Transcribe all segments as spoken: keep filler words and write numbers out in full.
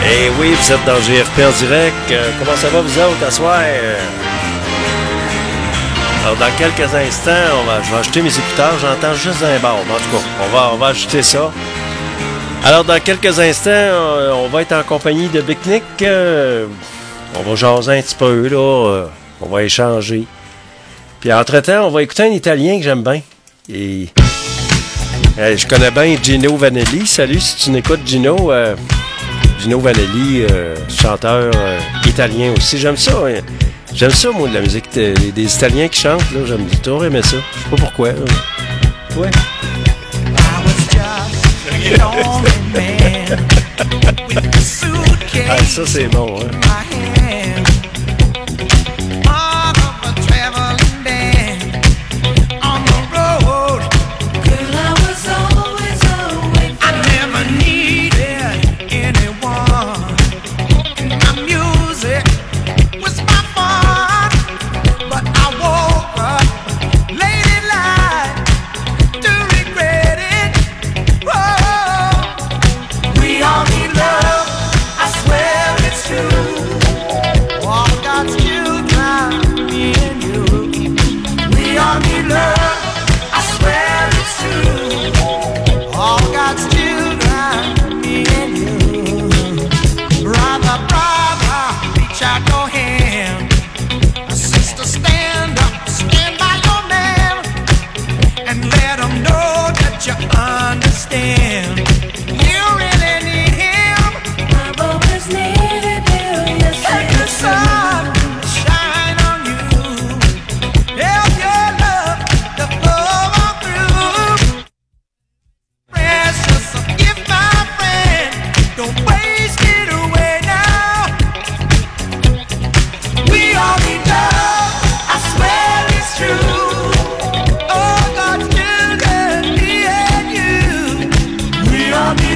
Eh oui, vous êtes dans G F P en direct. Euh, comment ça va vous autres à soir? Alors dans quelques instants, on va, je vais acheter mes écouteurs, j'entends juste un bar. En tout cas, on va, on va ajouter ça. Alors dans quelques instants, on, on va être en compagnie de Bicnic. Euh, on va jaser un petit peu, là. Euh, on va échanger. Puis entre-temps, on va écouter un Italien que j'aime bien. Et euh, je connais bien Gino Vanelli. Salut, si tu n'écoutes Gino... Euh, Gino Vanelli, euh, chanteur euh, italien aussi. J'aime ça. Hein. J'aime ça, moi, de la musique des, des Italiens qui chantent. Là. J'aime toujours aimer ça. Je sais pas pourquoi. Là. Ouais. Ah, ça, c'est bon. Hein. I'll be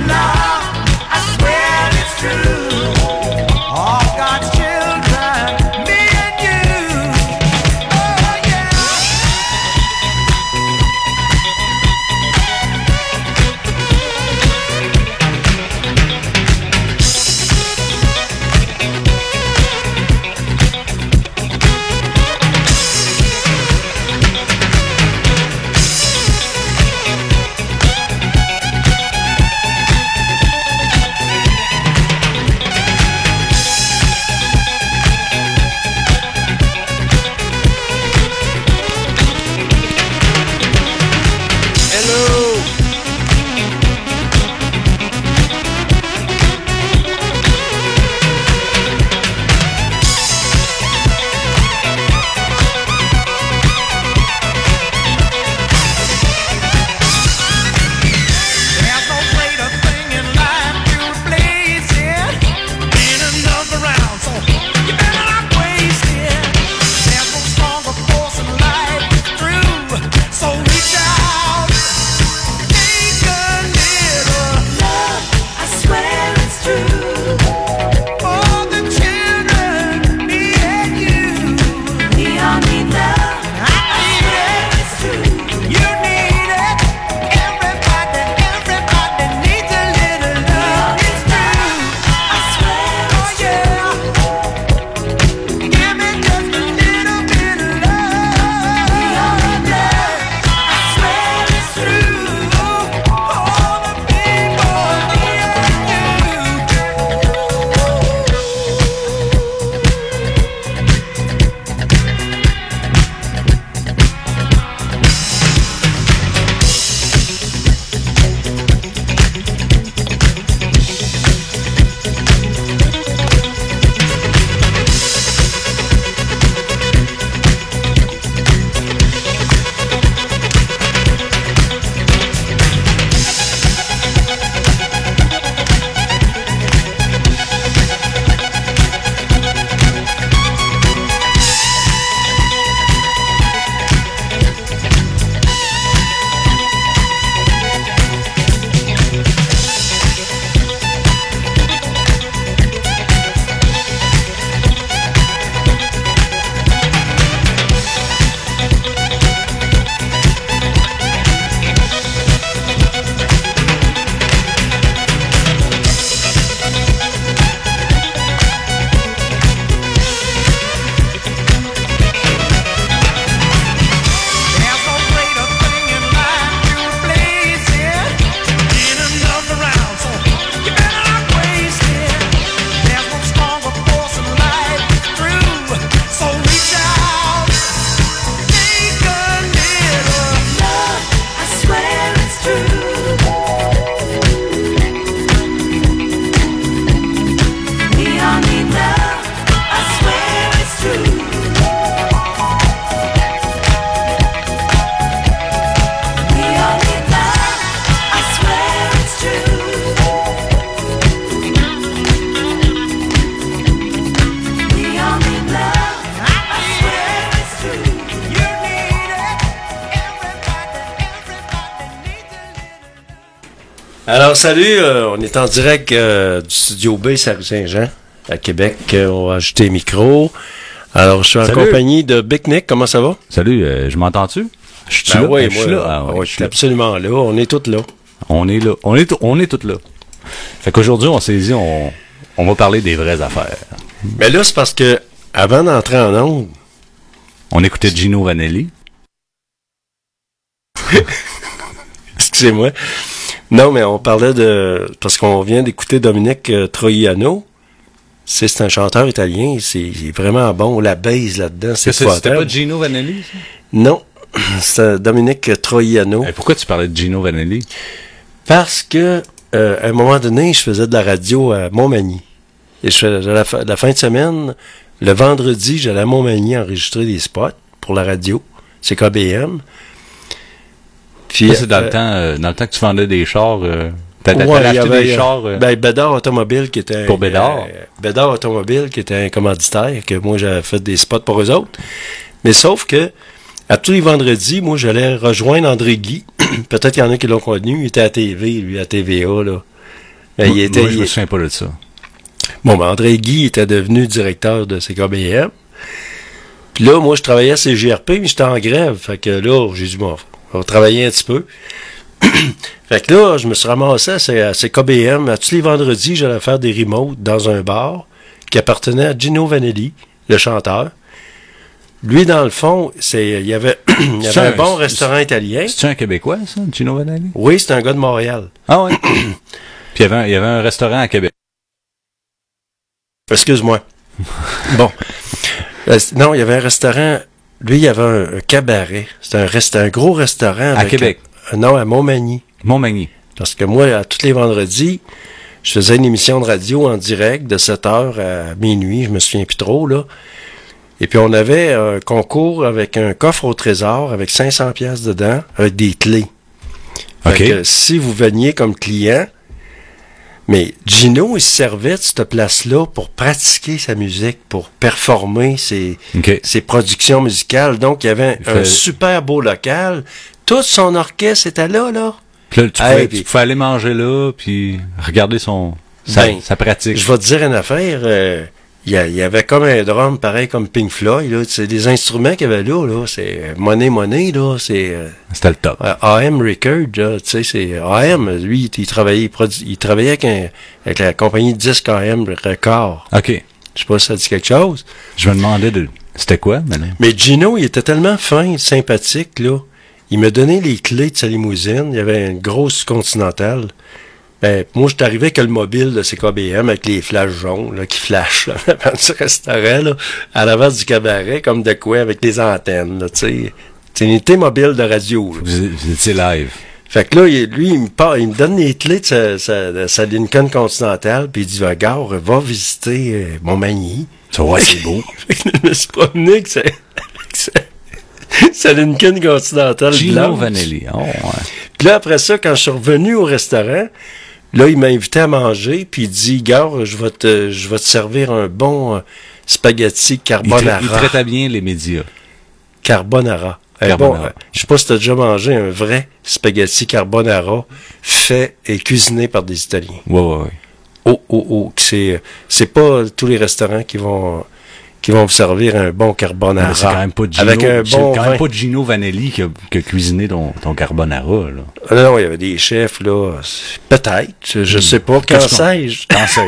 Alors, salut, euh, on est en direct euh, du studio B, à Rue-Saint-Jean, à Québec. Euh, on va ajouter les micros. Alors, je suis en Salut. compagnie de Bicnic. Comment ça va? Salut, euh, je m'entends-tu? Je suis Ben là. oui, je suis moi, là. Ah, ouais, ouais, je suis t'es là. absolument là. On est tous là. On est là. On est, t- on est tous là. Fait qu'aujourd'hui, on s'est dit, on, on va parler des vraies affaires. Mais là, c'est parce que, avant d'entrer en onde, On écoutait Gino Vanelli. excusez-moi. Non, mais on parlait de... Parce qu'on vient d'écouter Dominique euh, Troiano. C'est, c'est un chanteur italien. C'est, il est vraiment bon. La base là-dedans, c'est C'est- C'était pas pas Gino Vanelli, ça? Non, c'est Dominique Troiano. Eh, pourquoi tu parlais de Gino Vanelli? Parce que, euh, à un moment donné, je faisais de la radio à Montmagny. Et je faisais la, fin- la fin de semaine, le vendredi, j'allais à Montmagny enregistrer des spots pour la radio. C'est K B M. Puis, Ça, c'est dans, euh, le temps, euh, dans le temps que tu vendais des chars. Euh, t'as t'as- ouais, t'allais il y acheter avait, des euh, chars. euh, Ben, Bédard Automobile qui était... Pour Bédard? euh, Bédard Automobile qui était un commanditaire, que moi, j'avais fait des spots pour eux autres. Mais sauf que, à tous les vendredis, moi, j'allais rejoindre André Guy. Peut-être qu'il y en a qui l'ont connu. Il était à T V, lui, à T V A, là. Ben, il moi, était... moi, je il- me souviens pas de ça. Bon, ben, André Guy était devenu directeur de C K B M. Puis là, moi, je travaillais à C G R P, mais j'étais en grève. Fait que là, j'ai dit, bon, on va travailler un petit peu. Fait que là, je me suis ramassé à C- à C K B M. À tous les vendredis, j'allais faire des remotes dans un bar qui appartenait à Gino Vanelli, le chanteur. Lui, dans le fond, c'est, il y avait, il y C'est avait un un- bon c'est- restaurant italien. C'est-tu un Québécois, ça, Gino Vanelli? Oui, c'est un gars de Montréal. Ah ouais? Puis il y avait un- il y avait un restaurant à Québec. Excuse-moi. Bon. Euh, c- non, il y avait un restaurant. Lui, il y avait un, un cabaret. C'était un, resta- un gros restaurant. À avec Québec. un- non, à Montmagny. Montmagny. Parce que moi, à tous les vendredis, je faisais une émission de radio en direct de sept heures à minuit. Je me souviens plus trop, là. Et puis, on avait un concours avec un coffre au trésor avec cinq cents piastres dedans, avec des clés. Fait OK. que si vous veniez comme client, mais Gino, il se servait de cette place-là pour pratiquer sa musique, pour performer ses, OK. ses productions musicales. Donc, il y avait Il un fait- super beau local. Tout son orchestre était là, là. Puis là, tu, Hey, pouvais, puis- tu pouvais aller manger là, puis regarder son sa, Ben, sa pratique. Je vais te dire une affaire. euh, Il y, a- il y avait comme un drum pareil comme Pink Floyd. Là. C'est des instruments qu'il y avait là. là. C'est euh, Money Money. Là. C'est euh, C'était le top. euh, A M Record. Là. Tu sais, c'est A M. Lui, il travaillait, il produ- il travaillait avec, un- avec la compagnie de disques A M Record. OK. Je sais pas si ça dit quelque chose. Je me demandais de... C'était quoi, maintenant? Mais Gino, il était tellement fin, sympathique, là. Il m'a donné les clés de sa limousine. Il y avait une grosse Continentale. Ben, moi, je suis arrivé avec le mobile de C K B M avec les flashs jaunes, là, qui flashent, là, avant du restaurant, là, à l'avant du cabaret, comme de quoi, avec les antennes, là, tu sais. C'est une unité mobile de radio, là. Vous, vous étiez live. Fait que là, il- lui, il me, part, il me donne les clés de sa, sa, de sa Lincoln Continental, puis il dit, regarde, va visiter euh, Montmagny. Ça va, c'est beau. Fait que je me suis promené avec sa, avec sa, sa Lincoln Continental Gino blanche. Vanelli. Oh, ouais. Puis là, après ça, quand je suis revenu au restaurant, là, il m'a invité à manger, puis il dit, gars, je vais te, je vais te servir un bon euh, spaghetti Il, carbonara. trai- il traitait bien les médias. Carbonara. Un Carbonara. bon, euh, je sais pas si t'as déjà mangé un vrai spaghetti carbonara fait et cuisiné par des Italiens. Ouais, ouais, ouais. Oh, oh, oh, que c'est, c'est pas tous les restaurants qui vont, qui vont vous servir un bon carbonara. Mais c'est quand même pas Gino, Avec un c'est bon quand vin. même pas Gino Vanelli qui a, qui a cuisiné ton, ton carbonara, là. Ah non, il y avait des chefs, là. c'est- Peut-être. Je, je sais pas. Quand Qu'est-ce qu'on- sais-je? T'en sais.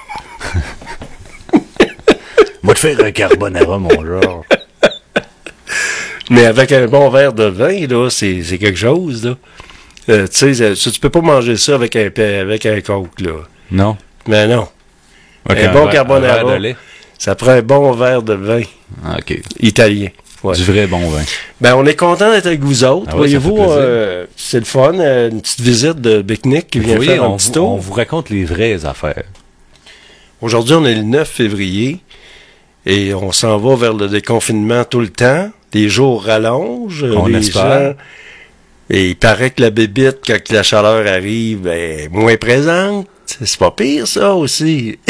Moi, te faire un carbonara, mon genre. Mais avec un bon verre de vin, là, c'est, c'est quelque chose, là. Euh, tu sais, ça- tu peux pas manger ça avec un, pa- avec un coke, là. Non? Mais non. Ok, Un bon verre- carbonara. un verre de lait. Ça prend un bon verre de vin Ah, OK. italien. Ouais. Du vrai bon vin. Ben, on est content d'être avec vous autres. Ah ouais, ça Voyez-vous, fait plaisir. euh, c'est le fun. euh, une petite visite de Bicnic qui Vous vient voyez, faire un on, petit vous, tour. on vous raconte les vraies affaires. Aujourd'hui, on est le neuf février et on s'en va vers le déconfinement tout le temps. Les jours rallongent. On les espère. gens- Et il paraît que la bébite, quand la chaleur arrive, est moins présente. C'est pas pire, ça, aussi.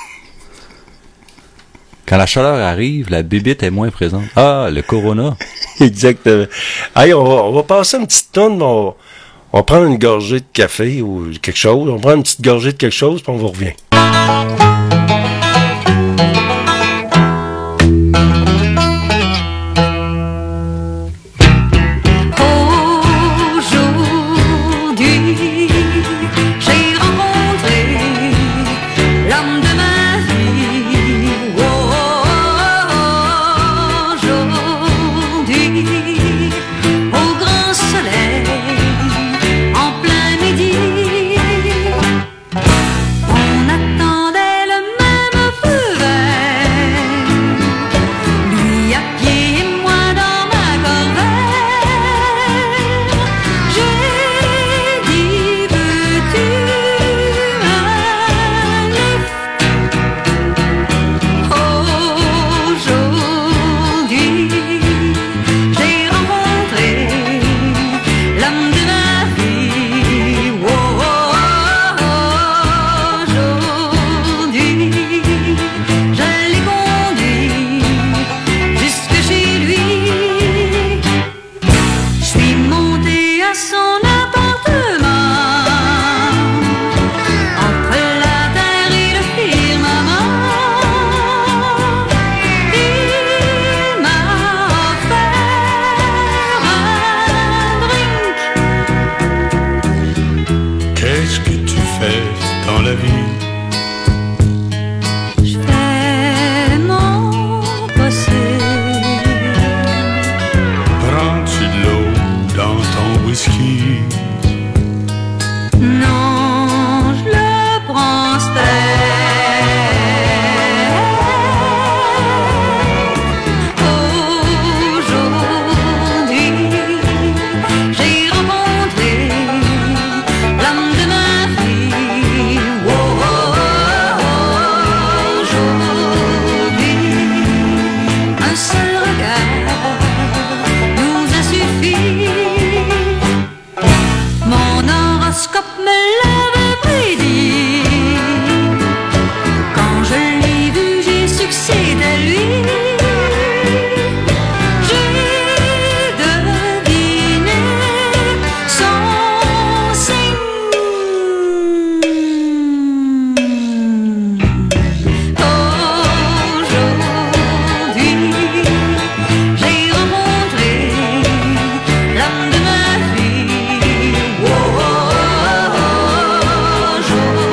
Quand la chaleur arrive, la bébite est moins présente. Ah, le corona. Exactement. Hey, on va, on va passer une petite tonne, on, On va prendre une gorgée de café ou quelque chose. On prend une petite gorgée de quelque chose, puis on vous revient. Jour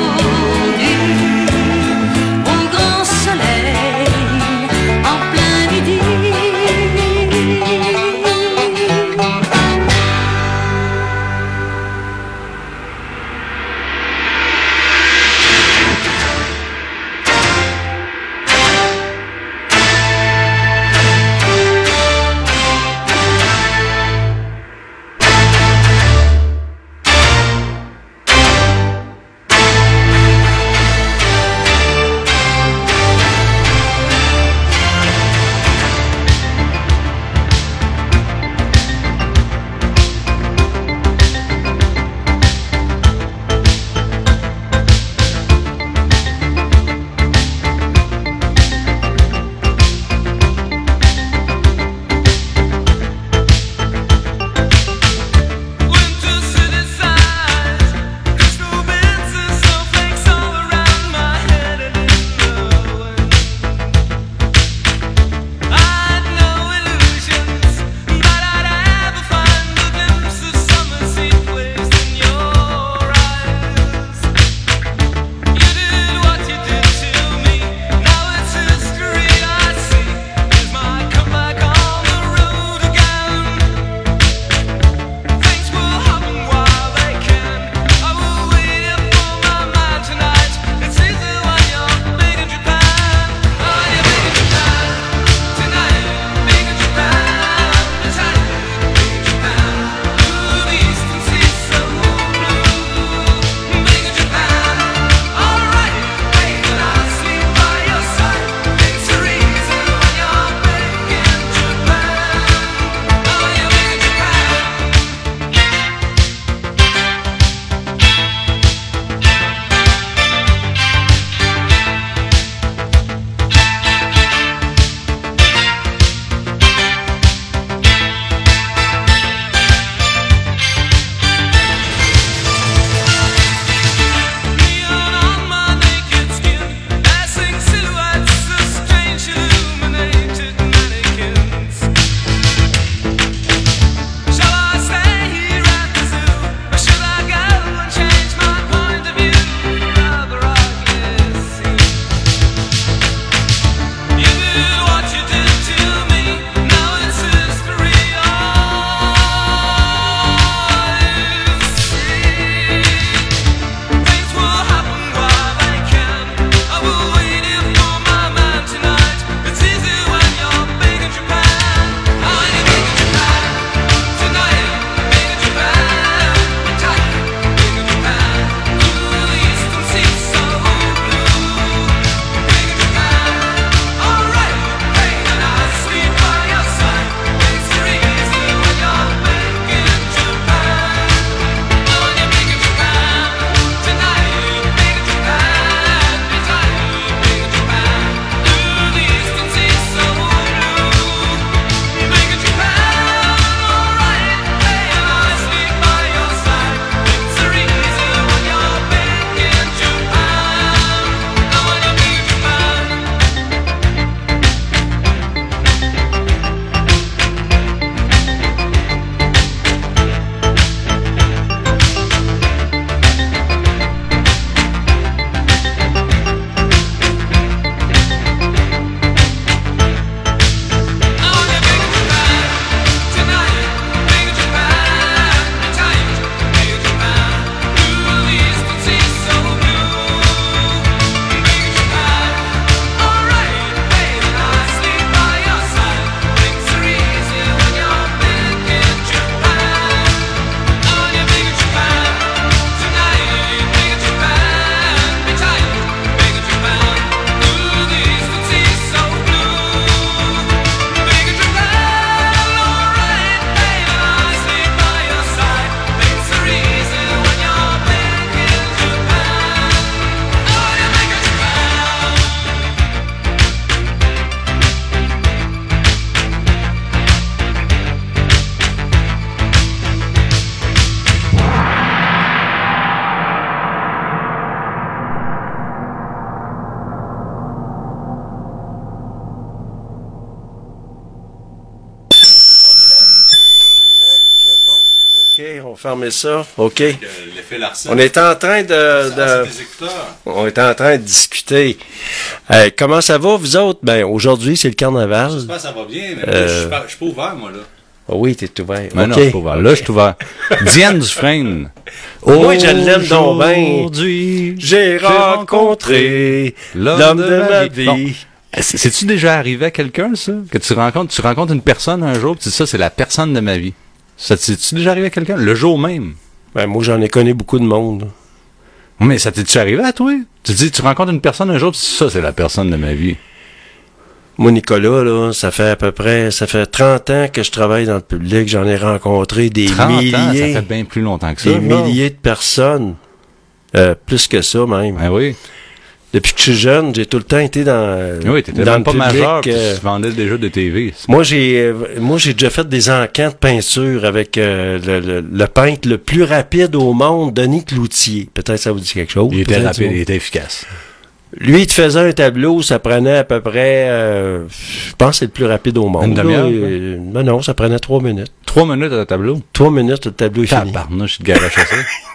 On va fermer ça. OK. L'effet Larsen. On est en train de... de... On est en train de discuter. Euh, comment ça va, vous autres? Ben, aujourd'hui, c'est le carnaval. J'espère que ça va bien, mais Euh, je suis pas, je suis pas ouvert, moi, là. Oh oui, t'es ouvert. Mais OK. non, je suis pas ouvert. Là, je suis ouvert. Diane Dufresne. Moi, je l'aime donc bien. Aujourd'hui, J'ai rencontré l'homme de ma vie. Bon. C'est- C'est-tu déjà arrivé à quelqu'un, ça? Que tu rencontres, tu rencontres une personne un jour, tu dis ça, c'est la personne de ma vie. Ça t'est-tu déjà arrivé à quelqu'un? Le jour même? Ben, moi, j'en ai connu beaucoup de monde. Mais ça t'est-tu arrivé à toi? Tu dis, tu rencontres une personne un jour, tu dis ça, c'est la personne de ma vie. Moi, Nicolas, là, ça fait à peu près, ça fait trente ans que je travaille dans le public. J'en ai rencontré des trente milliers, ans, ça fait bien plus longtemps que ça. des là. milliers de personnes. Euh, plus que ça, même. Ben oui. Depuis que je suis jeune, j'ai tout le temps été dans, Oui, t'étais dans même le pas public. majeur, puis euh, tu vendais déjà des T V. Moi, j'ai euh, moi j'ai déjà fait des encans de peinture avec euh, le, le, le peintre le plus rapide au monde, Denis Cloutier. Peut-être ça vous dit quelque chose. Il était peut-être rapide, ça. il était efficace. Lui, il te faisait un tableau, ça prenait à peu près, euh, je pense que c'est le plus rapide au monde. Une demi-heure, là. Euh, ben non, ça prenait trois minutes. Trois minutes à la tableau. Trois minutes, le tableau est fini. Tabarnouche de garage à ça.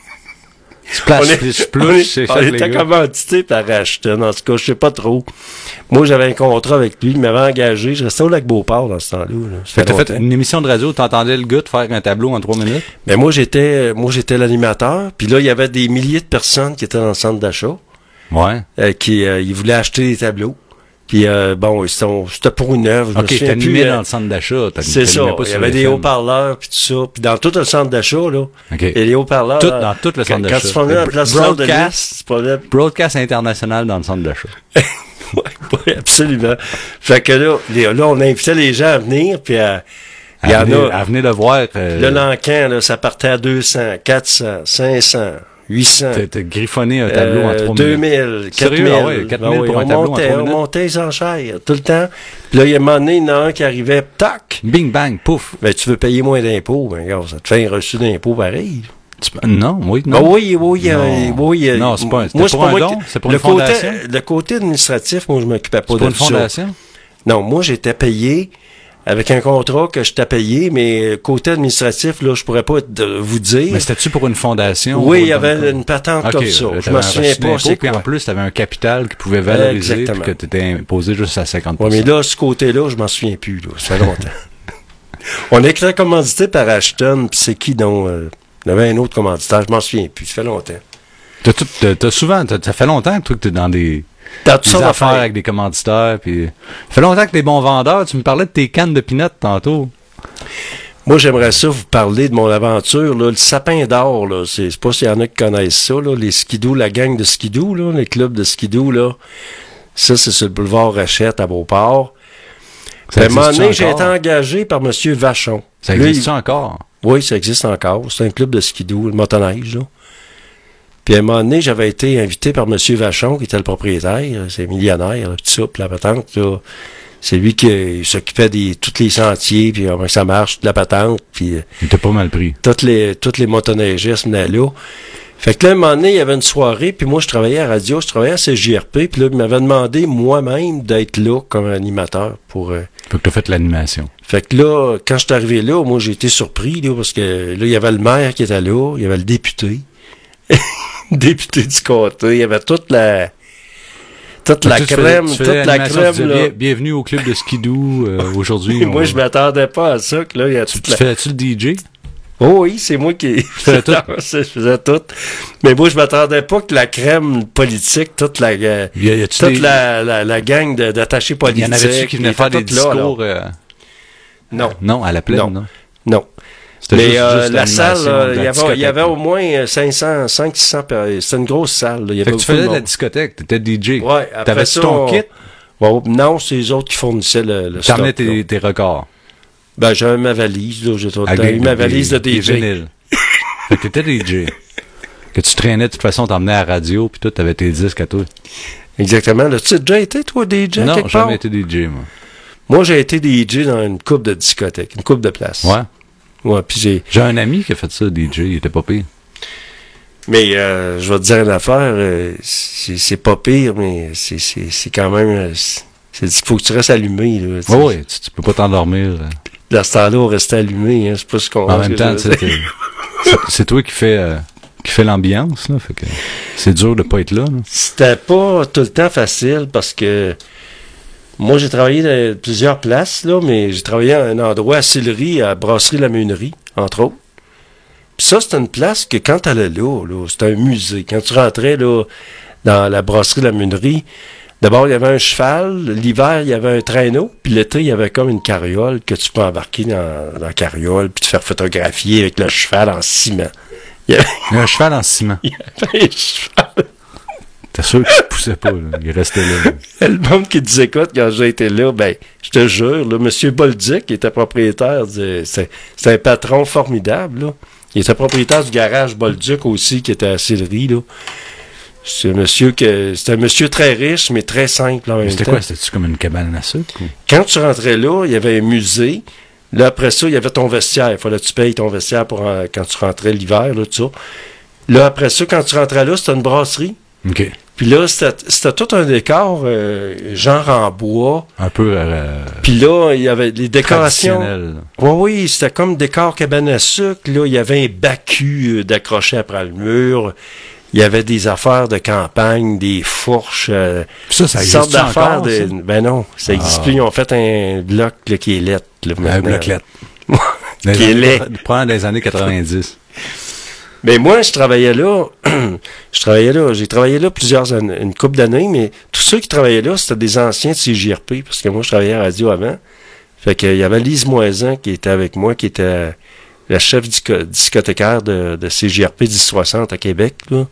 On Splash, est- splish, on splouch, est- c'est on fait, les était gars. commandité par Ashton, en tout cas, je sais pas trop. Moi, j'avais un contrat avec lui, il m'avait engagé, je restais au Lac-Beauport dans ce temps-là. Là. Ça Fait que t'as fait longtemps. une émission de radio, t'entendais le gars te faire un tableau en trois minutes? Mais moi, j'étais moi j'étais l'animateur, puis là, il y avait des milliers de personnes qui étaient dans le centre d'achat, Ouais. euh, qui euh, ils voulaient acheter des tableaux. Puis euh, bon, ils sont, c'était pour une œuvre, je me Ok, souviens t'animais plus, euh, dans le centre d'achat. t'as- c'est ça, t'animais pas il y sur avait des F M. haut-parleurs, puis tout ça. Puis dans tout le centre d'achat, là, Ok. il y a des haut-parleurs. Tout, là, dans tout le quand, centre quand d'achat. tu prenais la Le place Fleur de Lys, broadcast, tu prenais... broadcast international dans le centre d'achat. Oui, oui, absolument. Fait que là, les- là, on invitait les gens à venir, puis à- il y en Elle venait- a... elle venait le voir. euh, Le Lancan, là, ça partait à deux cents, quatre cents, cinq cents, huit cents. T'as t'as griffonné un tableau en Euh, trois deux minutes. mille, quatre Sérieux? mille. Ah ouais, quatre mille Ah pour oui, un on tableau en montait, trois on minutes? montait les enchères, tout le temps. Puis là, il y a un moment donné, il y en a un qui arrivait, tac! Bing bang, pouf. Ben, tu veux payer moins d'impôts, ben, regarde, ça te fait un reçu d'impôts pareil. Tu peux- Non, oui, Ah non. oui, oui, euh, Non. oui. euh, Non, c'est pas un- c'était moi, pour pas un moi don? qui- C'est pour le une côté, fondation? Le côté administratif, moi, je m'occupais pas C'est de pas une ça. fondation? Non, moi, j'étais payé avec un contrat que je t'ai payé, mais côté administratif, là, je pourrais pas te- vous dire. Mais c'était-tu pour une fondation? Oui, ou il y avait comme- une patente Ok, comme ça. là, Je t'avais me un souviens reçu pas d'impôt, c'est puis quoi. en plus, tu avais un capital qui pouvait valoriser, puis Exactement. que tu étais imposé juste à cinquante pour Ouais, cent. mais là, ce côté-là, je m'en souviens plus, là. Ça fait longtemps. On est très commandité par Ashton, puis c'est qui donc? Euh, il y avait un autre commanditaire, je m'en souviens plus. Ça fait longtemps. T'as, tout- t'as- t'as souvent, t'as- ça fait longtemps toi, que tu es dans des, Dans toutes des sortes affaires d'affaires. avec des commanditaires. Puis, ça fait longtemps que t'es bon vendeur. Tu me parlais de tes cannes de peanuts tantôt. Moi, j'aimerais ça vous parler de mon aventure, là. Le sapin d'or, là. C'est, c'est pas s'il y en a qui connaissent ça, là. Les skidoo, la gang de skidoo, là. Les clubs de skidoo, là. Ça, c'est sur le boulevard Rachette à Beauport. Ça À un moment existe-tu donné, j'ai été encore? engagé par M. Vachon. Ça Lui, existe encore? Oui, ça existe encore. C'est un club de skidoo, le motoneige, là. Puis à un moment donné, j'avais été invité par M. Vachon, qui était le propriétaire, c'est millionnaire, là, tout ça, puis la patente, là, c'est lui qui euh, s'occupait des tous les sentiers, puis comment ça marche, toute la patente, puis euh, Il t'a pas mal pris. toutes les toutes les motoneigistes venaient là. Fait que là, un moment donné, il y avait une soirée, puis moi, je travaillais à la radio, je travaillais à C J R P, puis là, il m'avait demandé moi-même d'être là comme animateur pour... euh, Faut que t'as fait l'animation. fait que là, quand je suis arrivé là, moi, j'ai été surpris, là, parce que là, il y avait le maire qui était là, il y avait le député, le député du comté, il y avait toute la... Toute la Tu crème, faisais- tu toute faisais la l'animation, tu crème, disais, là. Bien- Bienvenue au club de skidoo. euh, aujourd'hui, Moi, on- je m'attendais pas à ça, que là, il y a toute Tu la... faisais-tu le D J? Oh oui, c'est moi qui... faisais tout? je faisais tout. Mais moi, je m'attendais pas que la crème politique, toute la... euh, Y a- y a-tu toute des- la, la, la gang de- d'attachés Il politiques. y en avait-tu qui venaient ils faire étaient des tous là, discours? là. euh, Non, Non, à la plaine, Non. non? non. C'était Mais juste- euh, juste la salle, l'animation euh, de il la y avait, il y discothèque. avait au moins cinq cents, cinq cents six cents per- c'était une grosse salle. là. Il y avait Fait que tu beaucoup de faisais de la monde. discothèque, t'étais D J. Ouais, après T'avais-tu ça, ton on- kit? Bon, non, c'est les autres qui fournissaient le, le stock. T'emmenais là. tes, tes records. Ben, j'avais ma valise, là, j'ai tout le temps Avec eu ma des- valise de des D J. vinyles. Fait que t'étais D J. Que tu traînais, de toute façon, t'emmenais à la radio, puis toi, t'avais tes disques à toi. Exactement. Là, tu as déjà été, toi, D J, Non, quelque jamais part? été D J, moi. Moi, j'ai été D J dans une coupe de discothèque, une coupe de place. Ouais. Ouais, puis j'ai... J'ai un ami qui a fait ça, D J, il était pas pire. Mais euh, je vais te dire une affaire, euh, c'est, c'est pas pire, mais c'est, c'est, c'est quand même... euh, Il faut que tu restes allumé. Là, Oui, oui, tu, tu peux pas t'endormir. euh. Dans ce temps-là, on restait allumé. Hein, c'est pas ce qu'on... En ce même que temps, je tu veux sais, dire. t'es- c'est, c'est toi qui fais, euh, qui fais l'ambiance, là. Fait que c'est dur de pas être là, là. C'était pas tout le temps facile parce que moi, j'ai travaillé dans plusieurs places, là, mais j'ai travaillé à un endroit à Sillery, à Brasserie La Meunerie, entre autres. Puis ça, c'était une place que quand t'allais là, là, c'était un musée. Quand tu rentrais là dans la Brasserie La Meunerie, d'abord, il y avait un cheval. L'hiver, il y avait un traîneau. Puis l'été, il y avait comme une carriole que tu peux embarquer dans, dans la carriole puis te faire photographier avec le cheval en ciment. Il y avait, il y a un cheval en ciment. Il y avait un cheval. T'es sûr qu'il ne poussait pas, là. Il restait là. Le monde qui disait écoute, quand j'ai été là, ben, je te jure, là, M. Bolduc, qui était propriétaire, disait, c'est, c'est un patron formidable, là. Il était propriétaire du garage Bolduc aussi, qui était à Sillery, là. C'est un monsieur que, c'était un monsieur très riche, mais très simple en même C'était temps. quoi? C'était-tu comme une cabane à sucre? Ou? Quand tu rentrais là, il y avait un musée. Là, après ça, il y avait ton vestiaire. Il fallait que tu payes ton vestiaire pour, euh, quand tu rentrais l'hiver, là, tout ça. Là, après ça, quand tu rentrais là, c'était une brasserie. OK. Puis là, c'était, c'était tout un décor, euh, genre en bois. Un peu... Euh, Puis là, il y avait les décorations. Oui, oui, c'était comme décor cabane à sucre. Là, il y avait un bacu euh, d'accroché après le mur. Il y avait des affaires de campagne, des fourches. Euh, ça, ça existe d'affaires encore, de, ça? Ben non, ça existe ah. plus. Ils ont fait un bloc là, qui est lettre. Là, un bloc lettre. qui est laid. Prends les années quatre-vingt-dix. Mais moi, je travaillais là, je travaillais là, j'ai travaillé là plusieurs années, une couple d'années, mais tous ceux qui travaillaient là, c'était des anciens de C J R P, parce que moi, je travaillais à la radio avant. Fait qu'il y avait Lise Moisan qui était avec moi, qui était la chef disco- discothécaire de, de C J R P dix soixante à Québec, là.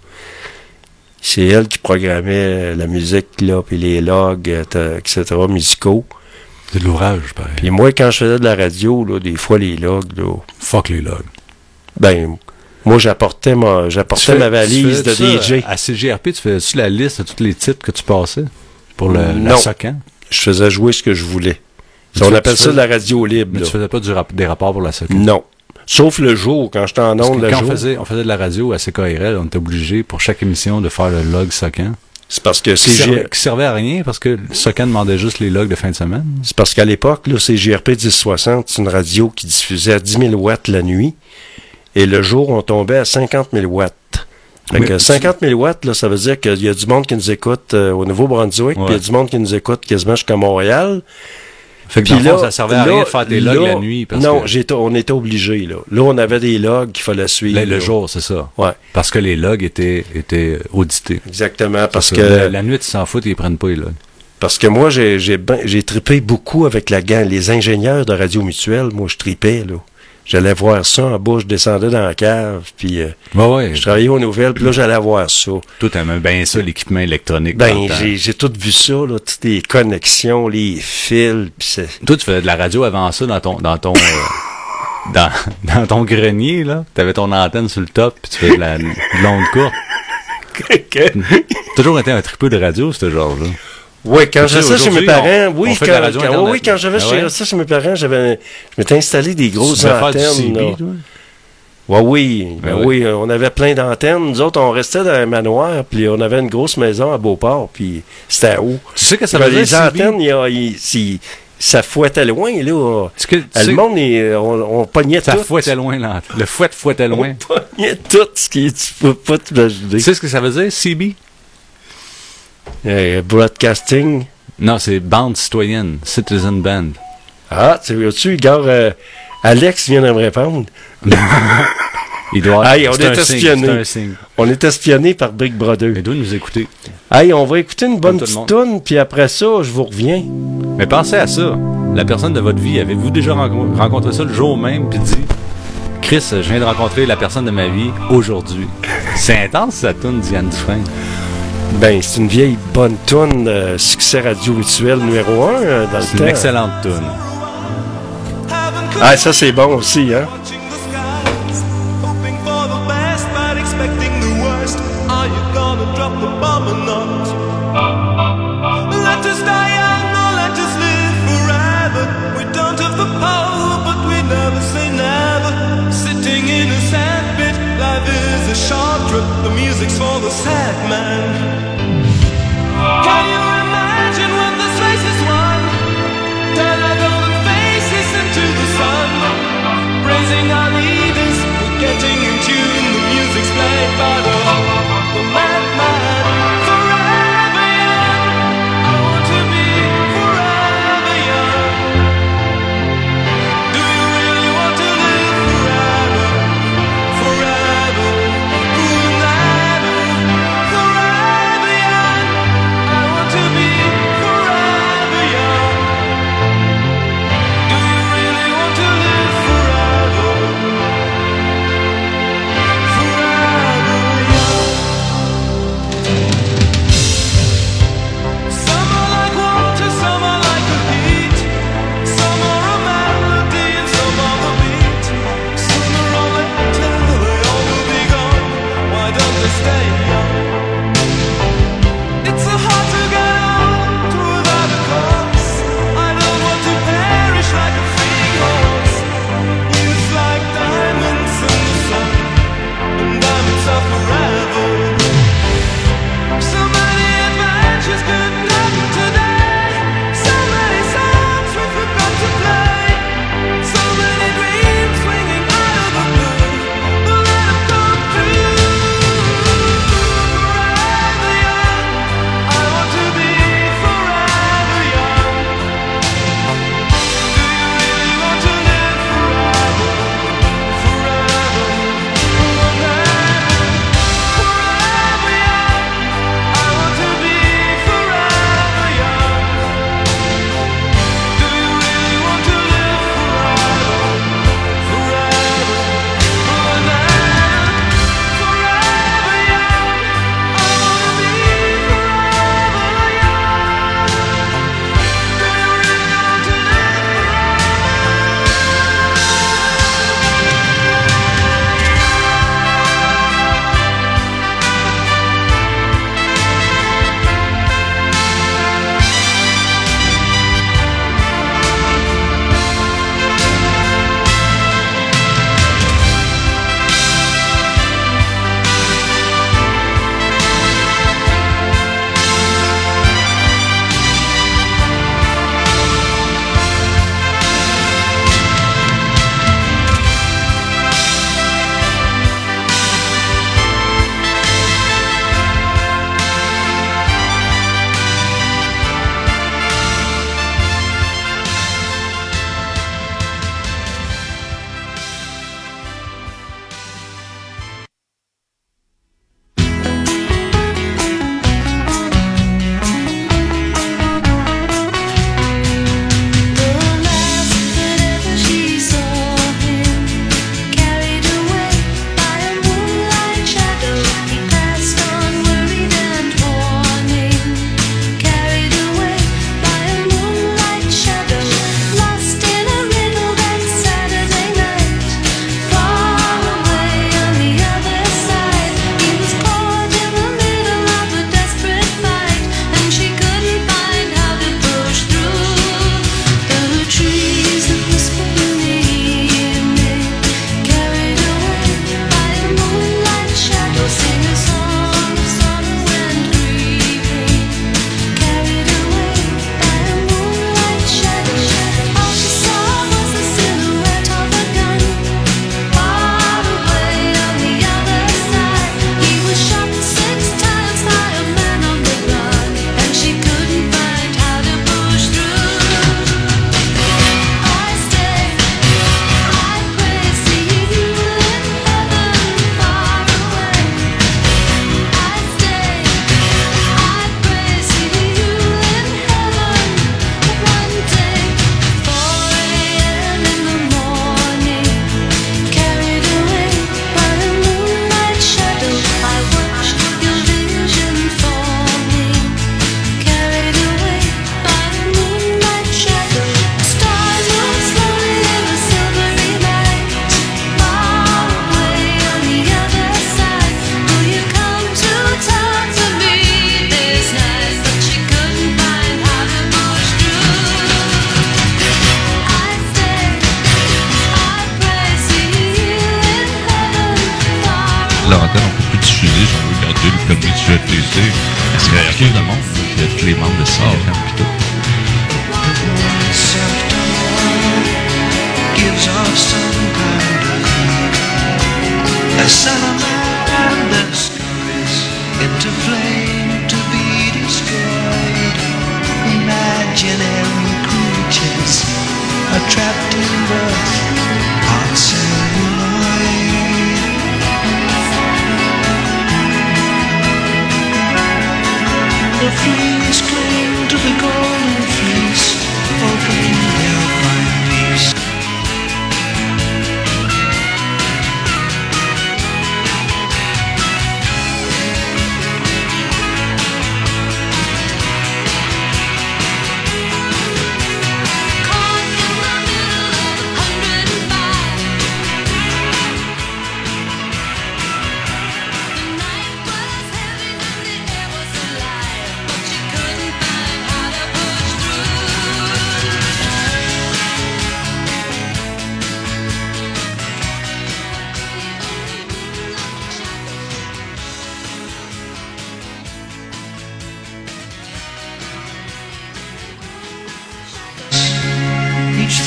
C'est elle qui programmait la musique, là, puis les logs, et cetera, musicaux. C'est de l'ouvrage, pareil. Puis moi, quand je faisais de la radio, là, des fois, les logs, là... Fuck les logs. Ben... Moi, j'apportais ma, j'apportais fais, ma valise de ça, D J. À C J R P, tu faisais-tu la liste de tous les titres que tu passais pour le, non. la Socan? Je faisais jouer ce que je voulais. On tu, appelle tu ça fais, de la radio libre. Mais là. tu faisais pas du rap, des rapports pour la Socan? Non. Sauf le jour, quand j'étais en ondes le quand jour. On faisait, on faisait de la radio à C K R L, on était obligé pour chaque émission de faire le log Socan. C'est parce que qui, servait, qui servait à rien parce que Socan demandait juste les logs de fin de semaine. C'est parce qu'à l'époque, là, C J R P dix soixante, c'est une radio qui diffusait à dix mille watts la nuit. Et le jour, on tombait à cinquante mille watts. Fait que cinquante mille watts, là, ça veut dire qu'il y a du monde qui nous écoute euh, au Nouveau-Brunswick, puis il y a du monde qui nous écoute quasiment jusqu'à Montréal. Fait que là, ça servait à là, rien de faire des logs là, la nuit. Parce non, que... j'étais, on était obligés. Là. là, on avait des logs qu'il fallait suivre. Le, le jour, c'est ça. Ouais. Parce que les logs étaient, étaient audités. Exactement, parce ça. que... La, la nuit, ils s'en foutent, ils prennent pas les logs. Parce que moi, j'ai, j'ai, ben, j'ai trippé beaucoup avec la gang, les ingénieurs de Radio Mutuelle. Moi, je tripais, là. J'allais voir ça en bas, je descendais dans la cave, puis euh, ouais, ouais. je travaillais aux nouvelles, puis là, j'allais voir ça. Toi, t'aimais bien ça, l'équipement électronique. Ben, j'ai, j'ai tout vu ça, là, toutes les connexions, les fils, puis c'est... Toi, tu faisais de la radio avant ça dans ton... dans ton euh, dans, dans ton grenier, là. T'avais ton antenne sur le top, puis tu faisais de la longue courte. Toujours été un tripeux de radio, ce genre-là. Oui, quand j'avais ça chez mes parents, on, oui, on quand, quand, oui, quand j'avais ah ouais? ça chez mes parents, j'avais, je m'étais installé des grosses tu antennes. Faire du C B, là. Toi? Ouais, oui, ben ouais. oui, on avait plein d'antennes. Nous autres, on restait dans un manoir, puis on avait une grosse maison à Beauport, puis c'était haut. Tu sais que ça veut dire les antennes, il y a, il, si, ça fouettait loin, là. Tu que, tu le monde, il, on, on pognait ça tout. Ça fouettait loin, là. Le fouet fouettait loin. On pognait tout ce qui est, tu peux pas t'imaginer. Tu sais ce que ça veut dire, C B? Euh, broadcasting. Non, c'est bande citoyenne, Citizen Band. Ah, tu vois-tu, gars, euh, Alex vient de me répondre. Il doit hey, on est espionné. On est espionné par Big Brother. Il doit nous écouter. Hey, on va écouter une bonne petite toune, puis après ça, je vous reviens. Mais pensez à ça. La personne de votre vie, avez-vous déjà rencontré ça le jour même, puis dit « Chris, je viens de rencontrer la personne de ma vie aujourd'hui. » C'est intense, cette toune, Diane Dufresne. Ben, c'est une vieille bonne toune, euh, succès radio mutuel numéro un euh, dans le temps. C'est une excellente toune. Ah, ça c'est bon aussi, hein? The music's for the sad man. Can you imagine when this race is won? Turn our golden faces into the sun. Praising our leaders, we're getting done to stay young. It's so hard to get on to without a cause. I don't want to perish like a fleeing horse. Youth like diamonds in the sun, and diamonds are forever. So many adventures couldn't happen today. So many songs we forgot to play. So many dreams swinging out of the blue. But let them come true. Forever young, I want to be forever young. Do you really want to live forever? Forever, forever, forever young. I want to be forever young. Do you really want to live forever? Forever, forever, forever young. I want to be forever young. Do you really want to live Laurentine, on peut plus diffuser, si on veut garder le permis de G T C. Parce qu'il y a plus de monde, il y a tous les membres de C F M et tout. Gives off some kind of heat. A salamander scurries into flame to be destroyed. Imaginary creatures are trapped in birth on celluloid. The fleas cling to the golden fleece, hoping they'll find peace. The night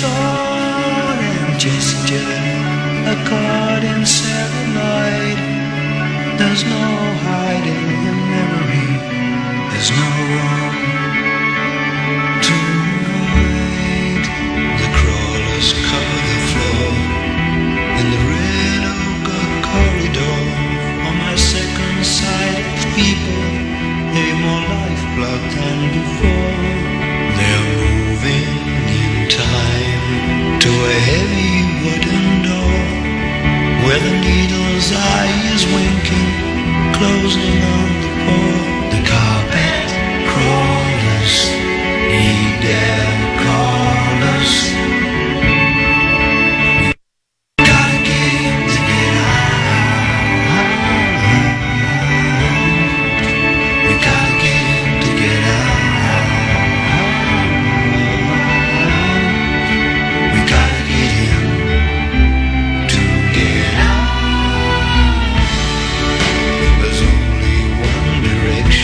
thought and gesture, a chord in celluloid. There's no hiding in memory, there's no wrong to hide. The crawlers cover the floor in the red ochre corridor. On my second side of people, they've more lifeblood than before. They're moving in time to a heavy wooden door, where the needle's eye is winking, closing on the poor. The carpet crawlers need their callers. Gotta get in to get out. We gotta get in to get out. We gotta get in to get out. There's only one direction.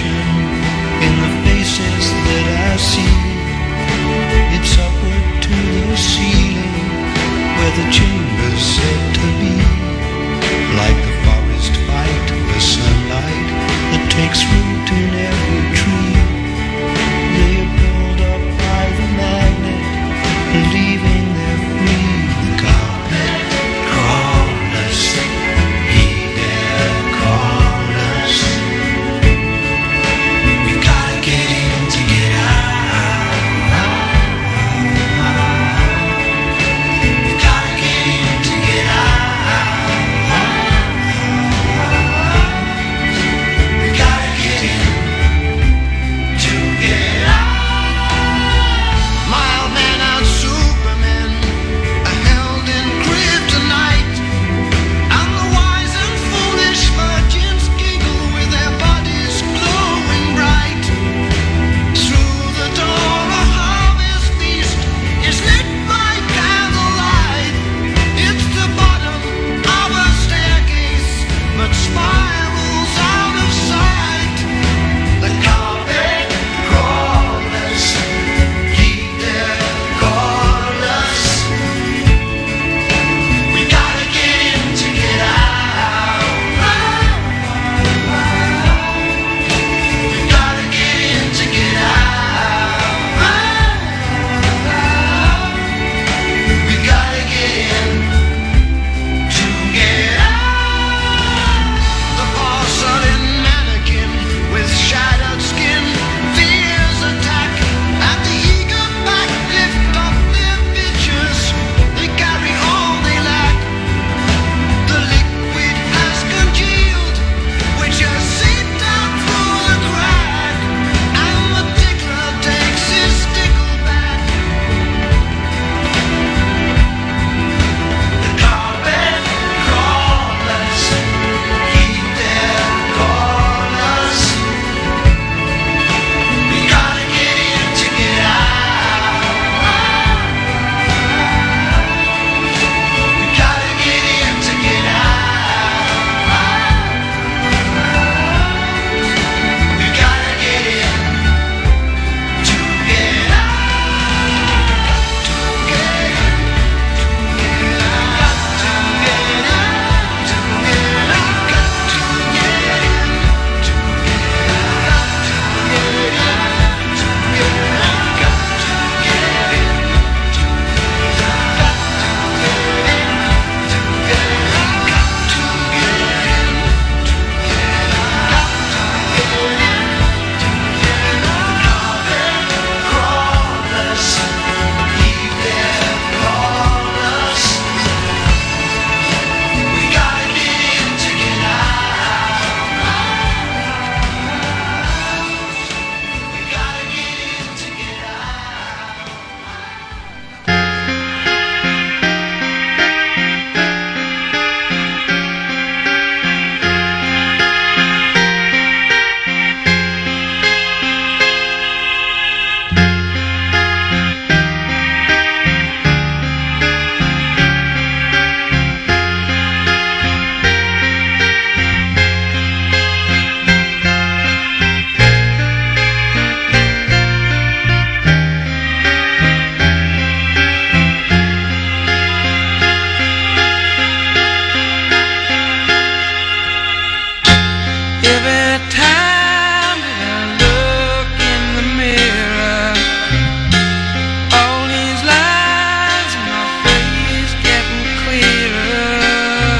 Every time that I look in the mirror, all these lines in my face getting clearer.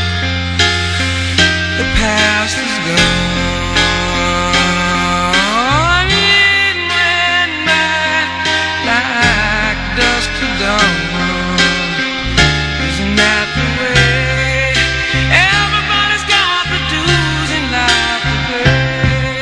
The past is gone, it ran by like dust to dawn. Isn't that the way? Everybody's got the dues in life to pay.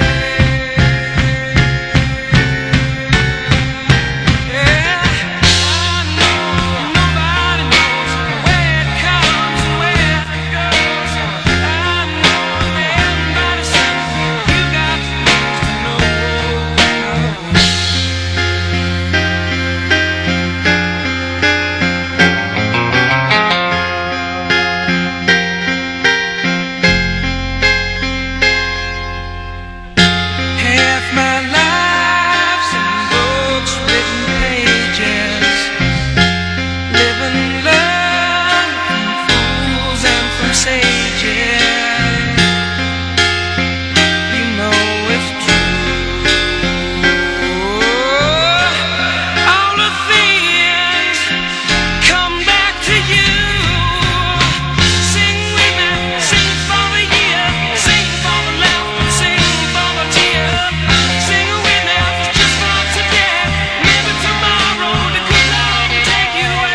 Yeah, I know nobody knows where it comes and where it goes. I know everybody says you got to know. Half my life's in books, written pages, live and learn from fools and from sages. You know it's true. All the things come back to you. Sing with me, sing for the year, sing for the laugh, sing for the tear. Sing with me, just for today. Maybe tomorrow the good Lord will take you away.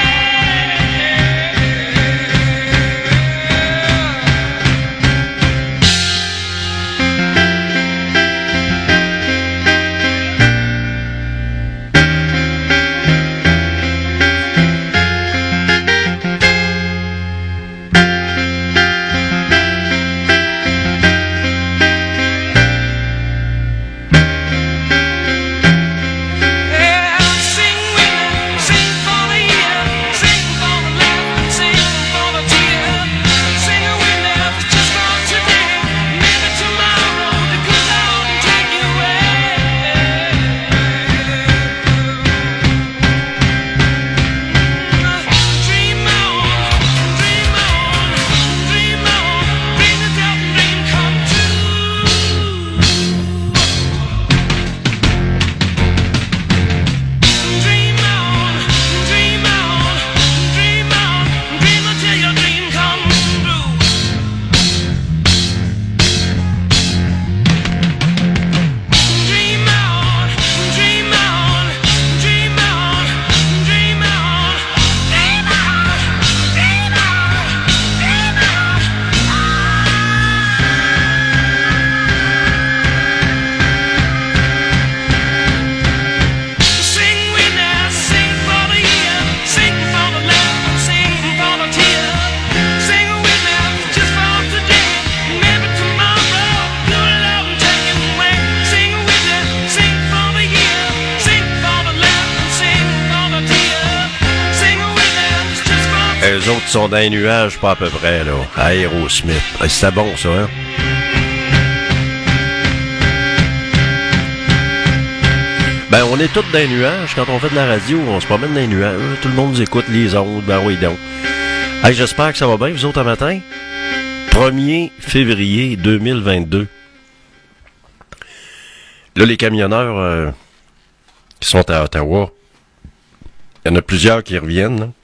Yeah, sing with me, sing for the year, sing for the laugh, sing for the tear. Sing with me, just for today. Maybe tomorrow the good Lord will take you away. Dream on, dream on, dream on, dream yourself a dream come true. Dream on, dream on, dream on, dream until your dream comes true. Dream on, dream on, dream on, dream on, dream on, dream on. Sing with me, sing for the year, sing for the laugh, sing for the tear. Sing with me, just for today. Maybe tomorrow, good Lord will take you away. Sing with me, sing for the year, sing for the laugh, sing for the tear. Sing with me, just for today. Eux autres sont dans les nuages, pas à peu près, là. Aerosmith. Eh, C'était bon, ça, hein? Ben, on est tous dans les nuages. Quand on fait de la radio, on se promène dans les nuages. Tout le monde nous écoute, les ondes. Ben oui, donc. Hey, j'espère que ça va bien, vous autres, un matin. premier février deux mille vingt-deux. Là, les camionneurs euh, qui sont à Ottawa, il y en a plusieurs qui reviennent, là.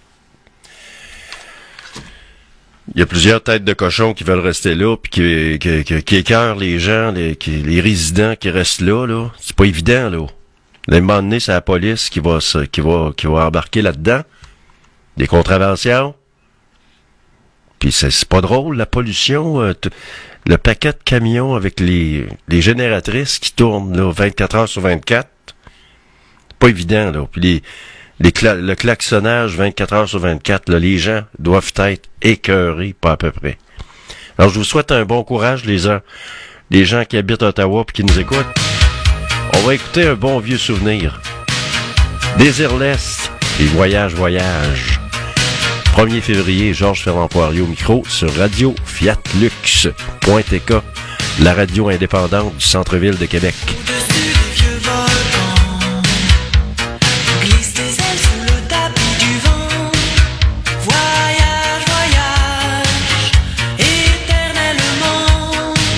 Il y a plusieurs têtes de cochons qui veulent rester là, puis qui, qui, qui, qui écœurent les gens, les, qui, les résidents qui restent là, là. C'est pas évident, là. À un moment donné, c'est la police qui va, se, qui va, qui va embarquer là-dedans. Des contraventions. Puis c'est, c'est pas drôle, la pollution. Euh, t- le paquet de camions avec les, les génératrices qui tournent, là, vingt-quatre heures sur vingt-quatre. C'est pas évident, là. Puis les, les cla- le klaxonnage vingt-quatre heures sur vingt-quatre, là, les gens doivent être écœurés, pas à peu près. Alors, je vous souhaite un bon courage, les gens, les gens qui habitent Ottawa et qui nous écoutent. On va écouter un bon vieux souvenir. Désir l'Est et Voyage, Voyage. premier février, Georges Ferland Poirier au micro sur Radio Fiat Lux point T K, la radio indépendante du centre-ville de Québec. Au-dessus des vieux volcans, glisse tes ailes sous le tapis du vent. Voyage, voyage, éternellement.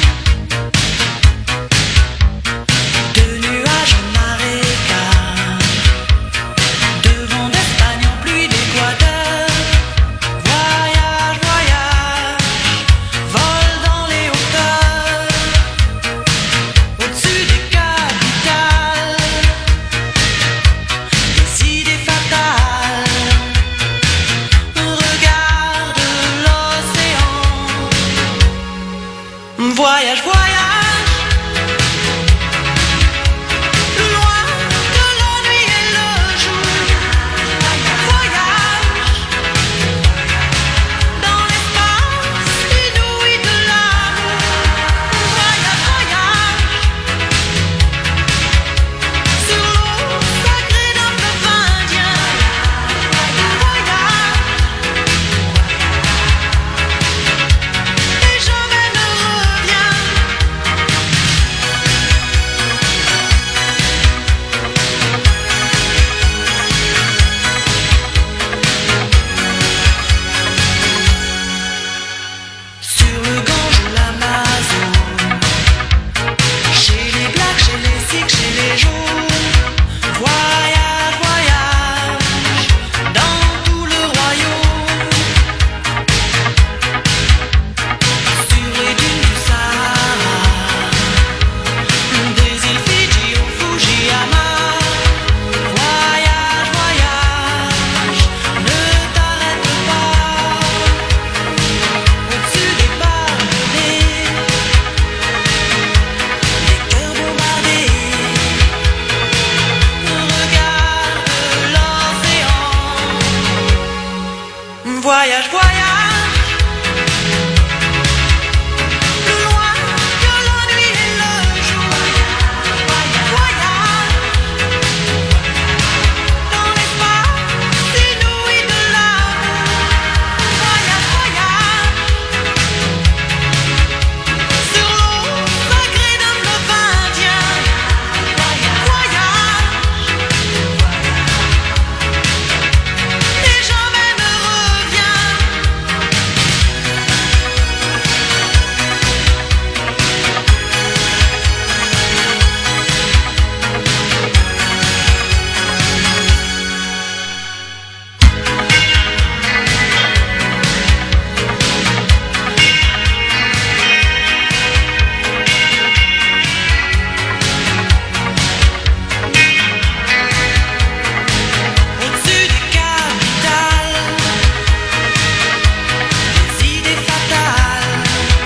Voyage, voyage, plus loin que la nuit et le jour. Voyage, dans l'espace inouï de l'amour. Voyage, voyage, sur l'eau sacrée d'un fleuve indien. Voyage, et jamais ne revient. Sur le Gange ou l'Amazone, chez les blacks, chez les sikhs, chez les jaunes. Voyage, voyage, dans tout le royaume. Sur les dunes du Sahara, des îles Fidji au Fujiyama. Voyage, voyage, ne t'arrête pas. Au-dessus des palmiers, les cœurs bombardés, regarde l'océan. Voyage, voyage, plus loin que la nuit et le jour. Voyage, dans l'espace inouï de l'amour. Voyage, voyage, sur l'eau sacrée d'un fleuve indien. Voyage, et jamais ne revient. Au-dessus des capitales, des idées fatales.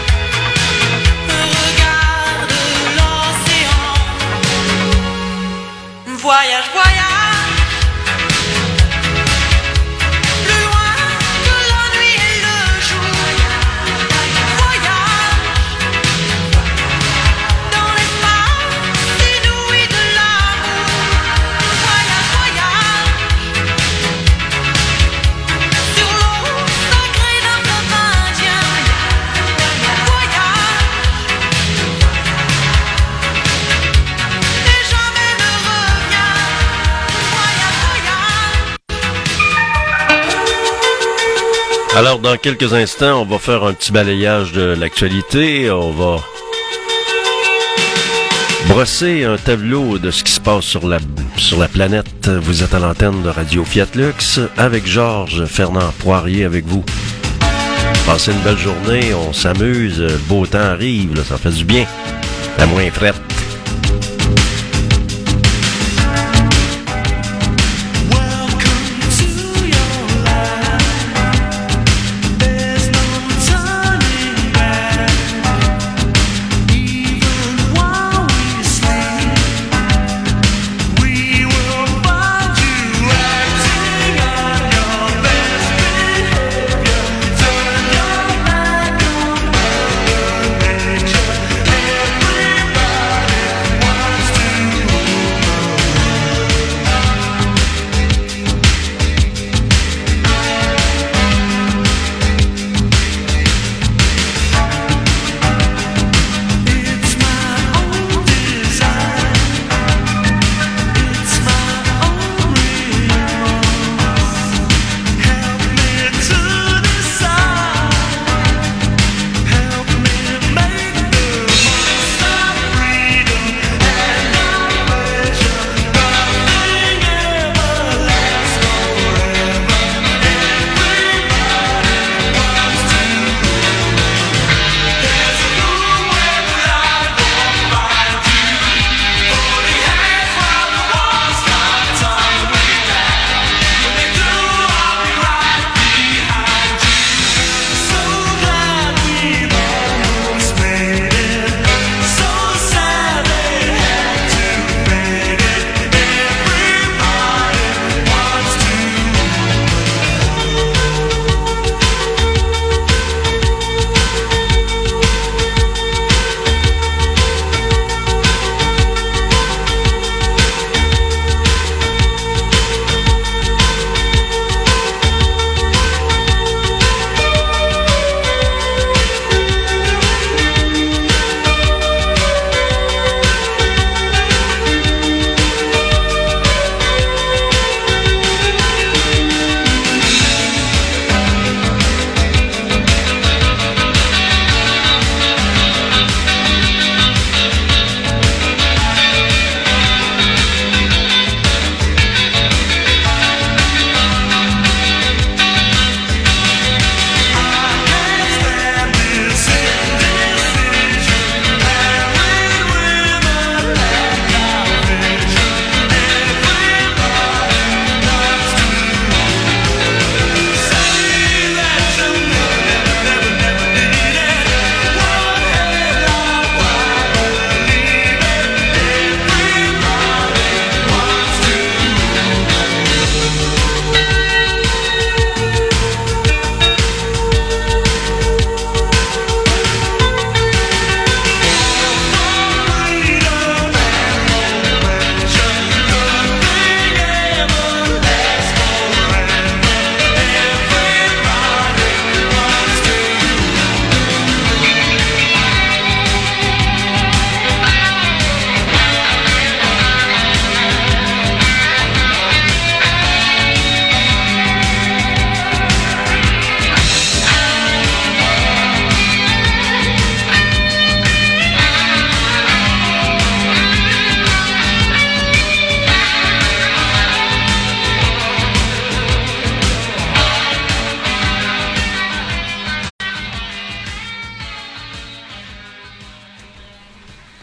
Regarde l'océan. Voyage, voyage, plus loin que la nuit et le jour. Voyage, dans l'espace inouï de l'amour. Voyage, voyage, sur l'eau sacrée d'un fleuve indien. Voyage, et jamais ne revient. Voyage, voyage. Alors, dans quelques instants, on va faire un petit balayage de l'actualité. On va brosser un tableau de ce qui se passe sur la, sur la planète. Vous êtes à l'antenne de Radio Fiat Lux avec Georges Fernand Poirier avec vous. Passez une belle journée, on s'amuse, le beau temps arrive, là, ça fait du bien. La moins frette. Welcome to your life. There's no turning back. Even while we sleep, we will find you acting on your best behavior. Turn your back on Mother Nature. Everybody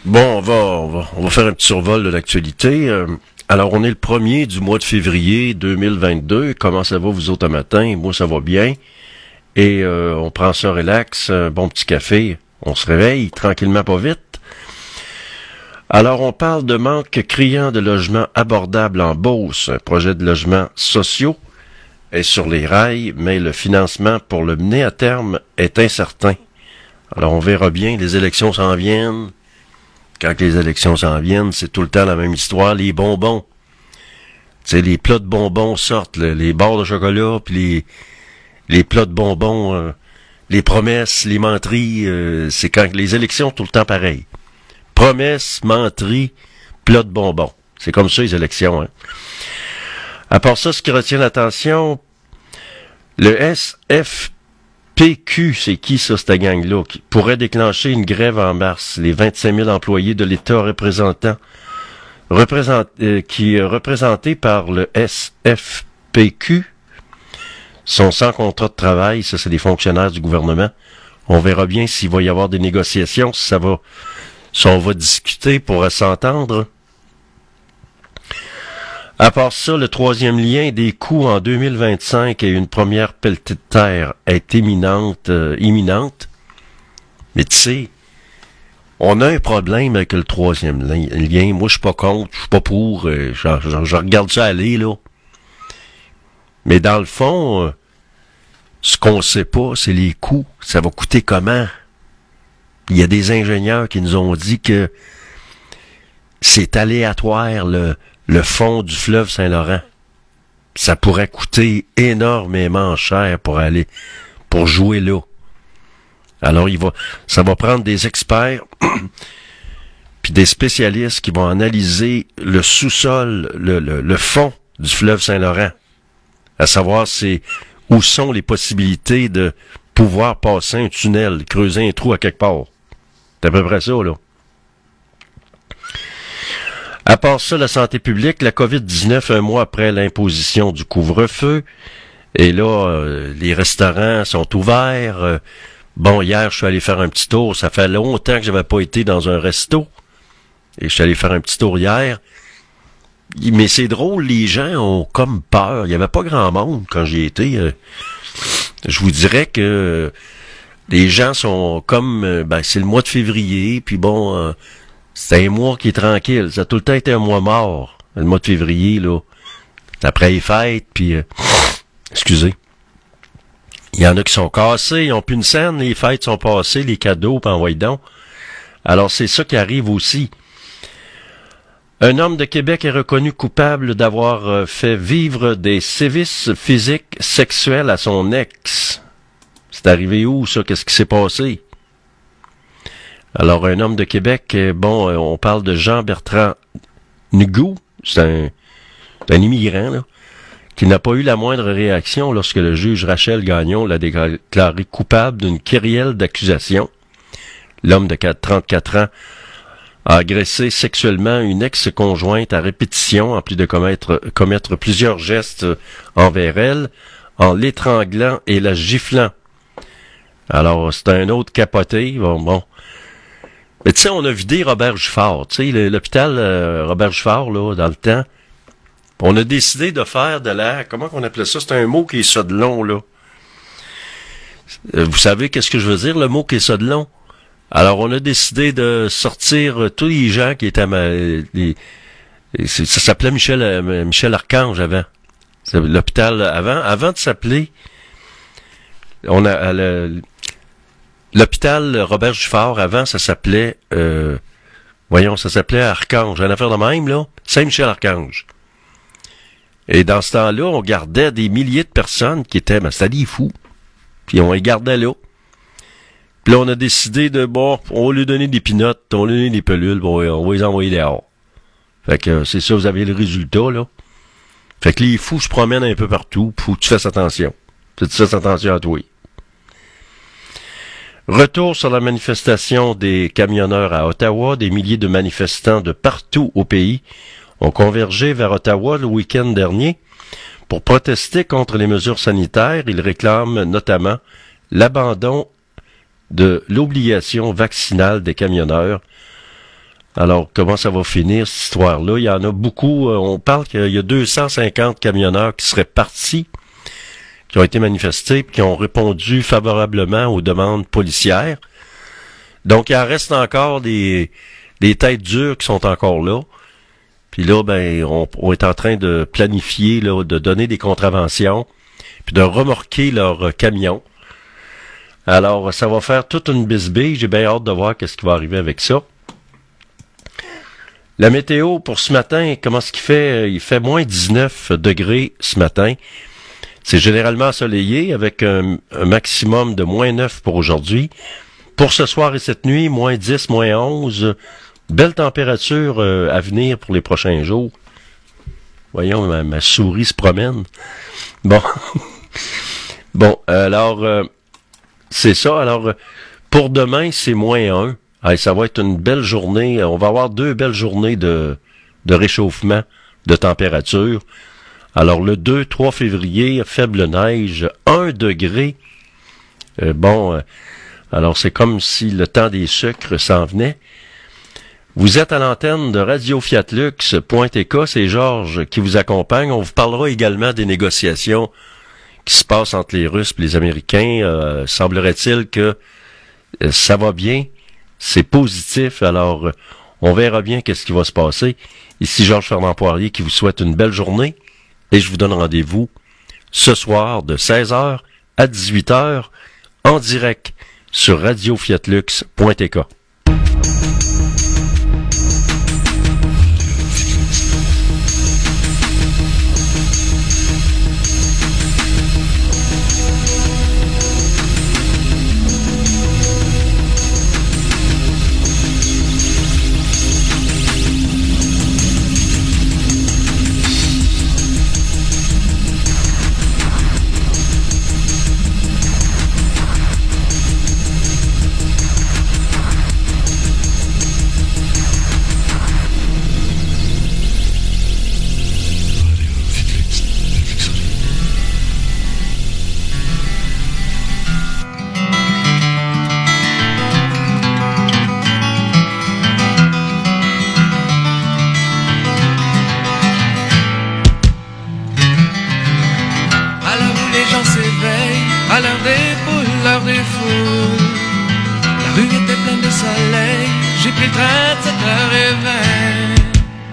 Bon, on va, on va, on va faire un petit survol de l'actualité. Euh, alors, on est le premier du mois de février deux mille vingt-deux. Comment ça va, vous autres, un matin? Moi, ça va bien. Et euh, on prend ça relax, un bon petit café. On se réveille tranquillement, pas vite. Alors, on parle de manque criant de logements abordables en Beauce. Un projet de logements sociaux est sur les rails, mais le financement pour le mener à terme est incertain. Alors, on verra bien, les élections s'en viennent. Quand les élections s'en viennent, c'est tout le temps la même histoire, les bonbons. Tu sais, les plats de bonbons sortent, le, les barres de chocolat, puis les, les plats de bonbons, euh, les promesses, les menteries, euh, c'est quand les élections, tout le temps pareil. Promesses, menteries, plats de bonbons. C'est comme ça, les élections. Hein. À part ça, ce qui retient l'attention, le S F P Q, c'est qui ça, cette gang-là, qui pourrait déclencher une grève en mars. Les vingt-cinq mille employés de l'État représentants, représent, euh, qui est représenté par le S F P Q, sont sans contrat de travail. Ça, c'est des fonctionnaires du gouvernement. On verra bien s'il va y avoir des négociations, si ça va, si on va discuter pour s'entendre. À part ça, le troisième lien des coûts en deux mille vingt-cinq et une première pelletée de terre est imminente, euh, imminente. Mais tu sais, on a un problème avec le troisième lien. Moi, je suis pas contre, je suis pas pour. Euh, je, je, je regarde ça aller, là. Mais dans le fond, euh, ce qu'on sait pas, c'est les coûts. Ça va coûter comment? Il y a des ingénieurs qui nous ont dit que c'est aléatoire, le... le fond du fleuve Saint-Laurent. Ça pourrait coûter énormément cher pour aller, pour jouer là. Alors, il va, ça va prendre des experts, puis des spécialistes qui vont analyser le sous-sol, le, le, le fond du fleuve Saint-Laurent. À savoir, c'est où sont les possibilités de pouvoir passer un tunnel, creuser un trou à quelque part. C'est à peu près ça, là. À part ça, la santé publique, la covid dix-neuf, un mois après l'imposition du couvre-feu, et là, euh, les restaurants sont ouverts. Euh, bon, hier, je suis allé faire un petit tour. Ça fait longtemps que j'avais pas été dans un resto. Et je suis allé faire un petit tour hier. Mais c'est drôle, les gens ont comme peur. Il y avait pas grand monde quand j'y étais. Euh, je vous dirais que euh, les gens sont comme... Euh, ben, c'est le mois de février, puis bon... Euh, c'est un mois qui est tranquille. Ça a tout le temps été un mois mort. Le mois de février, là. Après les fêtes, puis... Euh, excusez. Il y en a qui sont cassés, ils ont plus une scène, les fêtes sont passées, les cadeaux, puis envoyez donc. Alors, c'est ça qui arrive aussi. Un homme de Québec est reconnu coupable d'avoir euh, fait vivre des sévices physiques sexuels à son ex. C'est arrivé où, ça? Qu'est-ce qui s'est passé? Alors, un homme de Québec, bon, on parle de Jean-Bertrand Nugou, c'est un, c'est un immigrant, là, qui n'a pas eu la moindre réaction lorsque le juge Rachel Gagnon l'a déclaré coupable d'une kyrielle d'accusations. L'homme de trente-quatre ans a agressé sexuellement une ex-conjointe à répétition, en plus de commettre, commettre plusieurs gestes envers elle, en l'étranglant et la giflant. Alors, c'est un autre capoté, bon, bon. Mais tu sais, on a vidé Robert Giffard, tu sais, l'hôpital euh, Robert Giffard, là, dans le temps. On a décidé de faire de la... Comment qu'on appelait ça? C'est un mot qui est ça de long, là. Euh, vous savez qu'est-ce que je veux dire, le mot qui est ça de long? Alors, on a décidé de sortir tous les gens qui étaient... Ma, les, ça s'appelait Michel euh, Michel Archange avant. L'hôpital avant. Avant de s'appeler... On a... Le, L'hôpital Robert Giffard, avant, ça s'appelait, euh, voyons, ça s'appelait Archange. Une affaire de même, là. Saint-Michel-Archange. Et dans ce temps-là, on gardait des milliers de personnes qui étaient, ben, c'était des fous. Puis on les gardait là. Puis là, on a décidé de, bon, on va lui donner des pinottes, on va lui donner des pelules, bon, on va les envoyer dehors. Fait que, c'est ça, vous avez le résultat, là. Fait que les fous se promènent un peu partout, faut que tu fasses attention. Faut que tu fasses attention à toi. Retour sur la manifestation des camionneurs à Ottawa. Des milliers de manifestants de partout au pays ont convergé vers Ottawa le week-end dernier pour protester contre les mesures sanitaires. Ils réclament notamment l'abandon de l'obligation vaccinale des camionneurs Alors, comment ça va finir, cette histoire-là? Il y en a beaucoup. euh, On parle qu'il y a deux cent cinquante camionneurs qui seraient partis, qui ont été manifestés, puis qui ont répondu favorablement aux demandes policières. Donc, il en reste encore des, des têtes dures qui sont encore là. Puis là, ben, on, on est en train de planifier, là, de donner des contraventions, puis de remorquer leurs euh, camions. Alors, ça va faire toute une bisbille. J'ai bien hâte de voir qu'est-ce qui va arriver avec ça. La météo pour ce matin, comment est-ce qu'il fait? Il fait moins dix-neuf degrés ce matin. C'est généralement ensoleillé avec un, un maximum de moins neuf pour aujourd'hui. Pour ce soir et cette nuit, moins dix, moins onze. Belle température euh, à venir pour les prochains jours. Voyons, ma, ma souris se promène. Bon. Bon, alors, euh, c'est ça. Alors, euh, pour demain, c'est moins un. Hey, ça va être une belle journée. On va avoir deux belles journées de, de réchauffement de température. Alors, le deux trois février, faible neige, un degré. Euh, bon, euh, alors c'est comme si le temps des sucres s'en venait. Vous êtes à l'antenne de Radio Fiat Lux, point T K, c'est Georges qui vous accompagne. On vous parlera également des négociations qui se passent entre les Russes et les Américains. Euh, semblerait-il que euh, ça va bien. C'est positif, alors euh, on verra bien qu'est-ce qui va se passer. Ici Georges Fernand Poirier qui vous souhaite une belle journée et je vous donne rendez-vous ce soir de seize heures à dix-huit heures en direct sur Radio Fiat Lux, point T K. À l'heure où les gens s'éveillent, à l'heure des poules, l'heure des foules. La rue était pleine de soleil, j'ai pris le train de sept heures vingt.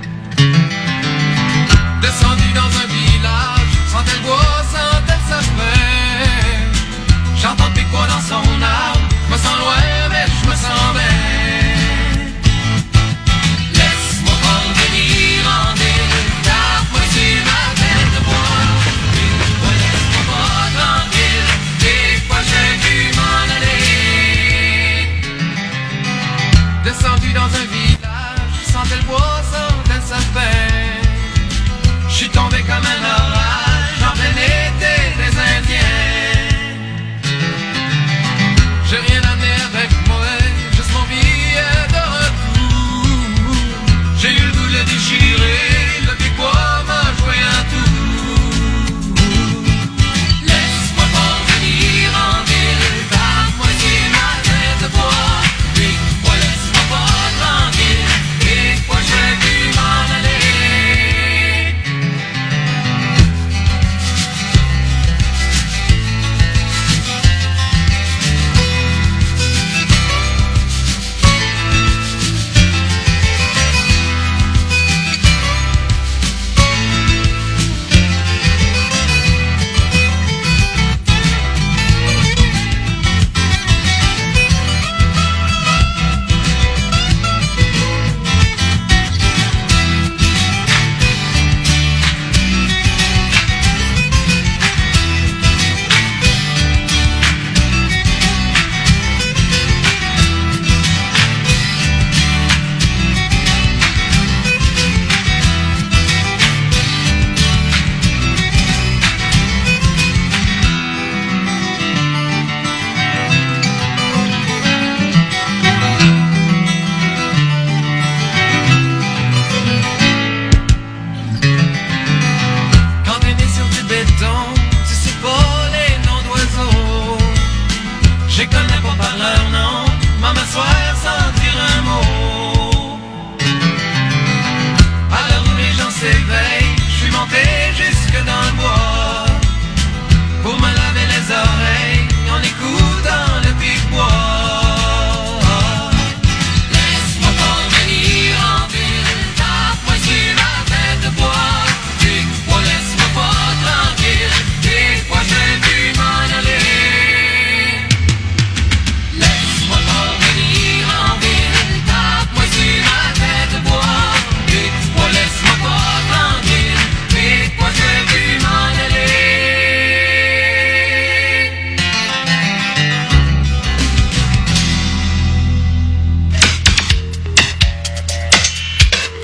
Descendu dans un village, sentais le bois, sentais le sapin. J'entends des quoi dans son arbre, je me sens loin mais je me sens bien. Laisse-moi prendre venir en île, tape-moi sur ma tête de bois. Laisse-moi pas tranquille, des fois j'ai dû m'en aller. Descendu dans un village, sentais le bois, sentais le sapin. J'suis tombé comme un orage en plein été des Indiens. J'ai rien amené avec moi, juste mon billet de retour. J'ai eu le goût de le déchirer, le piquois m'a joué un tour. Laisse-moi pas venir en ville, tape-moi sur ma tête de bois. Puis, moi laisse-moi pas tranquille, et moi j'ai dû m'en aller.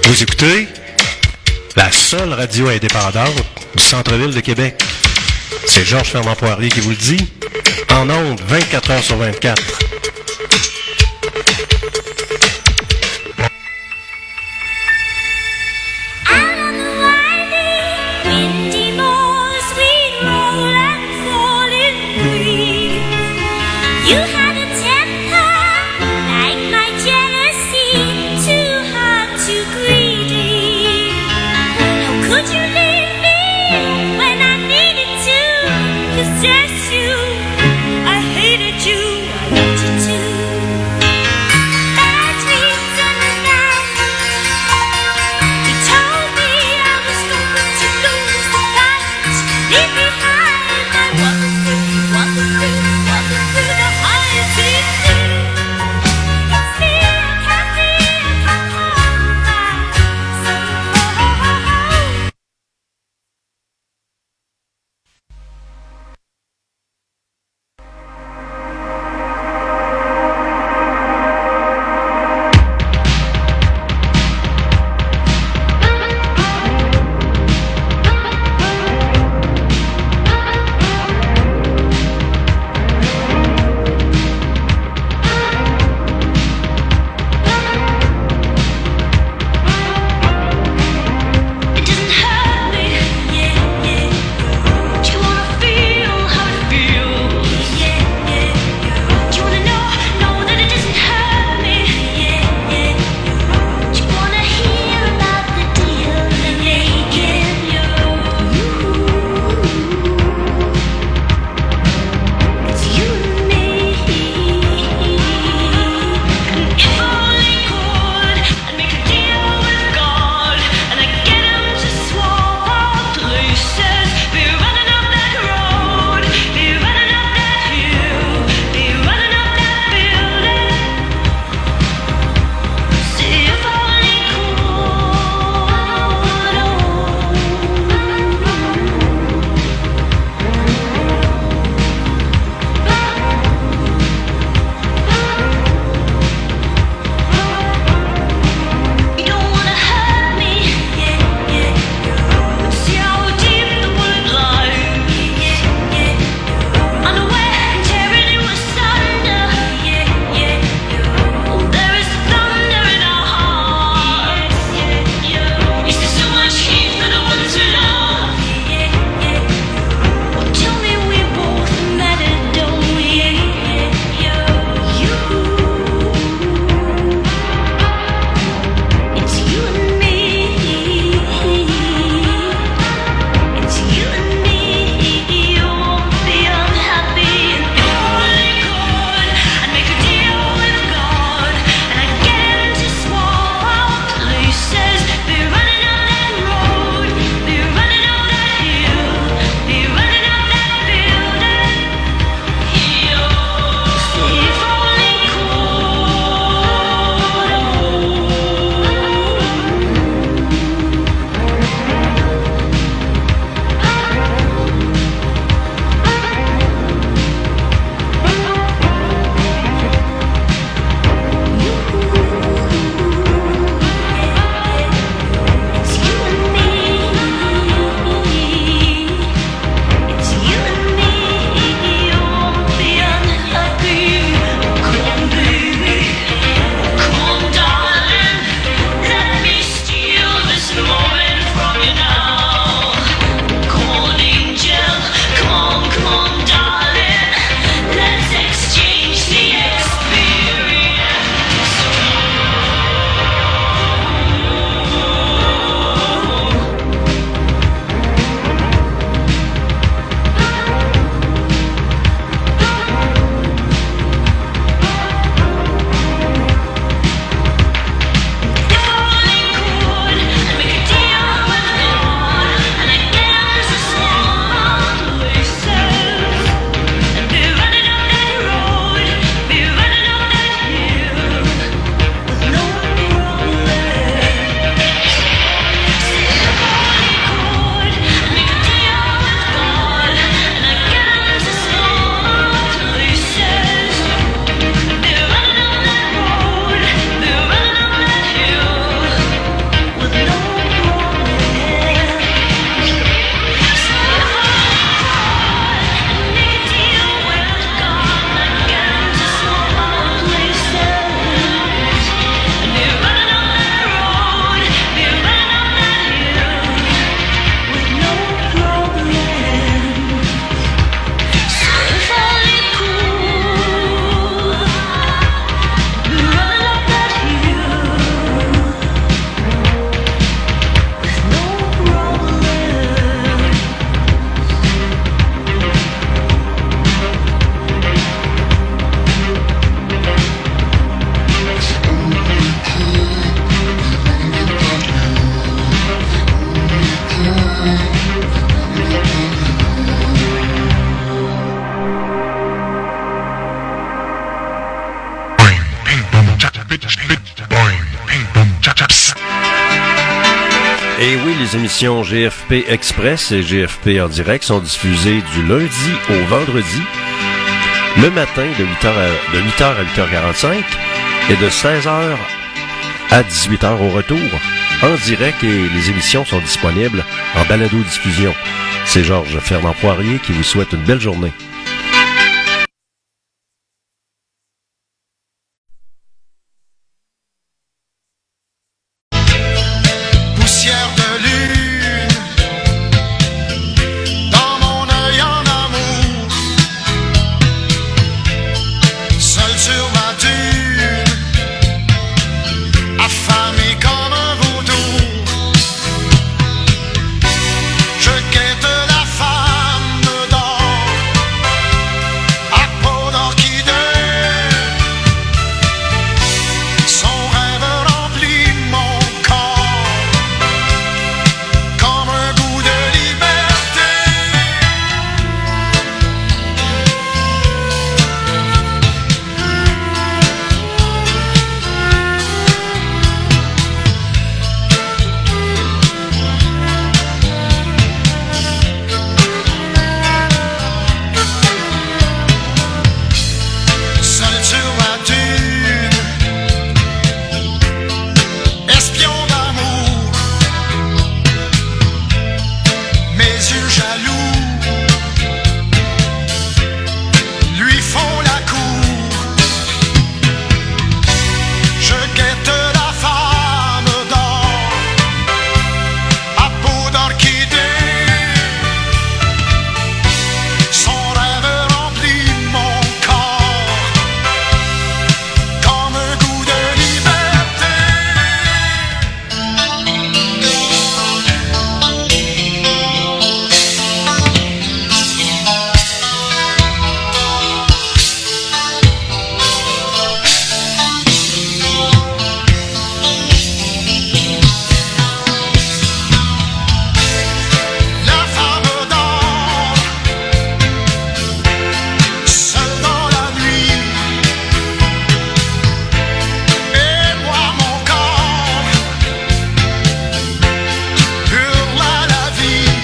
Vous écoutez la seule radio indépendante du centre-ville de Québec. C'est Georges Fernand-Poirier qui vous le dit, en ondes vingt-quatre heures sur vingt-quatre. Out on the winding, windy moors, we roll and fall in breeze. You had a temper like my jealousy, too hot, too greedy. How could you leave me when I needed to possess you? I hated you, I loved you. Boing, ping, boum, tchap, tchaps. Et oui, les émissions G F P Express et G F P en direct sont diffusées du lundi au vendredi, le matin de huit heures à, de huit heures à huit heures quarante-cinq et de seize heures à dix-huit heures au retour en direct, et les émissions sont disponibles en balado-diffusion. C'est Georges Fernand Poirier qui vous souhaite une belle journée. Poussière de lune dans mon œil en amour, seul sur ma dune, affamé comme un vautour. Je guette la femme d'or à peau d'orchidée. Son rêve remplit mon corps comme un goût de liberté. Seul sur la dune, espion d'amour, mes yeux jaloux lui font la cour. Je guette la femme d'or à peau d'orchidée. Son rêve remplit mon corps comme un goût de liberté. La femme d'or, seule dans la nuit, et moi mon corps hurle à la vie.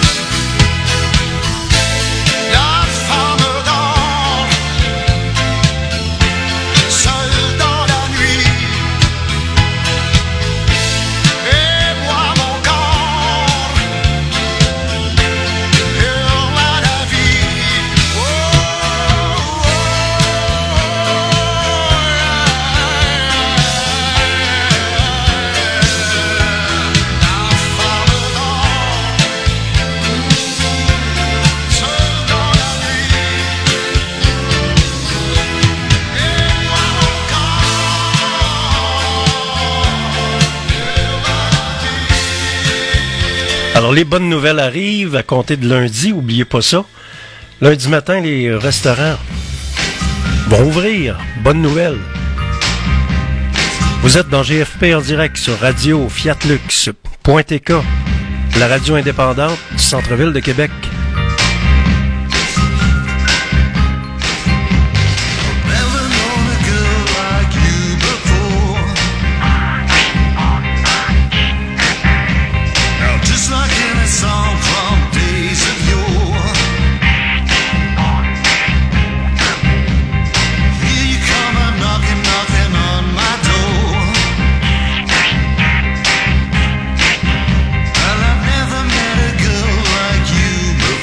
La femme d'or, seule dans la nuit, et moi mon corps hurle à la vie. Oh, oh, la femme d'or, seule dans la nuit, et moi mon Alors, les bonnes nouvelles arrivent à compter de lundi, oubliez pas ça. Lundi matin, les restaurants vont ouvrir. Bonne nouvelle. Vous êtes dans G F P en direct sur radio fiat lux point t k, la radio indépendante du centre-ville de Québec. Never known a girl like you before. Now just like in a song from days of yore, here you come, I'm knocking, knocking on my door. Well, I've never met a girl like you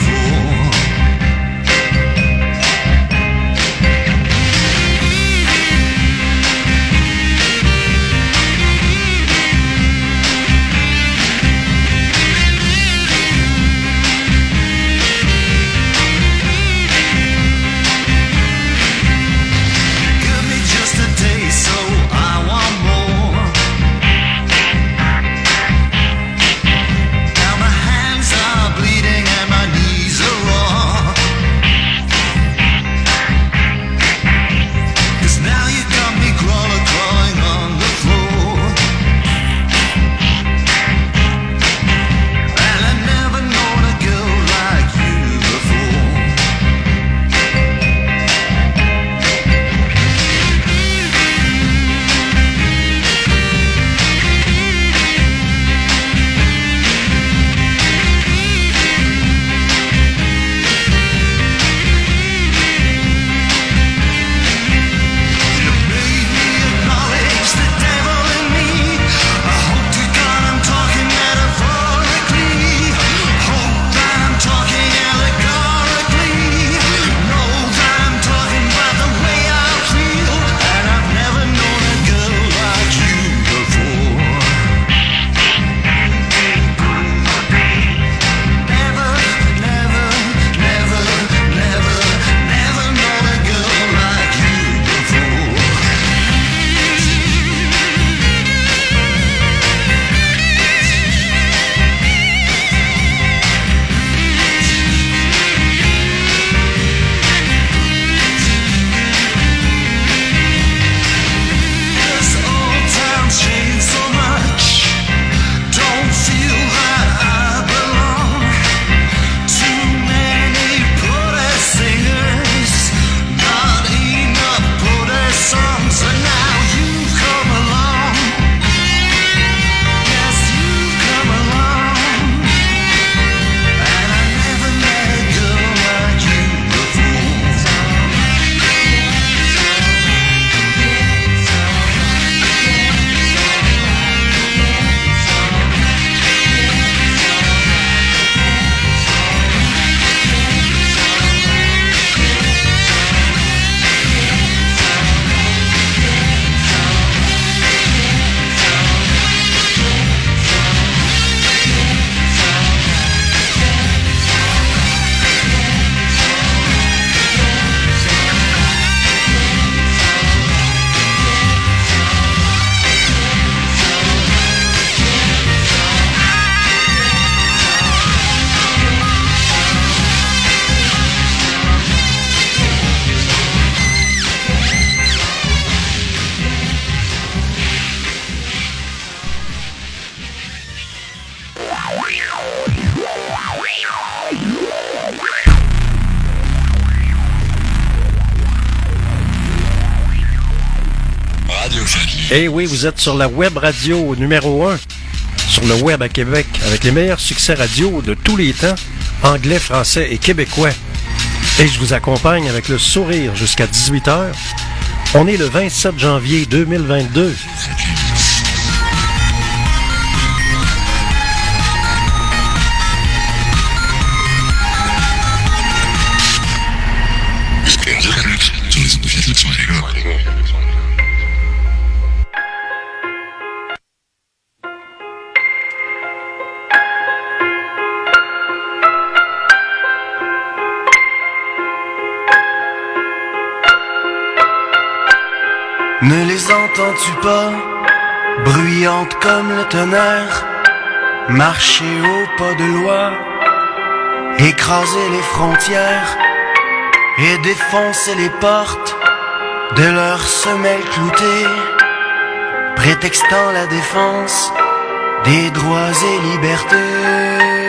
Eh oui, vous êtes sur la web radio numéro un, sur le web à Québec, avec les meilleurs succès radio de tous les temps, anglais, français et québécois. Et je vous accompagne avec le sourire jusqu'à dix-huit heures. On est le vingt-sept janvier deux mille vingt-deux. Ne les entends-tu pas, bruyantes comme le tonnerre, marcher au pas de loi, écraser les frontières et défoncer les portes de leurs semelles cloutées, prétextant la défense des droits et libertés.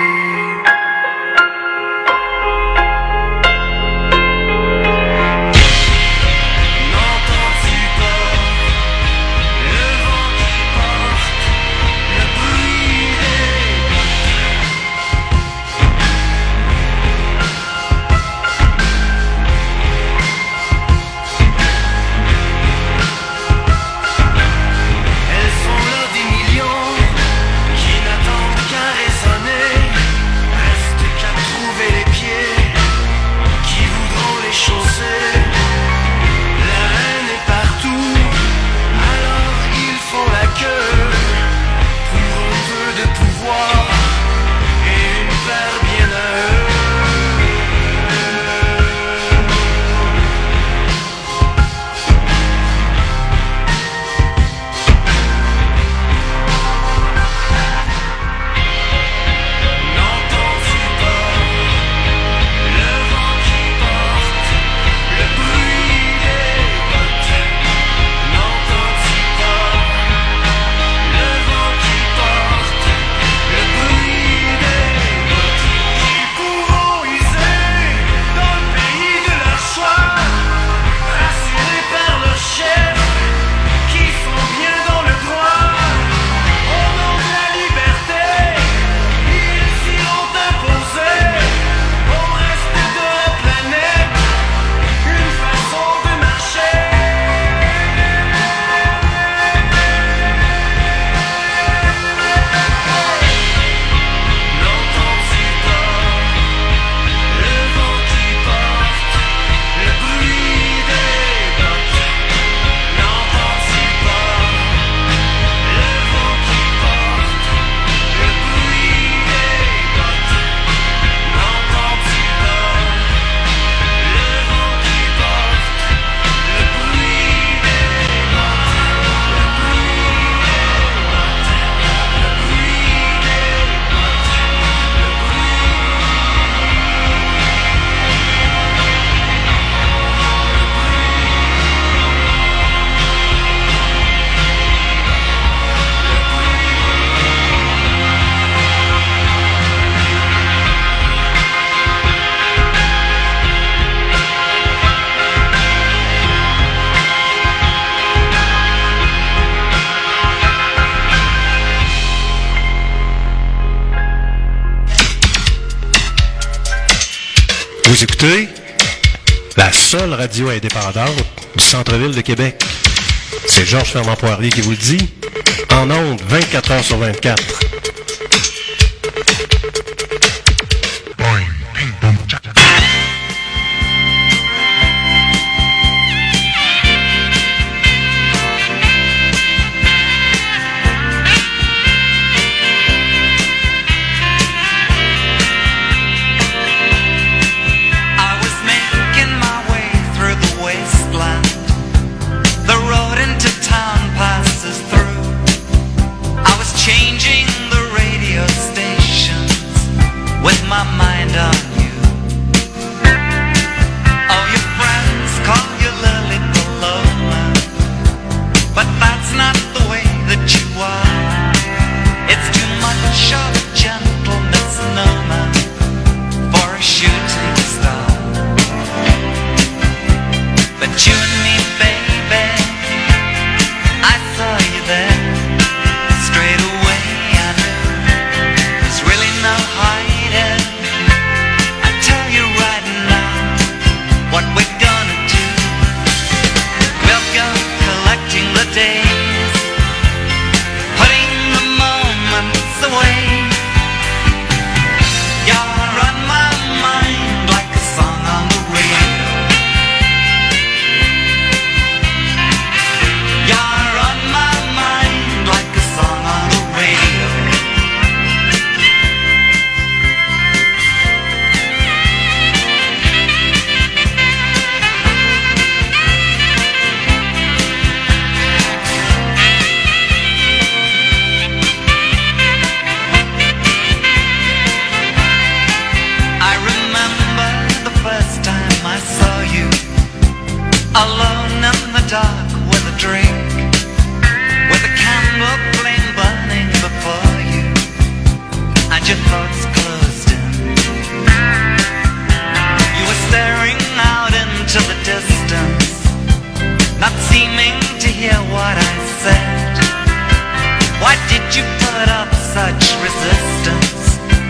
Vous écoutez la seule radio indépendante du centre-ville de Québec. C'est Georges Fernand-Poirier qui vous le dit, en ondes vingt-quatre heures sur vingt-quatre. Changing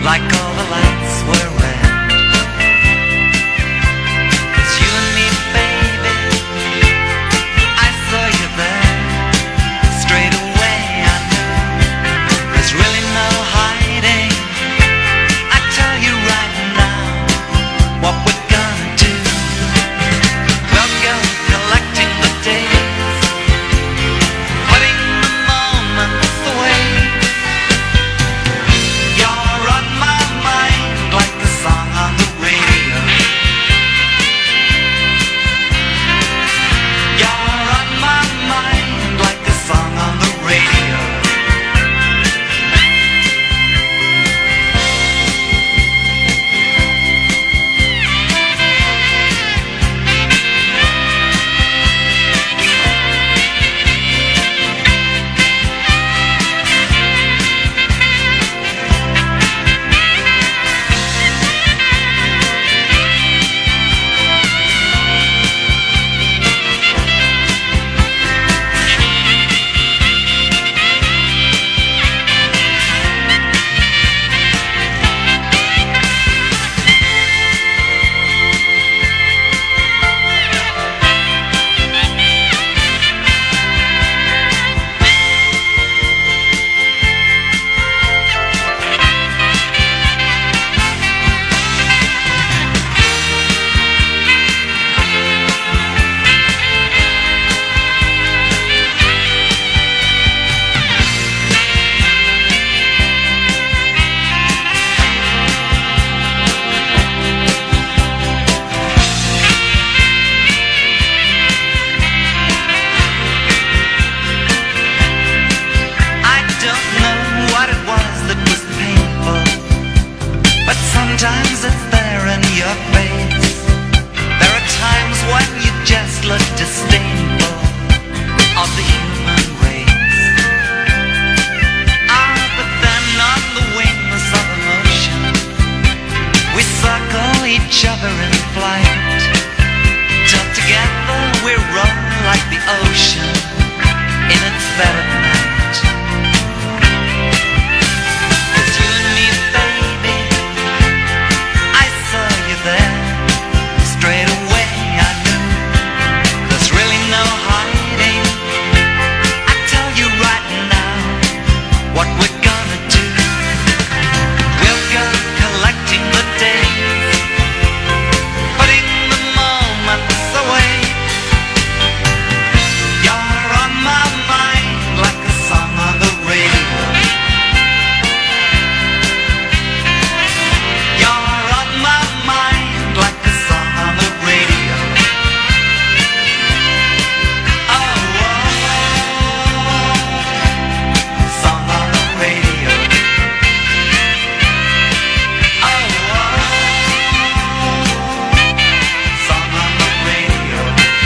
like all the lights were red. It's you and me, baby. I saw you there. Straight away I knew there's really no hiding. I tell you right now what we're gonna do. We'll go collecting the days, putting the moments away. You're on my mind like the song on the radio. You're on my mind like the song on the radio. I don't know what it was that was painful, but sometimes it's there in your face. There are times when you just look disdainful of the human race. Ah, but then on the wings of emotion, we circle each other in flight, till together we roll like the ocean in its bed at night. It's you and me, baby. I saw you there. Straight away I knew there's really no hiding. I tell you right now what we're gonna do. We'll go collecting the days, putting the moments away. You're on my mind like a song on the radio. You're on my mind like a song on the radio. Oh, oh, song on the radio. Oh, oh, song on the radio.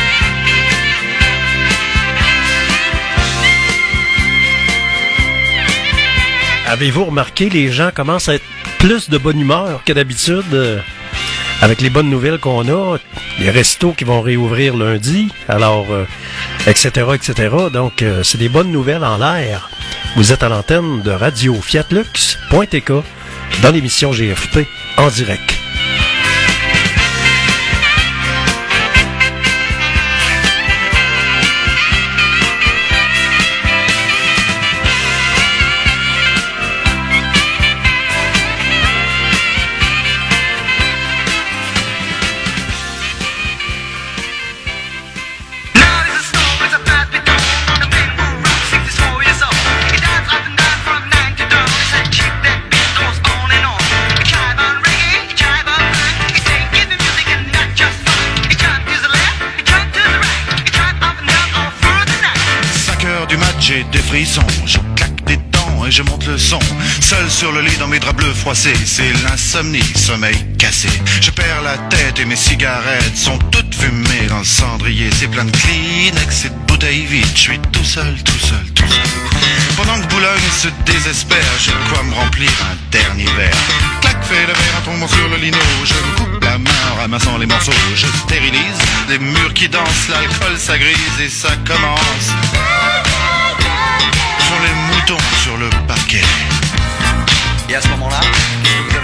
Avez-vous remarqué, les gens commencent à être plus de bonne humeur que d'habitude euh, avec les bonnes nouvelles qu'on a, les restos qui vont réouvrir lundi, alors, euh, et cetera, et cetera. Donc, euh, c'est des bonnes nouvelles en l'air. Vous êtes à l'antenne de Radio Fiat Lux point T K dans l'émission G F P en direct. Now there's a story that's about to go. The man who rocks sixty-four years old. He dives up and down from nine to dawn. He said, keep that beat goes on and on. He jive on reggae, he jive on blues. He say, give the music and not just fun. He jive to the left, he jive to the right. He jive up and down all through the night. cinq heures du match, j'ai des frissons. Je claque des dents et je monte le son. Seul sur le lit dans mes draps bleus froissés. C'est l'insomnie, sommeil cassé. Je perds la tête et mes cigarettes sont toutes fumées dans le cendrier. C'est plein de Kleenex et de bouteilles vides. Je suis tout seul, tout seul, tout seul. Pendant que Boulogne se désespère, j'ai de quoi me remplir un dernier verre. Clac, fait le verre en tombant sur le lino. Je me coupe la main en ramassant les morceaux. Je stérilise les murs qui dansent. L'alcool s'agrise et ça commence. Sur les moutons sur le parquet. Et à ce moment-là, qu'est-ce que vous avez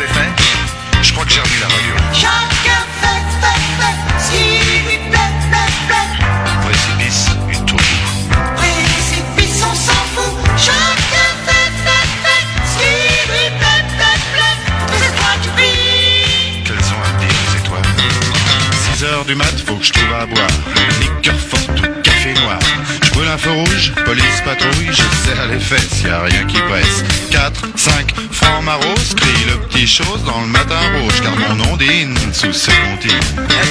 à boire, liqueur forte ou café noir. Je brûle un feu rouge, police patrouille, je serre les fesses, y a rien qui presse. quatre, cinq, francs maros, crie le petit chose dans le matin rouge, car mon nom dîne sous ce comptine.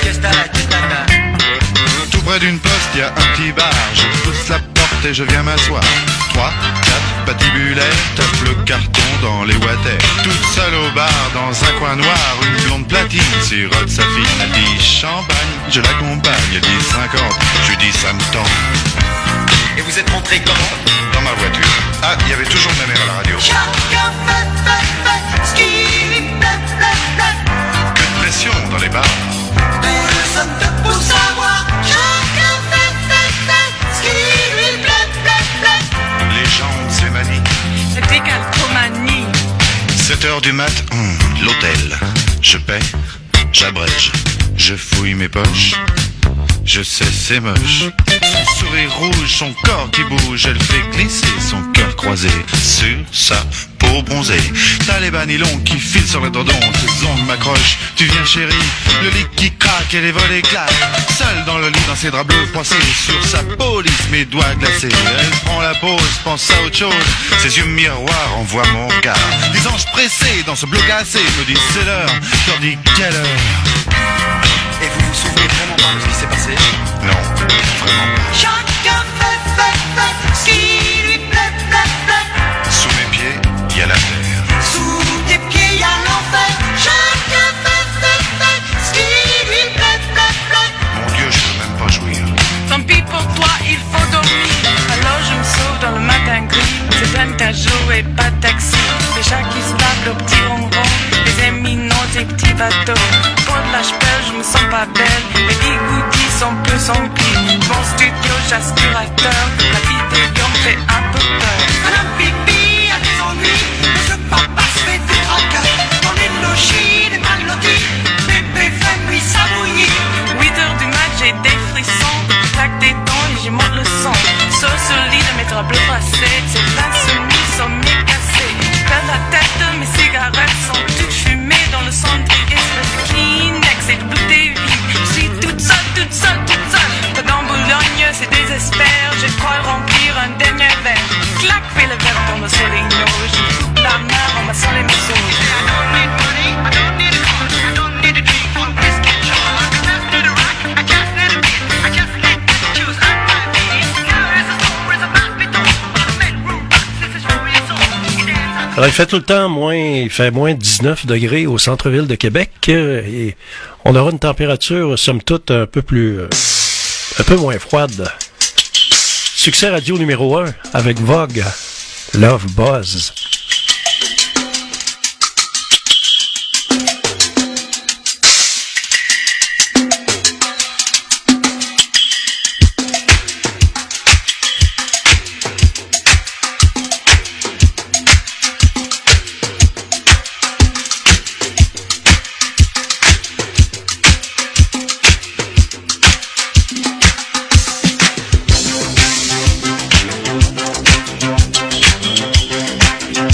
Tout près d'une poste, y a un petit bar, je pousse la porte et je viens m'asseoir. trois, quatre, patibulaire, tape le carton dans les water. Toute seule au bar, dans un coin noir, une blonde platine sirote sa fille. Elle dit champagne, je l'accompagne, elle dit cinquante, je lui dis ça me tend. Et vous êtes rentré comment? Dans ma voiture. Ah, il y avait toujours ma mère à la radio. Chacun fait, fait, fait ce qui lui plaît, plaît, plaît. Que de pression dans les bars. Personne te pousse à voir. Chacun fait, fait, fait ce qui lui plaît, plaît, plaît. Les jambes, c'est manie. La décalcomanie. sept heures du mat, hum, l'hôtel. Je paie, j'abrège, je fouille mes poches. Je sais, c'est moche. Son sourire rouge, son corps qui bouge, elle fait glisser son cœur croisé sur sa peau bronzée. T'as les bas nylons qui filent sur le dodon, tes ongles m'accrochent, tu viens chérie. Le lit qui craque et les volets claquent. Seule dans le lit, dans ses draps bleus froissés, sur sa peau lisse, mes doigts glacés. Elle prend la pause, pense à autre chose. Ses yeux miroirs envoient mon regard. Des anges pressés dans ce bloc glacé me disent c'est l'heure. Je leur dis quelle heure. Et vous vous souvenez vraiment pas de ce qui s'est passé? Non, vraiment pas. Chacun fait, fait, fait ce qui lui plaît, plaît, plaît. Sous mes pieds, il y a la terre. Sous tes pieds, y a l'enfer. Chacun fait, fait, fait ce qui lui plaît, plaît, plaît. Mon Dieu, je peux même pas jouir. Tant pis pour toi, il faut dormir. Alors je me sauve dans le matin gris. C'est un cajot et pas de taxi. Les chats qui se lavent le petit ronron. Les éminents des petits bateaux. Pour de la ch'pelle, je me sens pas belle. Mes bigoudis sont peu remplis. Mon studio, j'aspirateur. La vidéo me fait un peu peur. Madame Pipi a des ennuis. Monsieur Papa se fait des tracas. Dans les logis, des mal lotis. Bébé fait nuit sabouillie. huit heures du mat, j'ai des frissons. Claque des dents et j'y monte le son. Sauce au lit de mes draps bleus passés. C'est insoumis, sont mes cassés. Perds la tête, mes cigarettes sont toutes fumées dans le cendrier. Le Kleenex et le bout des vies. Je suis toute seule, toute seule, toute seule. Pas dans Boulogne, c'est désespère. Je crois remplir un dernier verre. Clac, fais le verre dans le solino. Je coupe la main en massant les morceaux. Alors, il fait tout le temps moins, il fait moins dix-neuf degrés au centre-ville de Québec euh, et on aura une température, somme toute, un peu plus, euh, un peu moins froide. Succès radio numéro un avec Vogue, Love Buzz. Chacun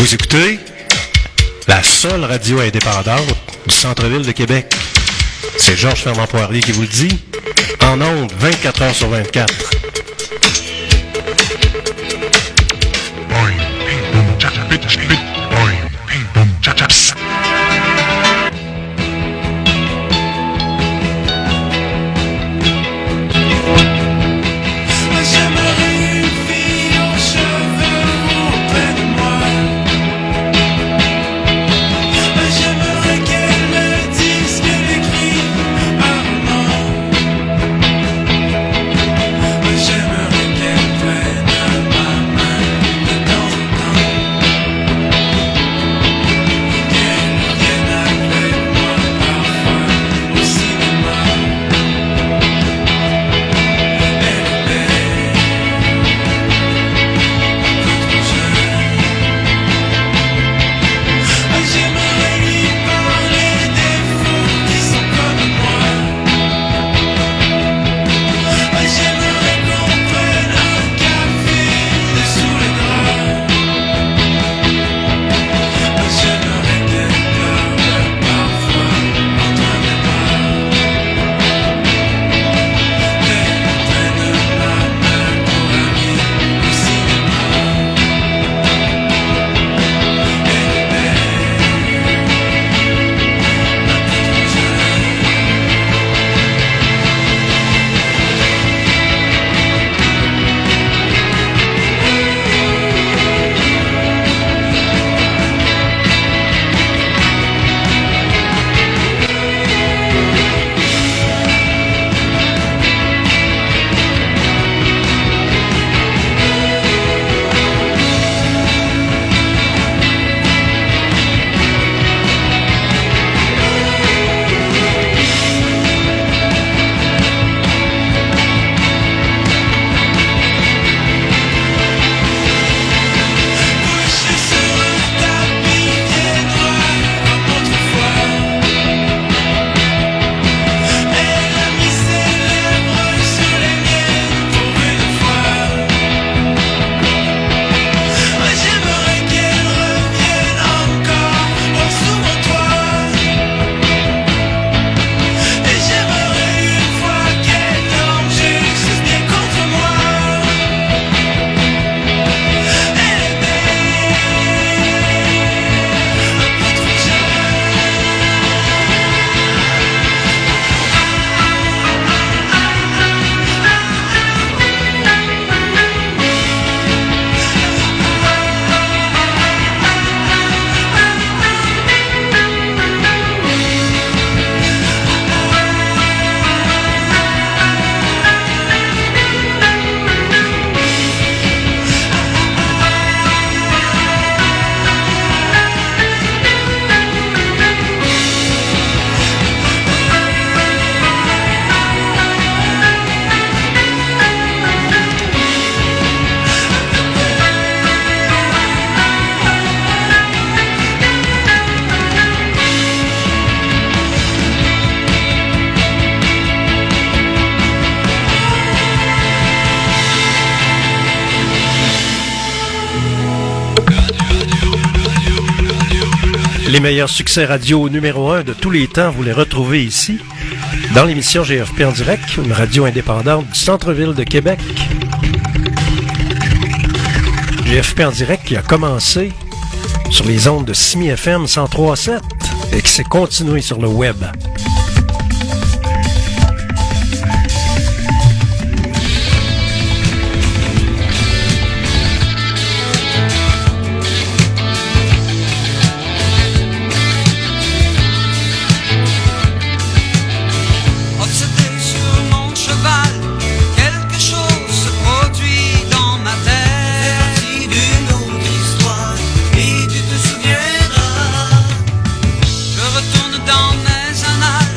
Vous écoutez la seule radio indépendante du centre-ville de Québec. C'est Georges Fernand Poirier qui vous le dit, en ondes vingt-quatre heures sur vingt-quatre. Boing, ping, boum, tcha, tcha, pit, pit, boing, ping, boum, tcha, tcha, pss. J'aimerais une fille aux cheveux roux près de moi. J'aimerais qu'elle me dise qu'elle écrit un roman. J'aimerais qu'elle prenne ma main de temps en temps. Qu'elle vienne avec moi parfois au cinéma. Elle est belle, trop jeune. J'aimerais lui parler des fous qui sont comme moi. J'aimerais qu'on prenne un café dessous les draps. J'aimerais qu'elle pleure parfois entre mes bras. Qu'elle prenne ma main pour aller au cinéma. Elle est belle, un peu trop jeune. Couché sur un tapis pieds noirs comme autrefois. Elle a mis ses lèvres sur les miennes pour une fois. J'aimerais qu'elle revienne encore voir sous mon toit. Et j'aimerais une fois qu'elle dorme juste bien contre moi. Elle est belle, un peu trop jeune. Les meilleurs succès radio numéro un de tous les temps, vous les retrouvez ici, dans l'émission G F P en direct, une radio indépendante du centre-ville de Québec. G F P en direct qui a commencé sur les ondes de Simi F M cent trois sept et qui s'est continué sur le web. Obsédé sur mon cheval, quelque chose se produit dans ma tête. Partie d'une autre histoire, et tu te souviendras. Je retourne dans mes annales.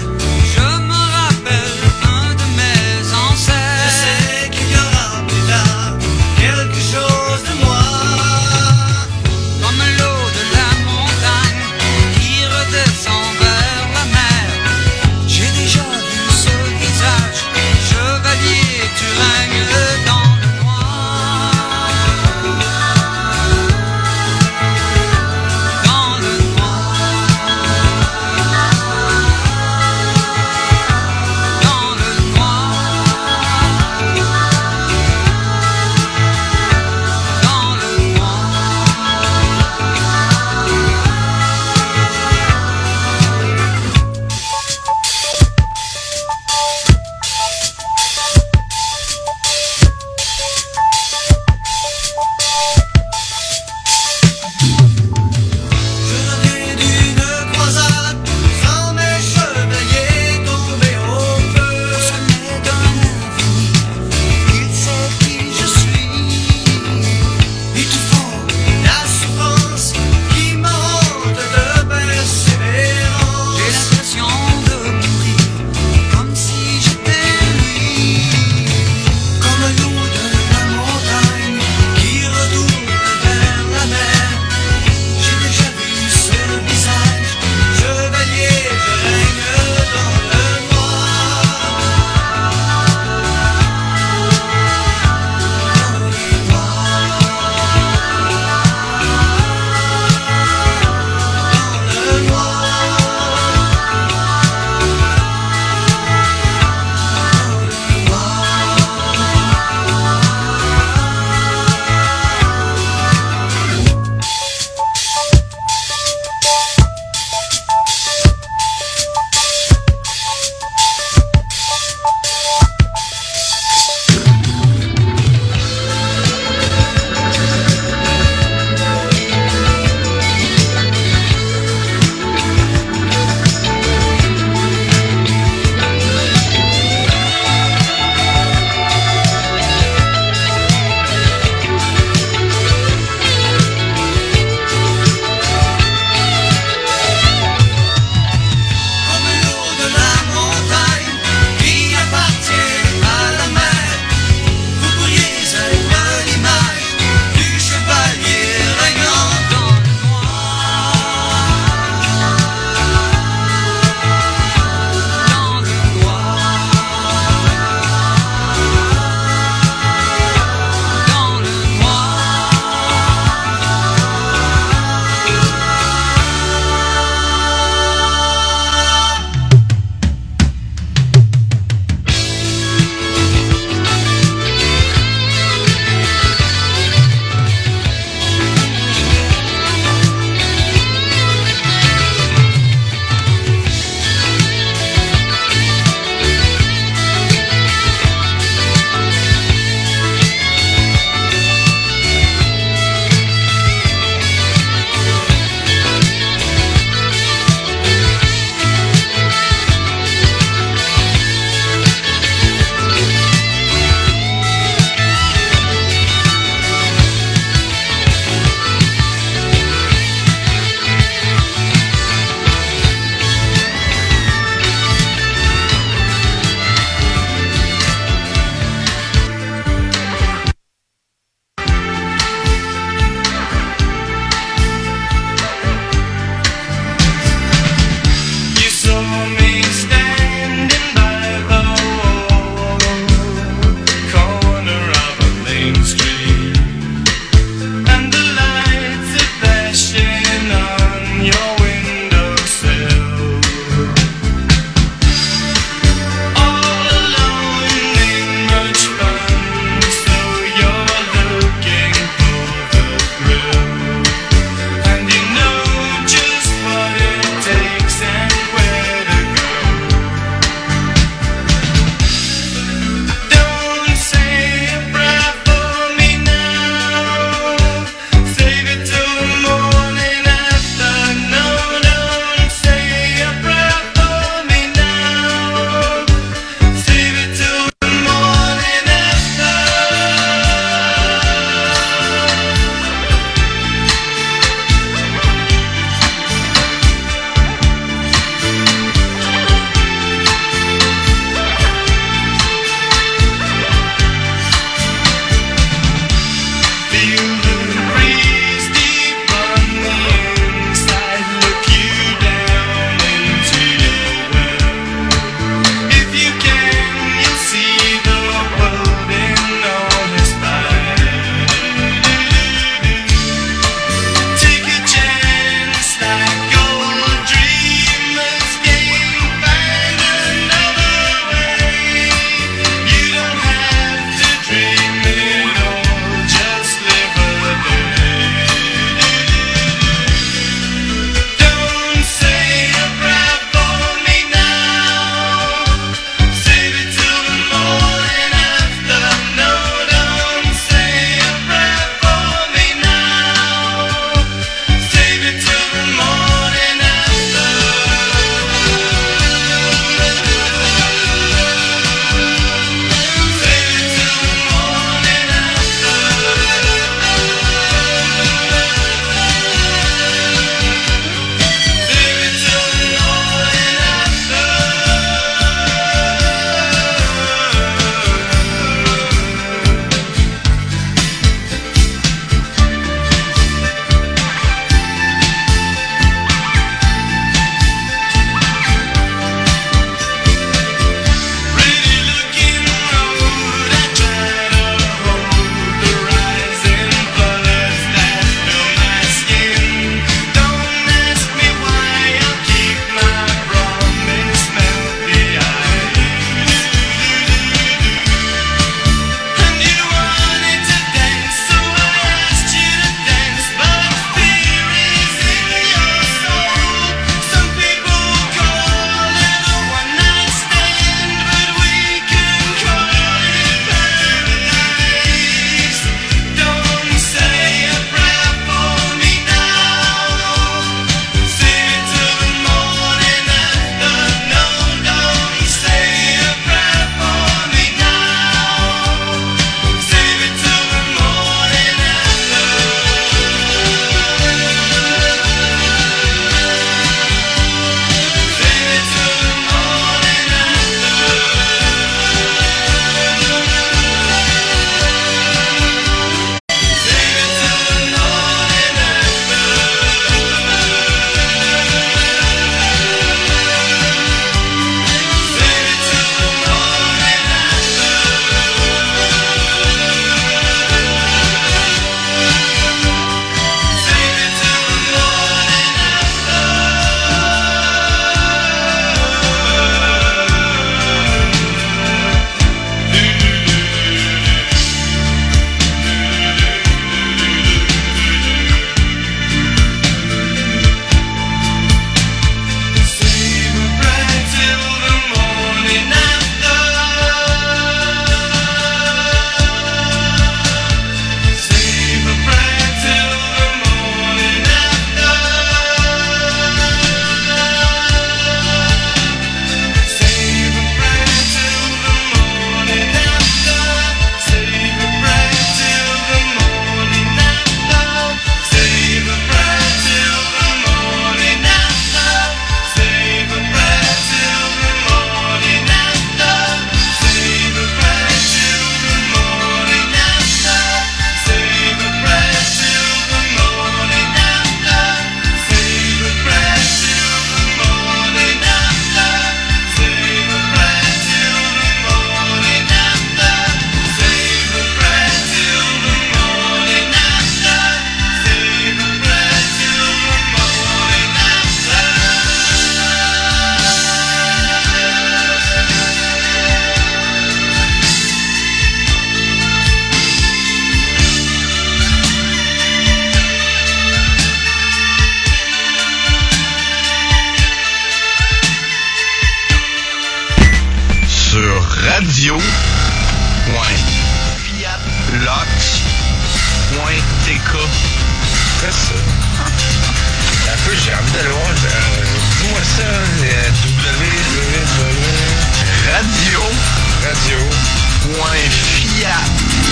radio point fiat lux point t k. C'est ça. Un peu, j'ai envie d'aller voir. euh, Dis-moi ça, euh, www. Radio Radio. point fiat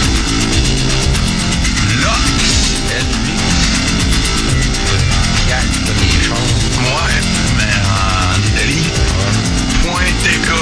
lux. Fiat, t'as des choses. Ouais, mais en Italie. Point t k.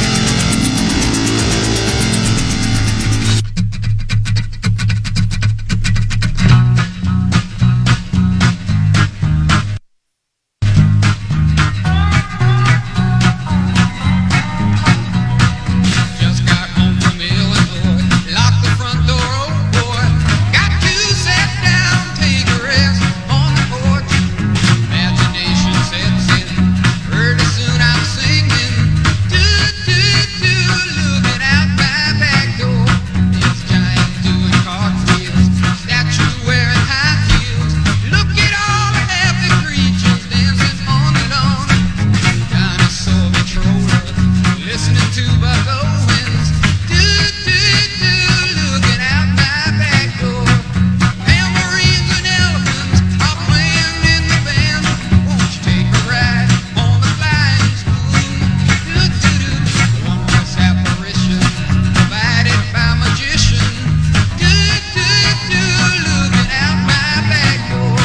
Just got home from Illinois, locked the front door, oh boy. Got to sit down, take a rest on the porch. Imagination sets in, pretty soon I'm singing. Do, do, do, looking out my back door. It's giant doing cartwheels, statue wearing high heels. Look at all the happy creatures dancing on the lawn. Dinosaur controller, listening to Buck Owens. Do, do, do, looking out my back door. Tambourines and elephants are playing in the band. Won't you take a ride on the flying spoon? Do, do, do, wondrous apparition provided by magician. Do, do, do, looking out my back door.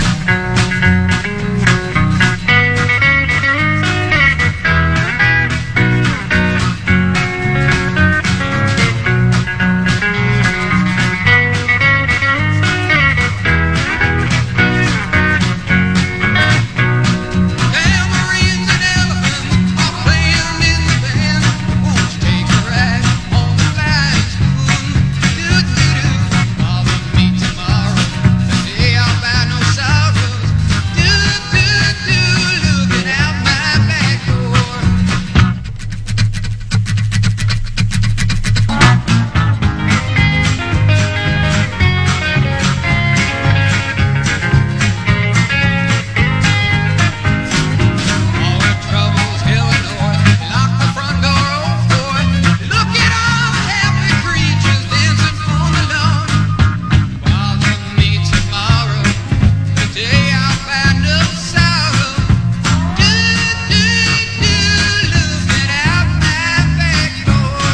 Tambourines and elephants are playing in the band. Won't you take a ride on the flying spoon? Do, do, do, bother me tomorrow, the day I'll find no sorrows. Do, do, do, looking out my back door. All the troubles, Illinois, lock the front door, oh boy. Look at all the happy creatures dancing on the lawn. Bother me tomorrow, the day I'll find no sorrow. Do, do, do, looking out my back door.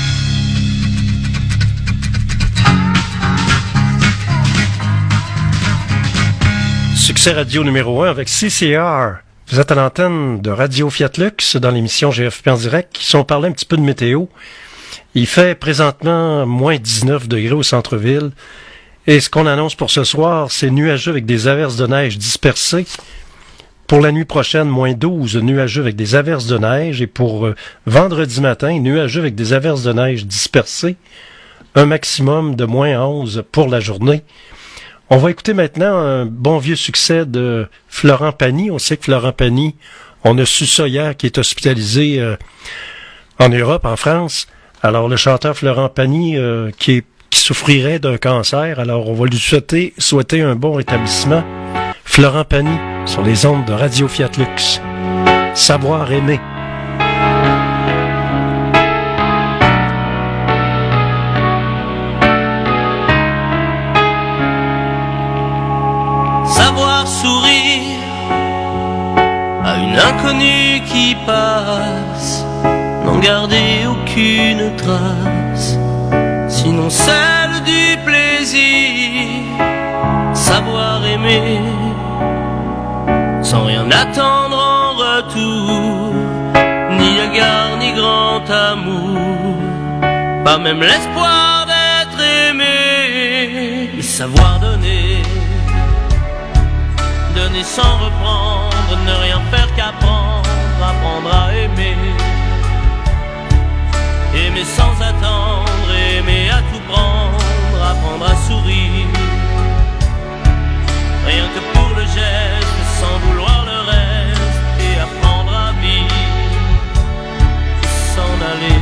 Succès radio numéro un avec C C R. Vous êtes à l'antenne de Radio Fiat Lux dans l'émission G F P en direct. Si on parlait un petit peu de météo, il fait présentement moins dix-neuf degrés au centre-ville. Et ce qu'on annonce pour ce soir, c'est nuageux avec des averses de neige dispersées. Pour la nuit prochaine, moins douze, nuageux avec des averses de neige. Et pour euh, vendredi matin, nuageux avec des averses de neige dispersées. Un maximum de moins onze pour la journée. On va écouter maintenant un bon vieux succès de Florent Pagny. On sait que Florent Pagny, on a su ça hier, qui est hospitalisé euh, en Europe, en France. Alors, le chanteur Florent Pagny, euh, qui, est, qui souffrirait d'un cancer, alors on va lui souhaiter, souhaiter un bon rétablissement. Florent Pagny, sur les ondes de Radio Fiat Lux. Savoir aimer. Savoir sourire à une inconnue qui passe, n'en garder aucune trace, sinon celle du plaisir. Savoir aimer sans rien attendre en retour, ni égard ni grand amour, pas même l'espoir d'être aimé. Et savoir donner, donner sans reprendre, ne rien faire qu'apprendre, apprendre à aimer. Aimer sans attendre, aimer à tout prendre, apprendre à sourire. Rien que pour le geste, sans vouloir le reste, et apprendre à vivre, s'en aller.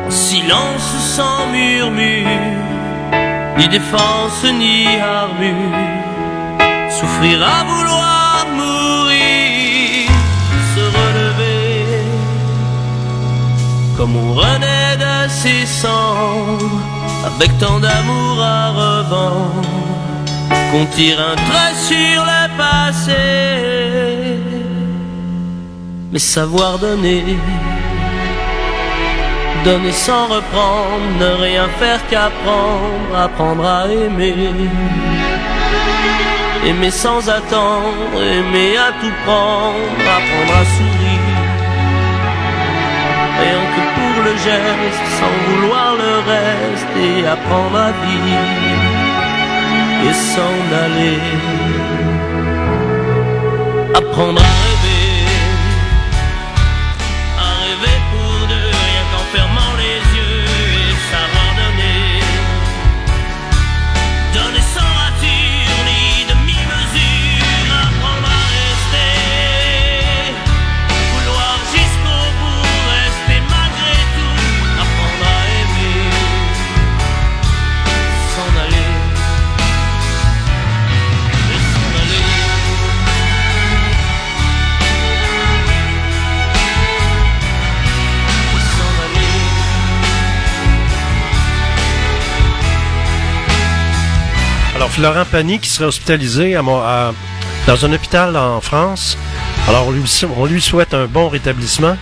silence sans murmure, ni défense ni armure, souffrir à vouloir mourir, se relever, comme on renaît de ses cendres, avec tant d'amour à revendre, qu'on tire un trait sur le passé, mais savoir donner, donner sans reprendre, ne rien faire qu'apprendre, apprendre à aimer, aimer sans attendre, aimer à tout prendre, apprendre à sourire, rien que pour le geste, sans vouloir le reste, et apprendre à vivre, et s'en aller, apprendre à rêver, à rêver pour deux, rien qu'en fermant les yeux, et savoir donner, donner sans rature ni demi-mesure, apprendre à rester, vouloir jusqu'au bout, rester malgré tout, apprendre à aimer, s'en aller. Alors, Florent Pagny qui serait hospitalisé à, Mo- à- dans un hôpital en France. Alors, on lui, on lui souhaite un bon rétablissement.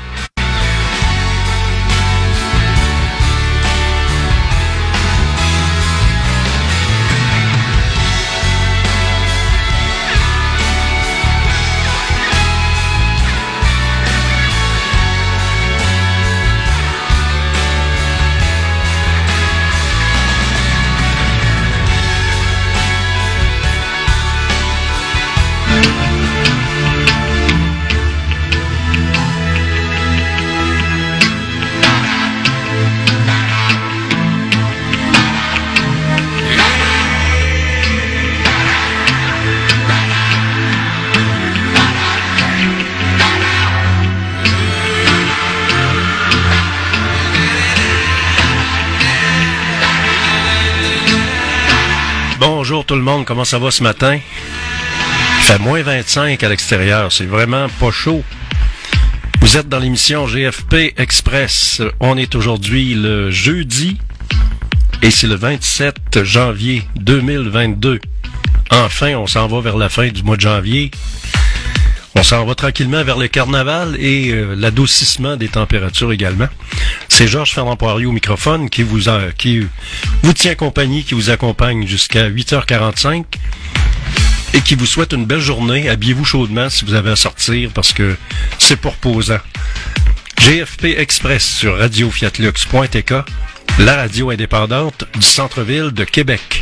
Bonjour tout le monde, comment ça va ce matin? Il fait moins vingt-cinq à l'extérieur, c'est vraiment pas chaud. Vous êtes dans l'émission G F P Express. On est aujourd'hui le jeudi et c'est le vingt-sept janvier deux mille vingt-deux. Enfin, on s'en va vers la fin du mois de janvier. On s'en va tranquillement vers le carnaval et euh, l'adoucissement des températures également. C'est Georges Fernand Poirier au microphone qui vous a, qui vous tient compagnie, qui vous accompagne jusqu'à huit heures quarante-cinq et qui vous souhaite une belle journée. Habillez-vous chaudement si vous avez à sortir parce que c'est pour posant. G F P Express sur radio fiat lux point t k, la radio indépendante du centre-ville de Québec.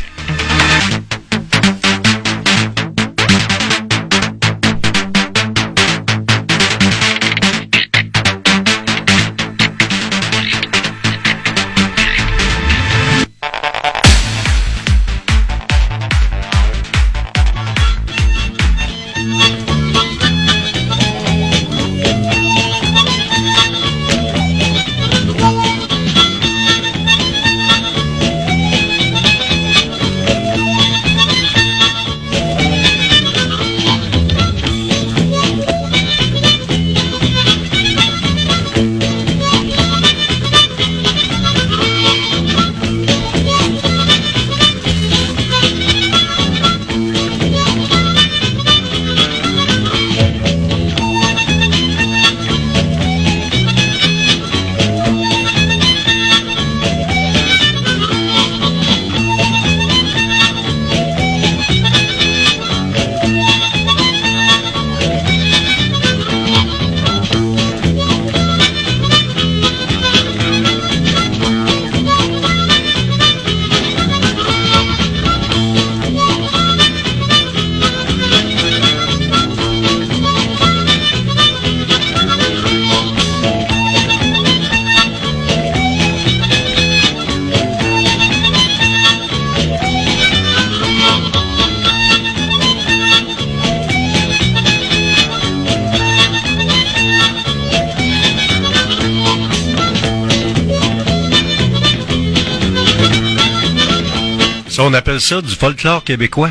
Ça, on appelle ça du folklore québécois.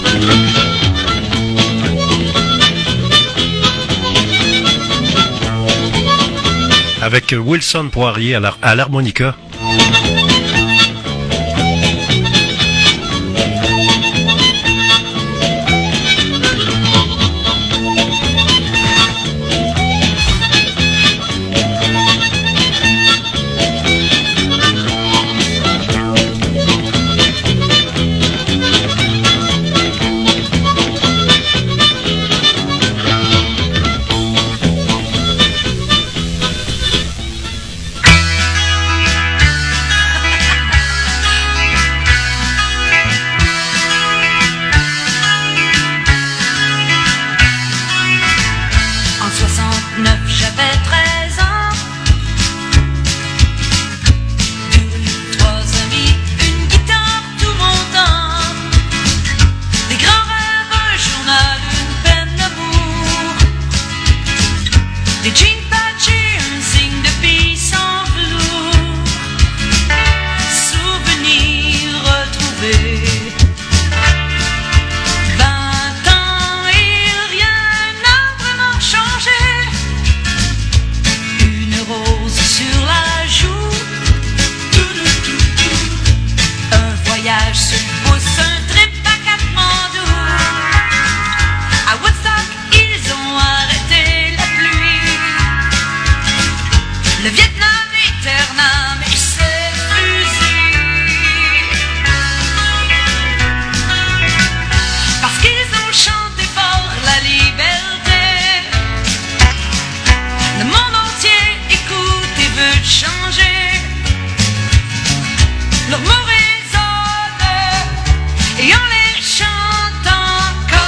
Avec Wilson Poirier à l'har- à l'harmonica. En soixante-neuf, j'avais treize ans. Deux, trois amis, une guitare, tout mon temps. Des grands rêves, un journal, une peine d'amour. Des jeans patchés, un signe de vie sans velours. Souvenirs retrouvés. Vingt ans et rien n'a vraiment changé. Une rose sur la joue. Un voyage se pousse, un trip à Katmandou. À Woodstock, ils ont arrêté la pluie. Le Vietnam éternel et ses fusils. Parce qu'ils ont chanté fort la liberté. Le monde entier écoute et veut changer. Leurs mots résonnent et on les chante encore.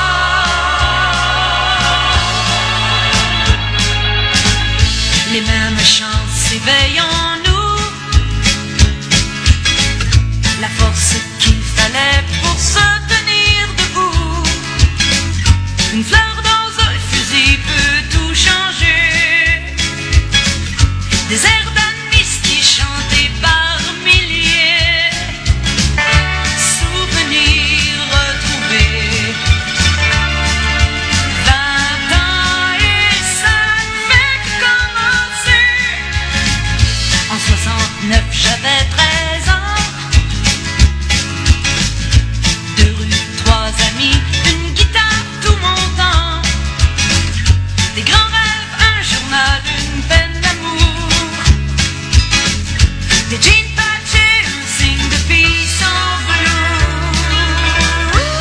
Les mêmes chants s'éveillent en nous. La force qu'il fallait pour se tenir debout. Une fleur dans un fusil peut tout changer. Des airs d'amnistie chantés par milliers. Souvenirs retrouvés. Vingt ans et ça ne fait que commencer. En soixante-neuf, j'avais treize ans. Deux rues, trois amis, une guitare, tout mon temps. Des grands rêves, un journal, une peine d'amour. Des jeans patchés, un signe de vie sans velours.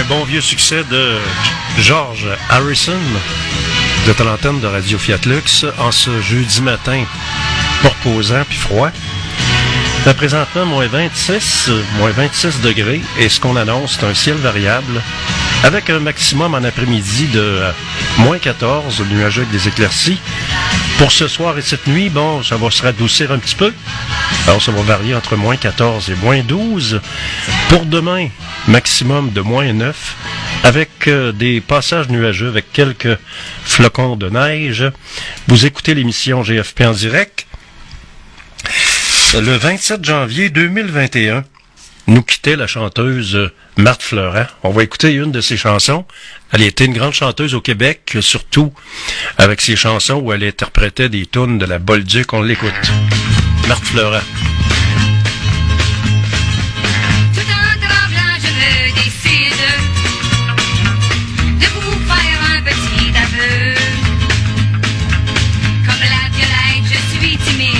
bon vieux succès de George Harrison. Vous êtes à l'antenne de Radio Fiat Lux en ce jeudi matin, pas reposant puis froid. C'est présentement moins vingt-six, moins vingt-six degrés, et ce qu'on annonce, c'est un ciel variable, avec un maximum en après-midi de euh, moins quatorze, nuageux avec des éclaircies. Pour ce soir et cette nuit, bon, ça va se radoucir un petit peu. Alors, ça va varier entre moins quatorze et moins douze. Pour demain, maximum de moins neuf, avec euh, des passages nuageux, avec quelques flocons de neige. Vous écoutez l'émission G F P en direct. Le vingt-sept janvier deux mille vingt et un, nous quittait la chanteuse Marthe Fleurant. On va écouter une de ses chansons. Elle était une grande chanteuse au Québec, surtout avec ses chansons où elle interprétait des tunes de la Bolduc. On l'écoute. Marthe Fleurant. Tout en tremblant, je me décide de vous faire un petit aveu. Comme la violette, je suis timide.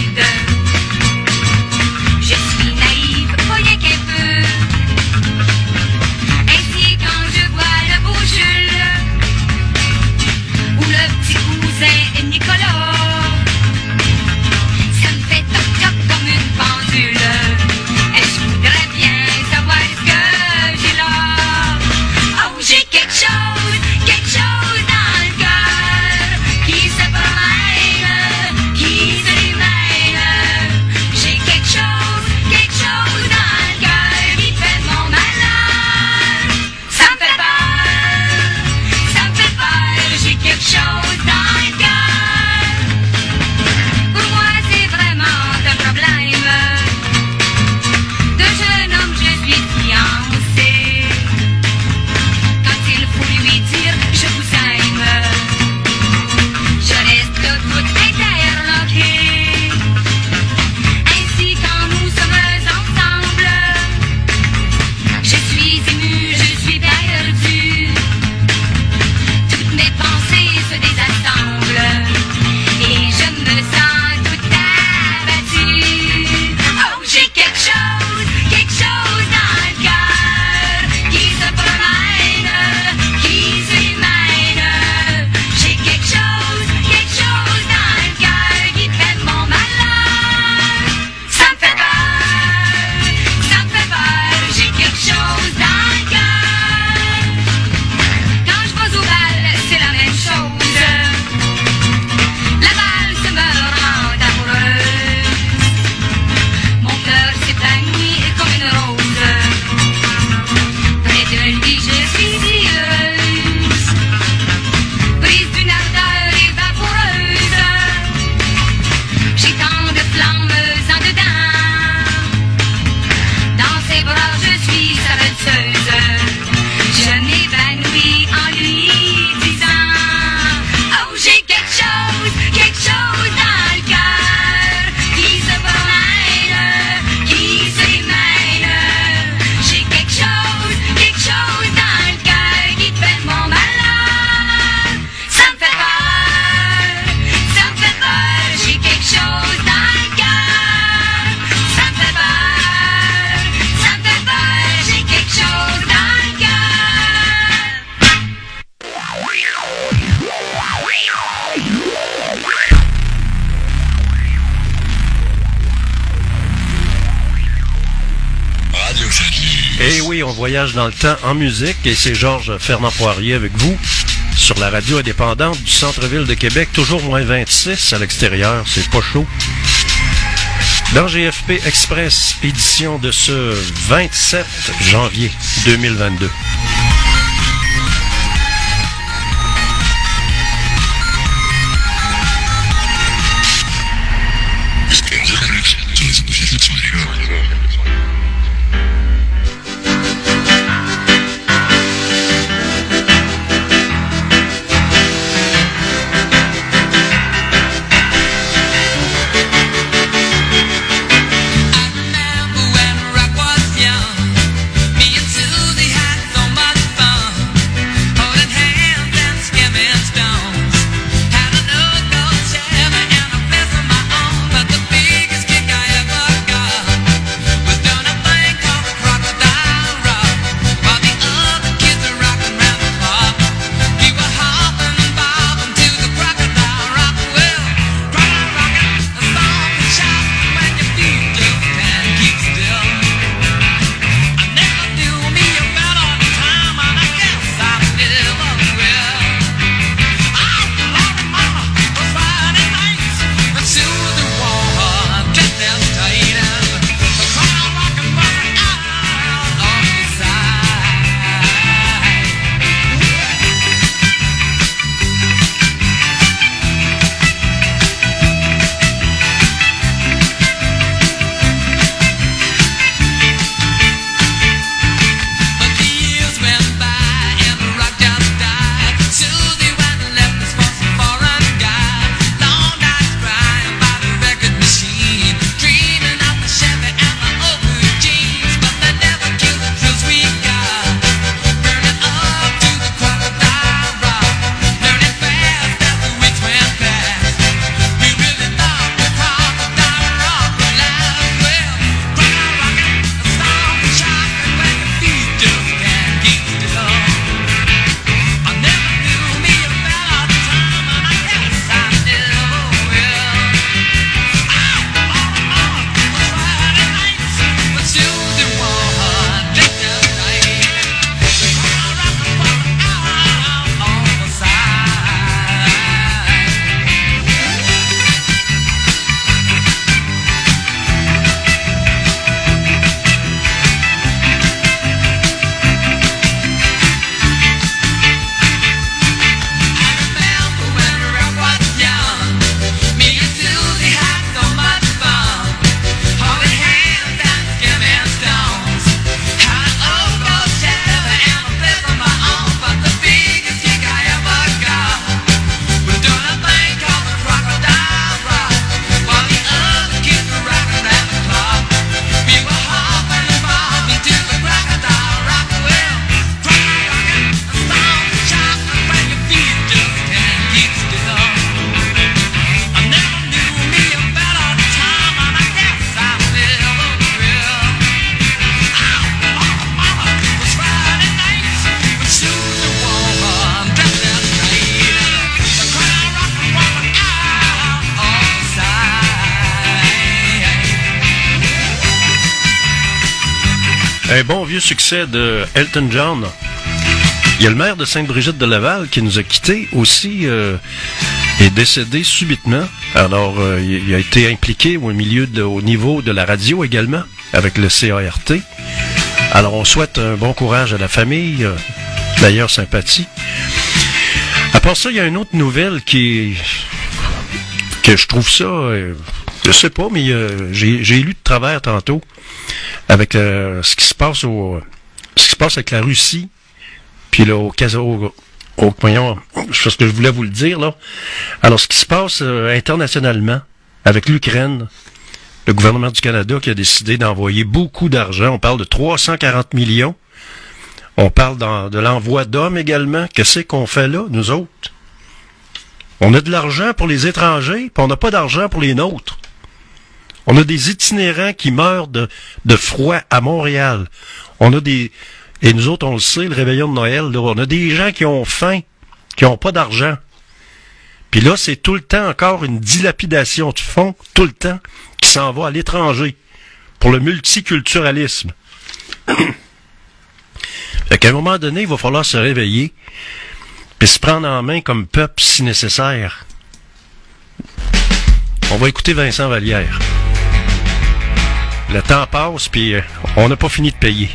Je suis naïve, rien qu'un peu. Ainsi quand je vois le beau Jules ou le petit cousin Nicolas, ça me fait toc-toc comme une pendule. Et je voudrais bien savoir ce que j'ai là. Oh, j'ai quelque chose, quelque chose dans le cœur qui se promène, qui se démène. J'ai quelque chose, quelque chose dans le cœur qui fait mon malheur. Ça me fait peur, ça me fait peur. J'ai quelque chose dans le cœur. Pour moi c'est vraiment un problème. De jeune homme je suis fiancée. Quand il faut lui dire je vous aime, je reste toute interloquée. Ainsi quand nous sommes ensemble, je suis émue, je suis perdue. Toutes mes pensées se désassemblent et je me sens toute abattue. Oh, j'ai quelque chose, quelque chose dans le cœur qui se promène, qui se démène. J'ai quelque chose, quelque chose dans le cœur qui fait mon malheur. Ça me fait peur, ça me fait peur. J'ai quelque chose dans le cœur. Quand je vais au bal, c'est la même chose. La valse me rend amoureuse. Mon cœur s'épanouit comme une rose. Près de lui, je suis si heureuse. Prise d'une ardeur évaporeuse. J'ai tant de flammes en dedans. Dans ses bras, je suis sa valseuse. Je m'évanouis en lui disant: oh, j'ai quelque chose, quelque chose dans le cœur qui se promène, qui se démène. J'ai quelque chose, quelque chose dans le cœur qui fait mon malheur. Ça me fait peur, ça me fait peur. J'ai quelque chose dans le cœur. Ça me fait peur, ça me fait peur. J'ai quelque chose dans le cœur. Radio Fiat Eh oui, on voyage dans le temps en musique et c'est Georges Fernand Poirier avec vous sur la radio indépendante du centre-ville de Québec, toujours moins vingt-six à l'extérieur, c'est pas chaud. Dans G F P Express, édition de ce vingt-sept janvier deux mille vingt-deux. Remember when rock was young, me and Susie had so much Un bon vieux succès de Elton John. Il y a le maire de Sainte-Brigitte de Laval qui nous a quittés aussi, euh, est décédé subitement. Alors, euh, il a été impliqué au milieu de, au niveau de la radio également, avec le C A R T. Alors, on souhaite un bon courage à la famille, euh, d'ailleurs sympathie. À part ça, il y a une autre nouvelle qui que je trouve ça, euh, je sais pas, mais euh, j'ai, j'ai lu de travers tantôt avec euh, ce qui se passe au, ce qui se passe avec la Russie. Puis là, au cas au, au voyons, c'est ce que je voulais vous le dire, là. Alors, ce qui se passe euh, internationalement avec l'Ukraine, le gouvernement du Canada qui a décidé d'envoyer beaucoup d'argent. On parle de trois cent quarante millions. On parle dans, de l'envoi d'hommes également. Qu'est-ce qu'on fait là, nous autres? On a de l'argent pour les étrangers, puis on n'a pas d'argent pour les nôtres. On a des itinérants qui meurent de, de froid à Montréal. On a des... Et nous autres, on le sait, le réveillon de Noël, là, on a des gens qui ont faim, qui n'ont pas d'argent. Puis là, c'est tout le temps encore une dilapidation de fonds, tout le temps, qui s'en va à l'étranger pour le multiculturalisme. Fait qu'à un moment donné, il va falloir se réveiller puis se prendre en main comme peuple si nécessaire. On va écouter Vincent Vallière. Le temps passe, puis euh, on n'a pas fini de payer.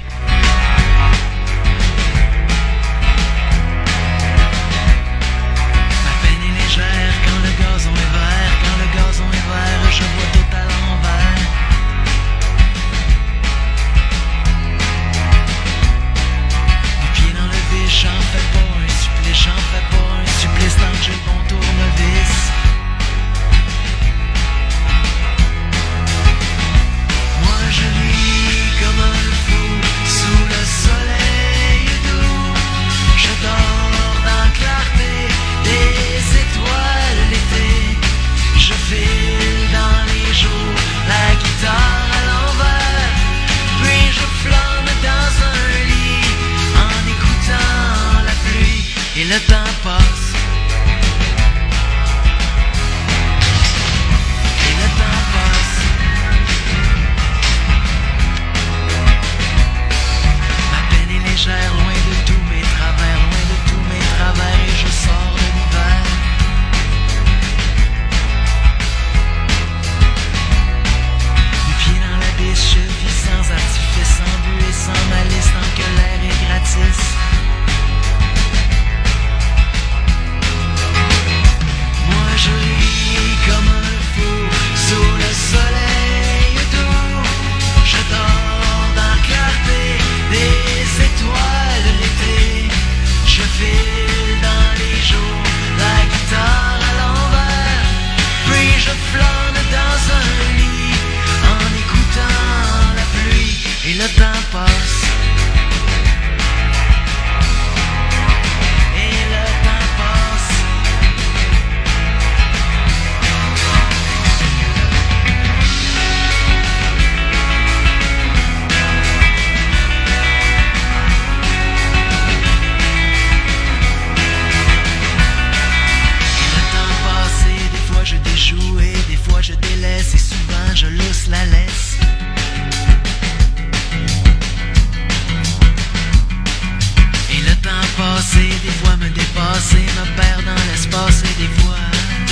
Le temps passe. Et le temps passe. Ma peine est légère, loin de tous mes travers, loin de tous mes travers, et je sors de l'hiver. Les pieds dans l'abysse, je vis sans artifice, sans but et sans malice, tant que l'air est gratis. Je ris comme un fou sous le soleil doux. Je dors dans la clarté des étoiles l'été. Je file dans les jours, la guitare à l'envers. Puis je flâne dans un lit en écoutant la pluie. Et le temps passe. Je délaisse et souvent je lousse la laisse. Et le temps passé, des fois me dépasser, me perd dans l'espace et des fois.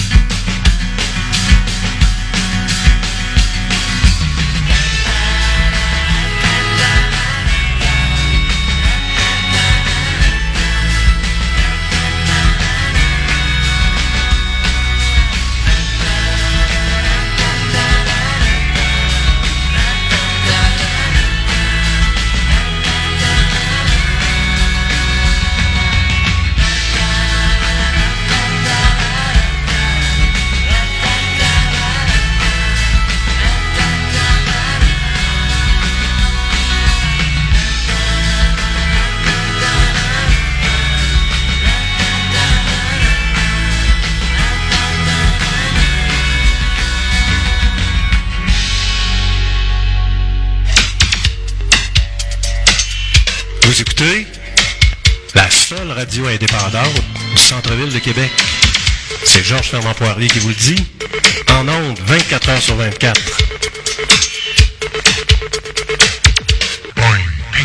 Vous écoutez la seule radio indépendante du centre-ville de Québec. C'est Georges Fernand Poirier qui vous le dit. En ondes, vingt-quatre heures sur vingt-quatre. Boing.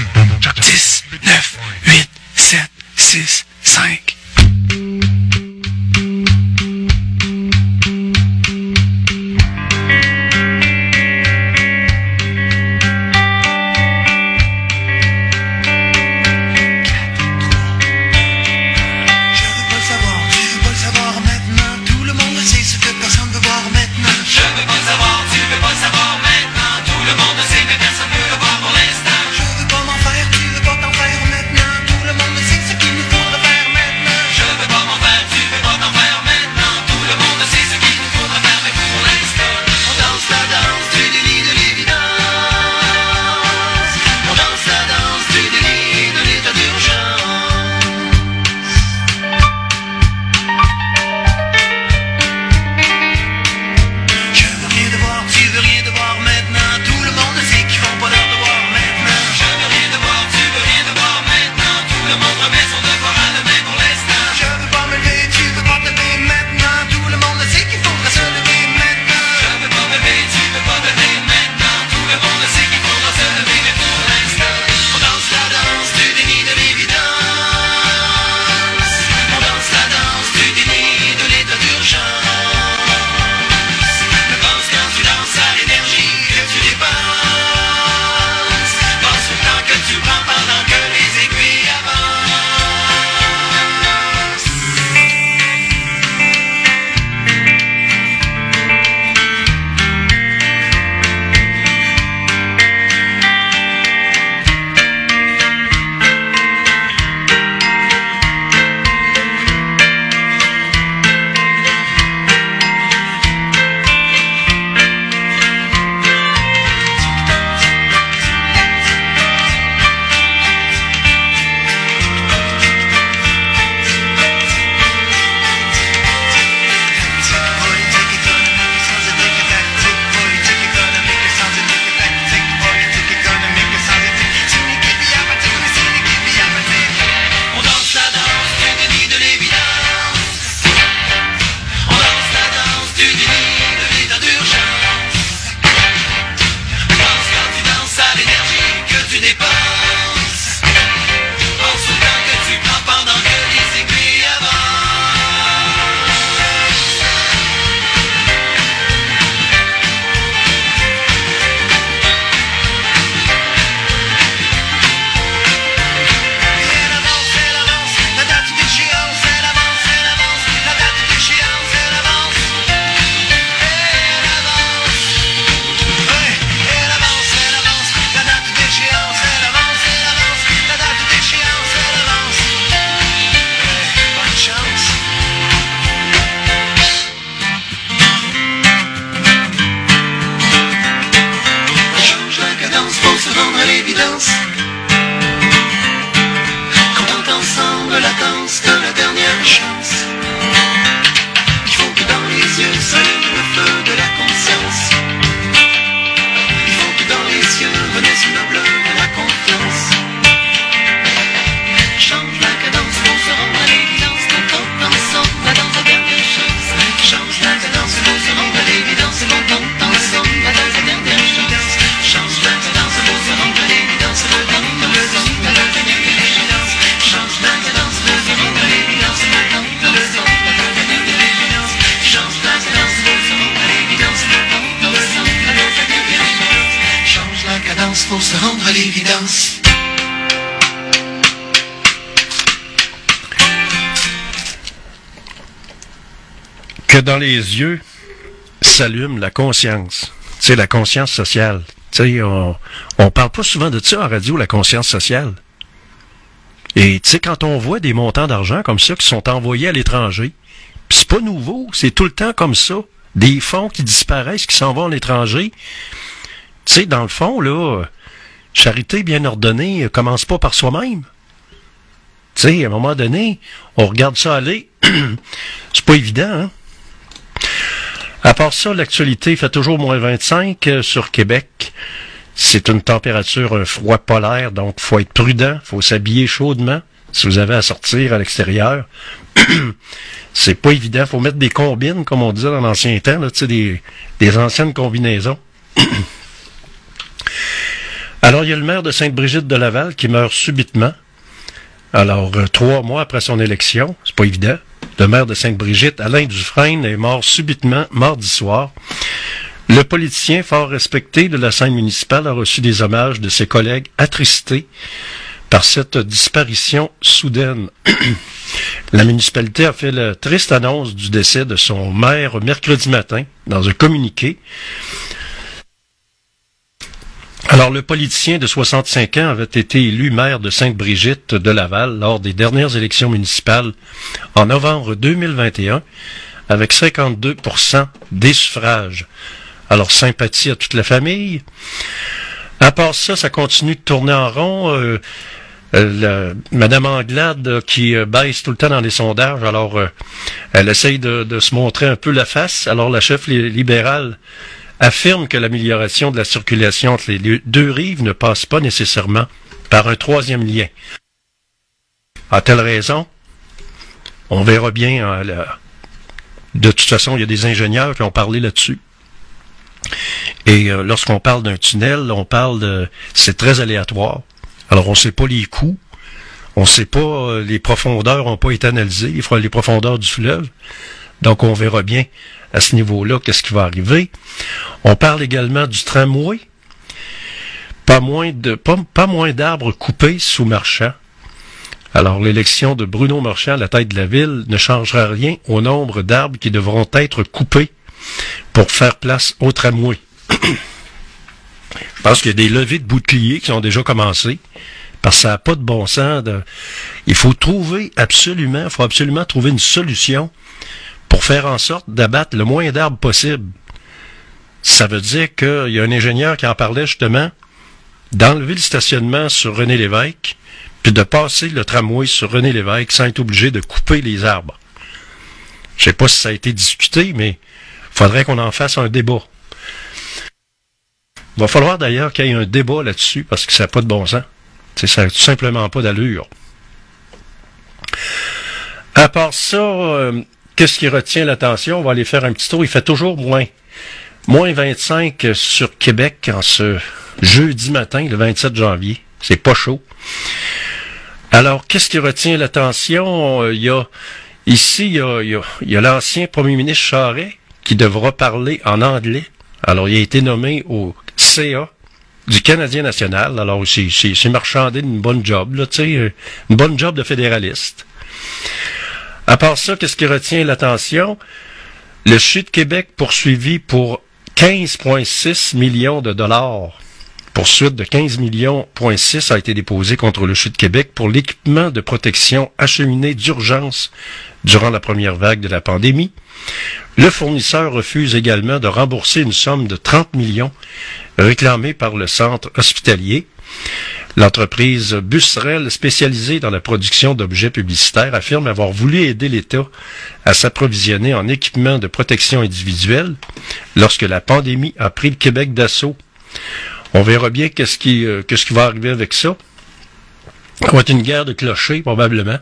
six, cinq. Faut se rendre à l'évidence. Que dans les yeux s'allume la conscience. Tu sais, la conscience sociale. Tu sais, on, on parle pas souvent de ça en radio, la conscience sociale. Et tu sais, quand on voit des montants d'argent comme ça qui sont envoyés à l'étranger, pis c'est pas nouveau, c'est tout le temps comme ça. Des fonds qui disparaissent, qui s'en vont à l'étranger. Tu sais, dans le fond, là, charité bien ordonnée commence pas par soi-même. Tu sais, à un moment donné, on regarde ça aller. C'est pas évident, hein? À part ça, l'actualité fait toujours moins vingt-cinq euh, sur Québec. C'est une température, un froid polaire, donc faut être prudent, faut s'habiller chaudement si vous avez à sortir à l'extérieur. C'est pas évident, faut mettre des combines, comme on disait dans l'ancien temps, là, tu sais, des, des anciennes combinaisons. Alors, il y a le maire de Sainte-Brigitte de Laval qui meurt subitement. Alors, euh, trois mois après son élection, c'est pas évident, le maire de Sainte-Brigitte, Alain Dufresne, est mort subitement mardi soir. Le politicien fort respecté de la scène municipale a reçu des hommages de ses collègues attristés par cette disparition soudaine. La municipalité a fait la triste annonce du décès de son maire mercredi matin dans un communiqué. Alors, le politicien de soixante-cinq ans avait été élu maire de Sainte-Brigitte de Laval lors des dernières élections municipales en novembre deux mille vingt et un avec cinquante-deux pour cent des suffrages. Alors, sympathie à toute la famille. À part ça, ça continue de tourner en rond. Euh, euh, la, Madame Anglade euh, qui euh, baisse tout le temps dans les sondages, alors euh, elle essaye de, de se montrer un peu la face. Alors, la chef li- libérale affirme que l'amélioration de la circulation entre les deux rives ne passe pas nécessairement par un troisième lien. A-t-elle raison? On verra bien. Hein, la... De toute façon, il y a des ingénieurs qui ont parlé là-dessus. Et euh, lorsqu'on parle d'un tunnel, on parle de... C'est très aléatoire. Alors, on ne sait pas les coûts. On ne sait pas... Euh, les profondeurs n'ont pas été analysées, les, les profondeurs du fleuve. Donc, on verra bien à ce niveau-là qu'est-ce qui va arriver. On parle également du tramway. Pas moins de pas, pas moins d'arbres coupés sous Marchand. Alors, l'élection de Bruno Marchand à la tête de la ville ne changera rien au nombre d'arbres qui devront être coupés pour faire place au tramway. Je pense qu'il y a des levées de boucliers qui ont déjà commencé, parce que ça n'a pas de bon sens. De... Il faut trouver absolument, il faut absolument trouver une solution pour faire en sorte d'abattre le moins d'arbres possible. Ça veut dire qu'il y a un ingénieur qui en parlait justement d'enlever le stationnement sur René Lévesque, puis de passer le tramway sur René Lévesque sans être obligé de couper les arbres. Je sais pas si ça a été discuté, mais il faudrait qu'on en fasse un débat. Il va falloir d'ailleurs qu'il y ait un débat là-dessus, parce que ça n'a pas de bon sens. T'sais, ça n'a tout simplement pas d'allure. À part ça, euh, qu'est-ce qui retient l'attention? On va aller faire un petit tour. Il fait toujours moins. Moins vingt-cinq sur Québec en ce jeudi matin, le vingt-sept janvier. C'est pas chaud. Alors, qu'est-ce qui retient l'attention? Il y a, ici, il y a, il y a, il y a l'ancien premier ministre Charest qui devra parler en anglais. Alors, il a été nommé au C A du Canadien national. Alors, c'est, c'est, c'est marchandé d'une bonne job, là, tu sais, une bonne job de fédéraliste. À part ça, qu'est-ce qui retient l'attention? Le C H U de Québec poursuivi pour quinze virgule six millions de dollars. Poursuite de quinze millions virgule six a été déposée contre le C H U de Québec pour l'équipement de protection acheminé d'urgence durant la première vague de la pandémie. Le fournisseur refuse également de rembourser une somme de trente millions réclamée par le centre hospitalier. L'entreprise Busserel, spécialisée dans la production d'objets publicitaires, affirme avoir voulu aider l'État à s'approvisionner en équipements de protection individuelle lorsque la pandémie a pris le Québec d'assaut. On verra bien qu'est-ce qui, euh, qu'est-ce qui va arriver avec ça. Ça va être une guerre de clochers, probablement.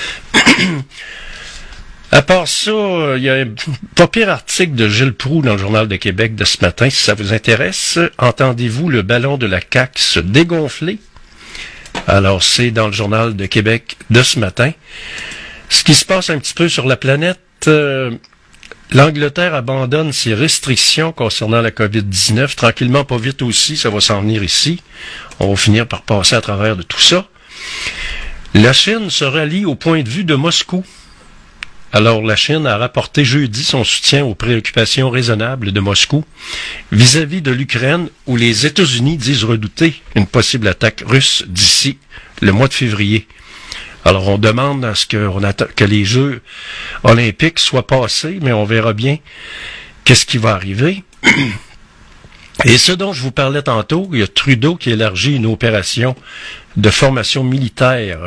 À part ça, il y a un pas pire article de Gilles Proulx dans le Journal de Québec de ce matin, si ça vous intéresse. Entendez-vous le ballon de la C A Q se dégonfler? Alors, c'est dans le Journal de Québec de ce matin. Ce qui se passe un petit peu sur la planète, euh, l'Angleterre abandonne ses restrictions concernant la covid dix-neuf. Tranquillement, pas vite aussi, ça va s'en venir ici. On va finir par passer à travers de tout ça. La Chine se rallie au point de vue de Moscou. Alors, la Chine a rapporté jeudi son soutien aux préoccupations raisonnables de Moscou vis-à-vis de l'Ukraine, où les États-Unis disent redouter une possible attaque russe d'ici le mois de février. Alors, on demande à ce que, on attend, que les Jeux olympiques soient passés, mais on verra bien qu'est-ce qui va arriver. Et ce dont je vous parlais tantôt, il y a Trudeau qui élargit une opération de formation militaire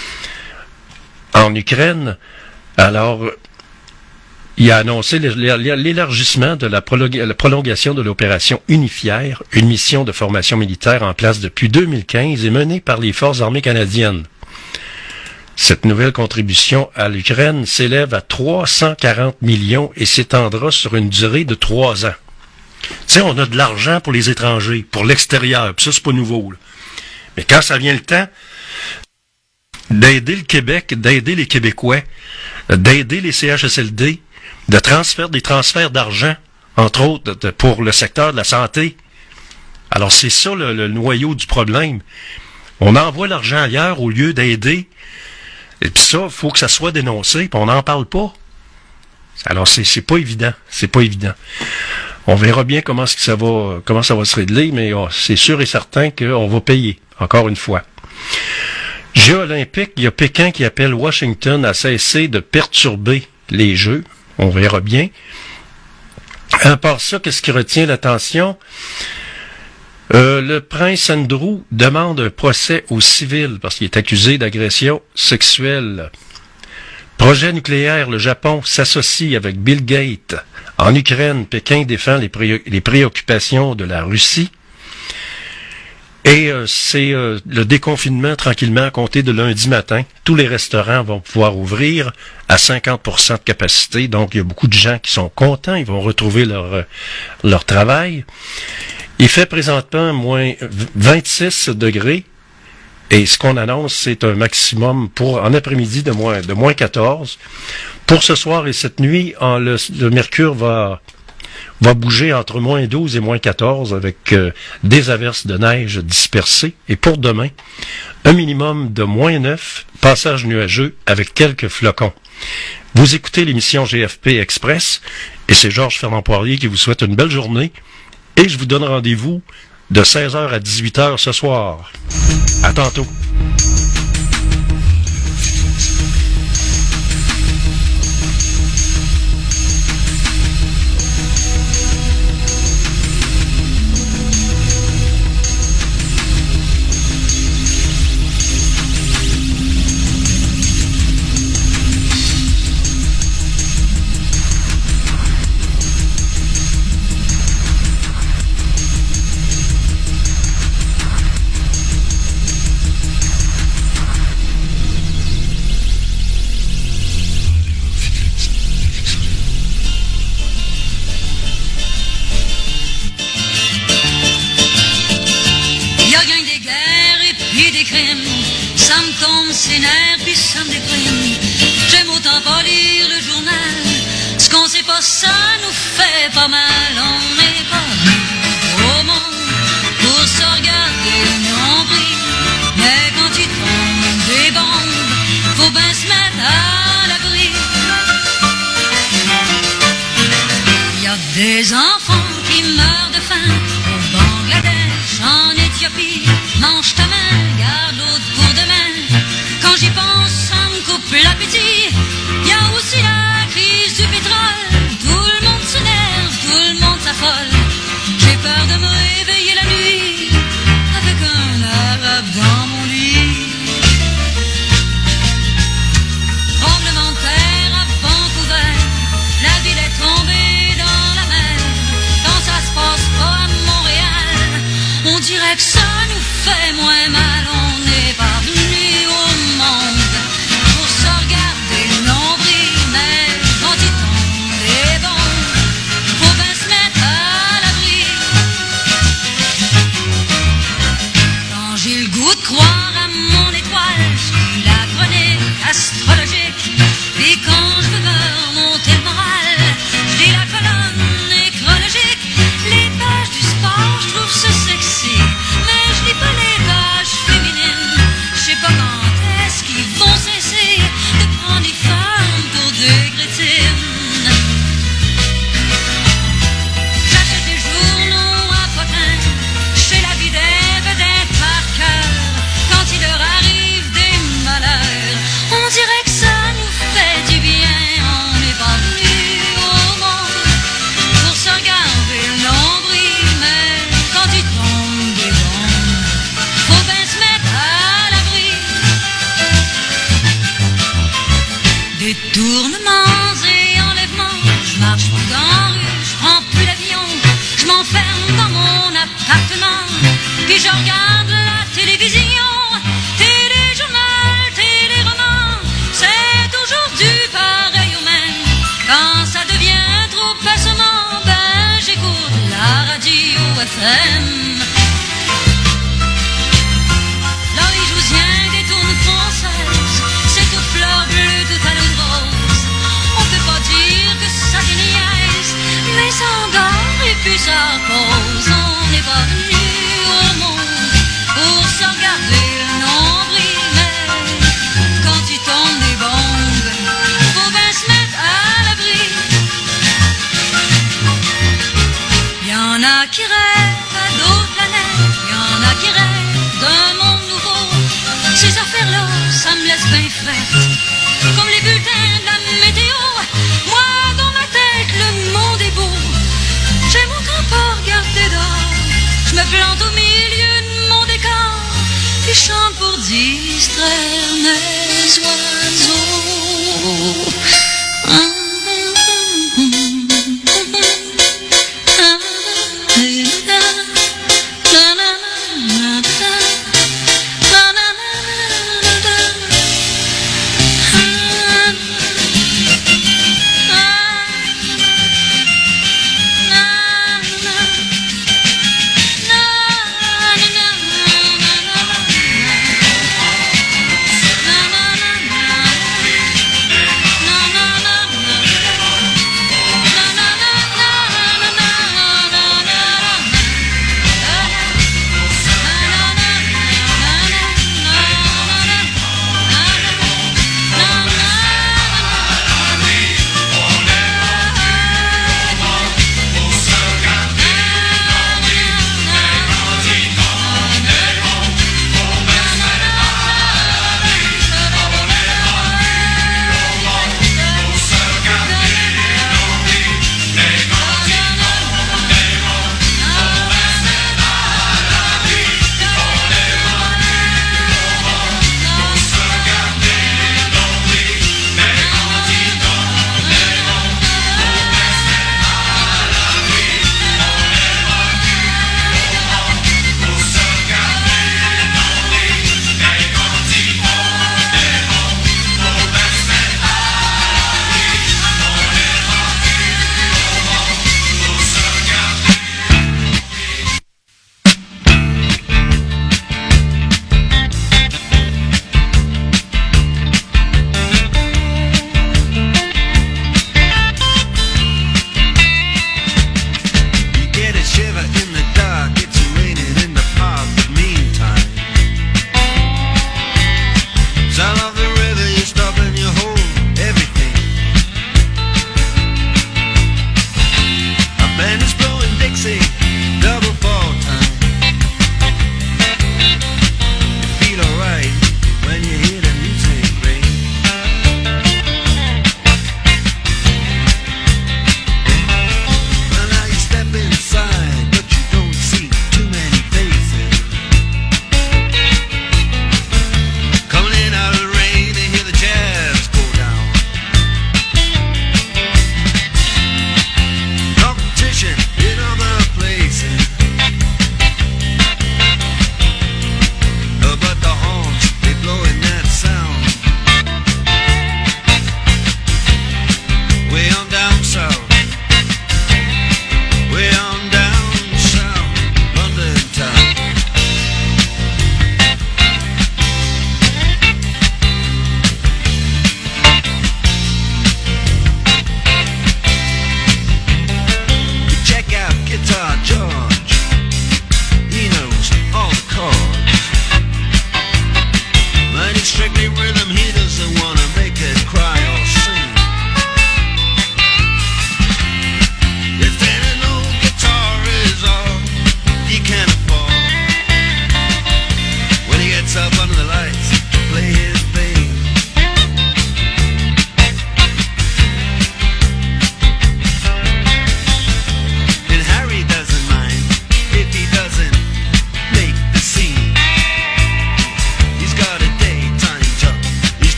en Ukraine. Alors, il a annoncé l'élargissement de la prolongation de l'opération Unifière, une mission de formation militaire en place depuis deux mille quinze et menée par les Forces armées canadiennes. Cette nouvelle contribution à l'Ukraine s'élève à trois cent quarante millions et s'étendra sur une durée de trois ans. Tu sais, on a de l'argent pour les étrangers, pour l'extérieur, puis ça, c'est pas nouveau, là. Mais quand ça vient le temps d'aider le Québec, d'aider les Québécois, d'aider les C H S L D, de transfert, des transferts d'argent, entre autres, de, pour le secteur de la santé. Alors, c'est ça le, le noyau du problème. On envoie l'argent ailleurs au lieu d'aider. Et tout ça, il faut que ça soit dénoncé, puis on n'en parle pas. Alors, c'est, c'est pas évident. C'est pas évident. On verra bien comment ce que ça va, comment ça va se régler, mais oh, c'est sûr et certain qu'on va payer, encore une fois. Jeux olympiques, il y a Pékin qui appelle Washington à cesser de perturber les Jeux. On verra bien. À part ça, qu'est-ce qui retient l'attention? Euh, le prince Andrew demande un procès au civil parce qu'il est accusé d'agression sexuelle. Projet nucléaire, le Japon s'associe avec Bill Gates. En Ukraine, Pékin défend les, pré- les préoccupations de la Russie. Et euh, c'est euh, le déconfinement tranquillement à compter de lundi matin. Tous les restaurants vont pouvoir ouvrir à cinquante pour cent de capacité. Donc, il y a beaucoup de gens qui sont contents. Ils vont retrouver leur, euh, leur travail. Il fait présentement moins vingt-six degrés. Et ce qu'on annonce, c'est un maximum pour en après-midi de moins, de moins quatorze. Pour ce soir et cette nuit, en, le, le mercure va... va bouger entre moins douze et moins quatorze avec euh, des averses de neige dispersées. Et pour demain, un minimum de moins neuf, passage nuageux avec quelques flocons. Vous écoutez l'émission G F P Express et c'est Georges Fernand Poirier qui vous souhaite une belle journée. Et je vous donne rendez-vous de seize heures à dix-huit heures ce soir. À tantôt. Ça me tombe ses nerfs puis ça me déprime. J'aime autant pas lire le journal. Ce qu'on sait pas, ça nous fait pas mal. On n'est pas au monde pour se regarder le nombril. Mais quand il tombe des bombes, faut bien se mettre à l'abri. Il y a des enfants qui meurent de faim au Bangladesh, en Éthiopie. Mange ta main, garde l'autre pour demain. Quand j'y pense, ça me coupe l'appétit. Il y a aussi la crise du pétrole. Tout le monde s'énerve, tout le monde s'affole. J'ai peur de me réveiller la nuit avec un arabe dans mon lit. Tremblement de terre à Vancouver. La ville est tombée dans la mer. Quand ça se passe pas à Montréal, on dirait que ça nous fait moins mal. On n'est pas venu au monde pour se regarder le nombril. Mais quand il tombe des bombes, faut bien se mettre à l'abri. Quand j'ai le goût de croire à mon étoile, je lis la chronique astrologique. Et quand je veux me remonter le moral, je lis la colonne nécrologique. Les pages du sport, je trouve ça sexy. Mais je lis pas les pages féminines. Je sais pas quand est-ce qu'ils vont cesser de prendre les femmes pour des crétines. J'achète des journaux à potin. Je fais la vie des vedettes par cœur. Quand il leur arrive des malheurs, on dirait que ça nous fait du bien. On n'est pas venu au monde pour se regarder le nombril. Mais quand il tombe des bombes, faut bien se mettre à l'abri. Détournements et enlèvements, je marche plus dans la rue, je prends plus l'avion, je m'enferme dans mon appartement, puis je regarde la télévision, téléjournal, téléroman, c'est aujourd'hui pareil au même. Quand ça devient trop assommant, ben j'écoute la radio F M. Là, ils jouent rien des tournes français. suppose on n'est pas venu au monde pour se regarder le nombril, mais quand tu tombes des bombes, faut bien se mettre à l'abri. Y'en a qui rêvent à d'autres planètes, y'en a qui rêvent d'un monde nouveau. Ces affaires-là, ça me laisse bien frette, comme les bulletins de la météo. Moi, dans ma tête, le monde est beau. J'aime autant pas regarder dehors. Je me plante au milieu de mon décor, puis je chante pour distraire mes oiseaux.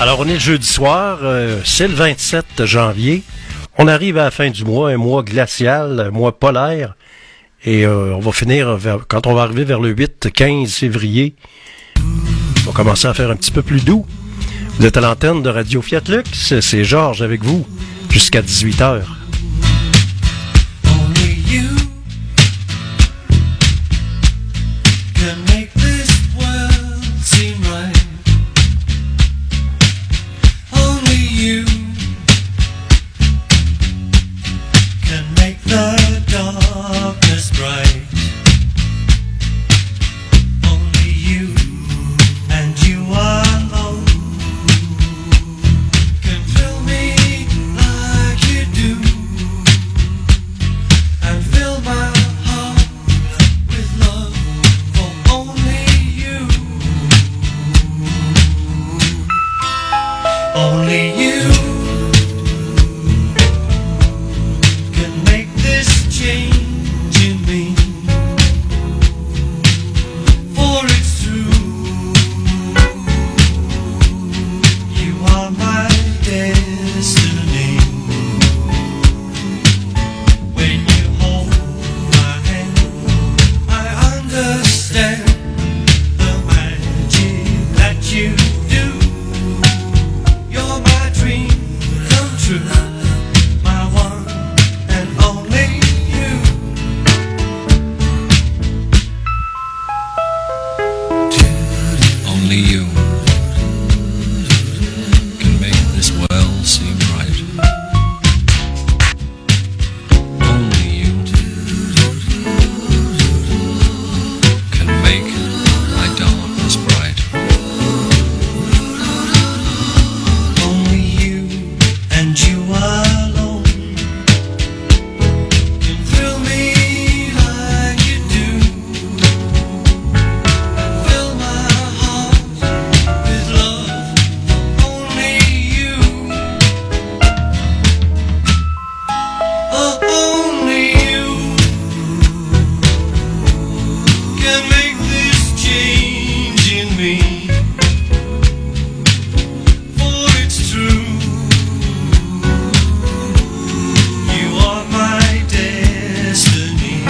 Alors, on est le jeudi soir, euh, c'est le vingt-sept janvier. On arrive à la fin du mois, un mois glacial, un mois polaire. Et euh, on va finir, vers, quand on va arriver vers le huit quinze février, on va commencer à faire un petit peu plus doux. Vous êtes à l'antenne de Radio Fiat Lux, c'est Georges avec vous, jusqu'à dix-huit heures. Only you can make this world seem right. Only you can make the darkness bright. Only you and you alone can fill me like you do, and fill my heart with love for only you. Only you can make this change in me, for it's true, you are my destiny. When you hold my hand, I understand the magic that you do. You're my dream come true, my one and only you. Only you can make this world seem right. Only you can make my darkness bright. Only you and you alone can thrill me like you do, and fill my heart with love for only you. Oh, only you can make this change in me, for it's true, you are my destiny.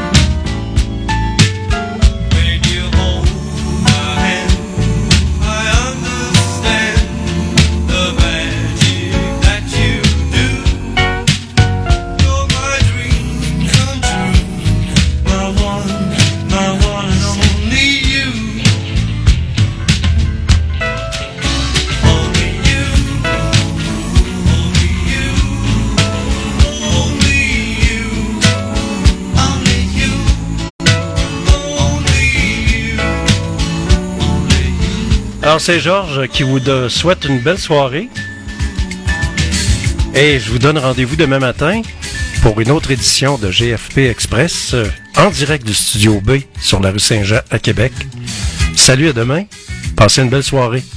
When you hold my hand, I understand the magic that you do. You're my dream come true, my one, my one and only you. Only you, only you, only you, only you, only you, only you. Alors, c'est Georges qui vous de- souhaite une belle soirée. Et je vous donne rendez-vous demain matin pour une autre édition de G F P Express euh, en direct du Studio B sur la rue Saint-Jean à Québec. Salut, à demain. Passez une belle soirée.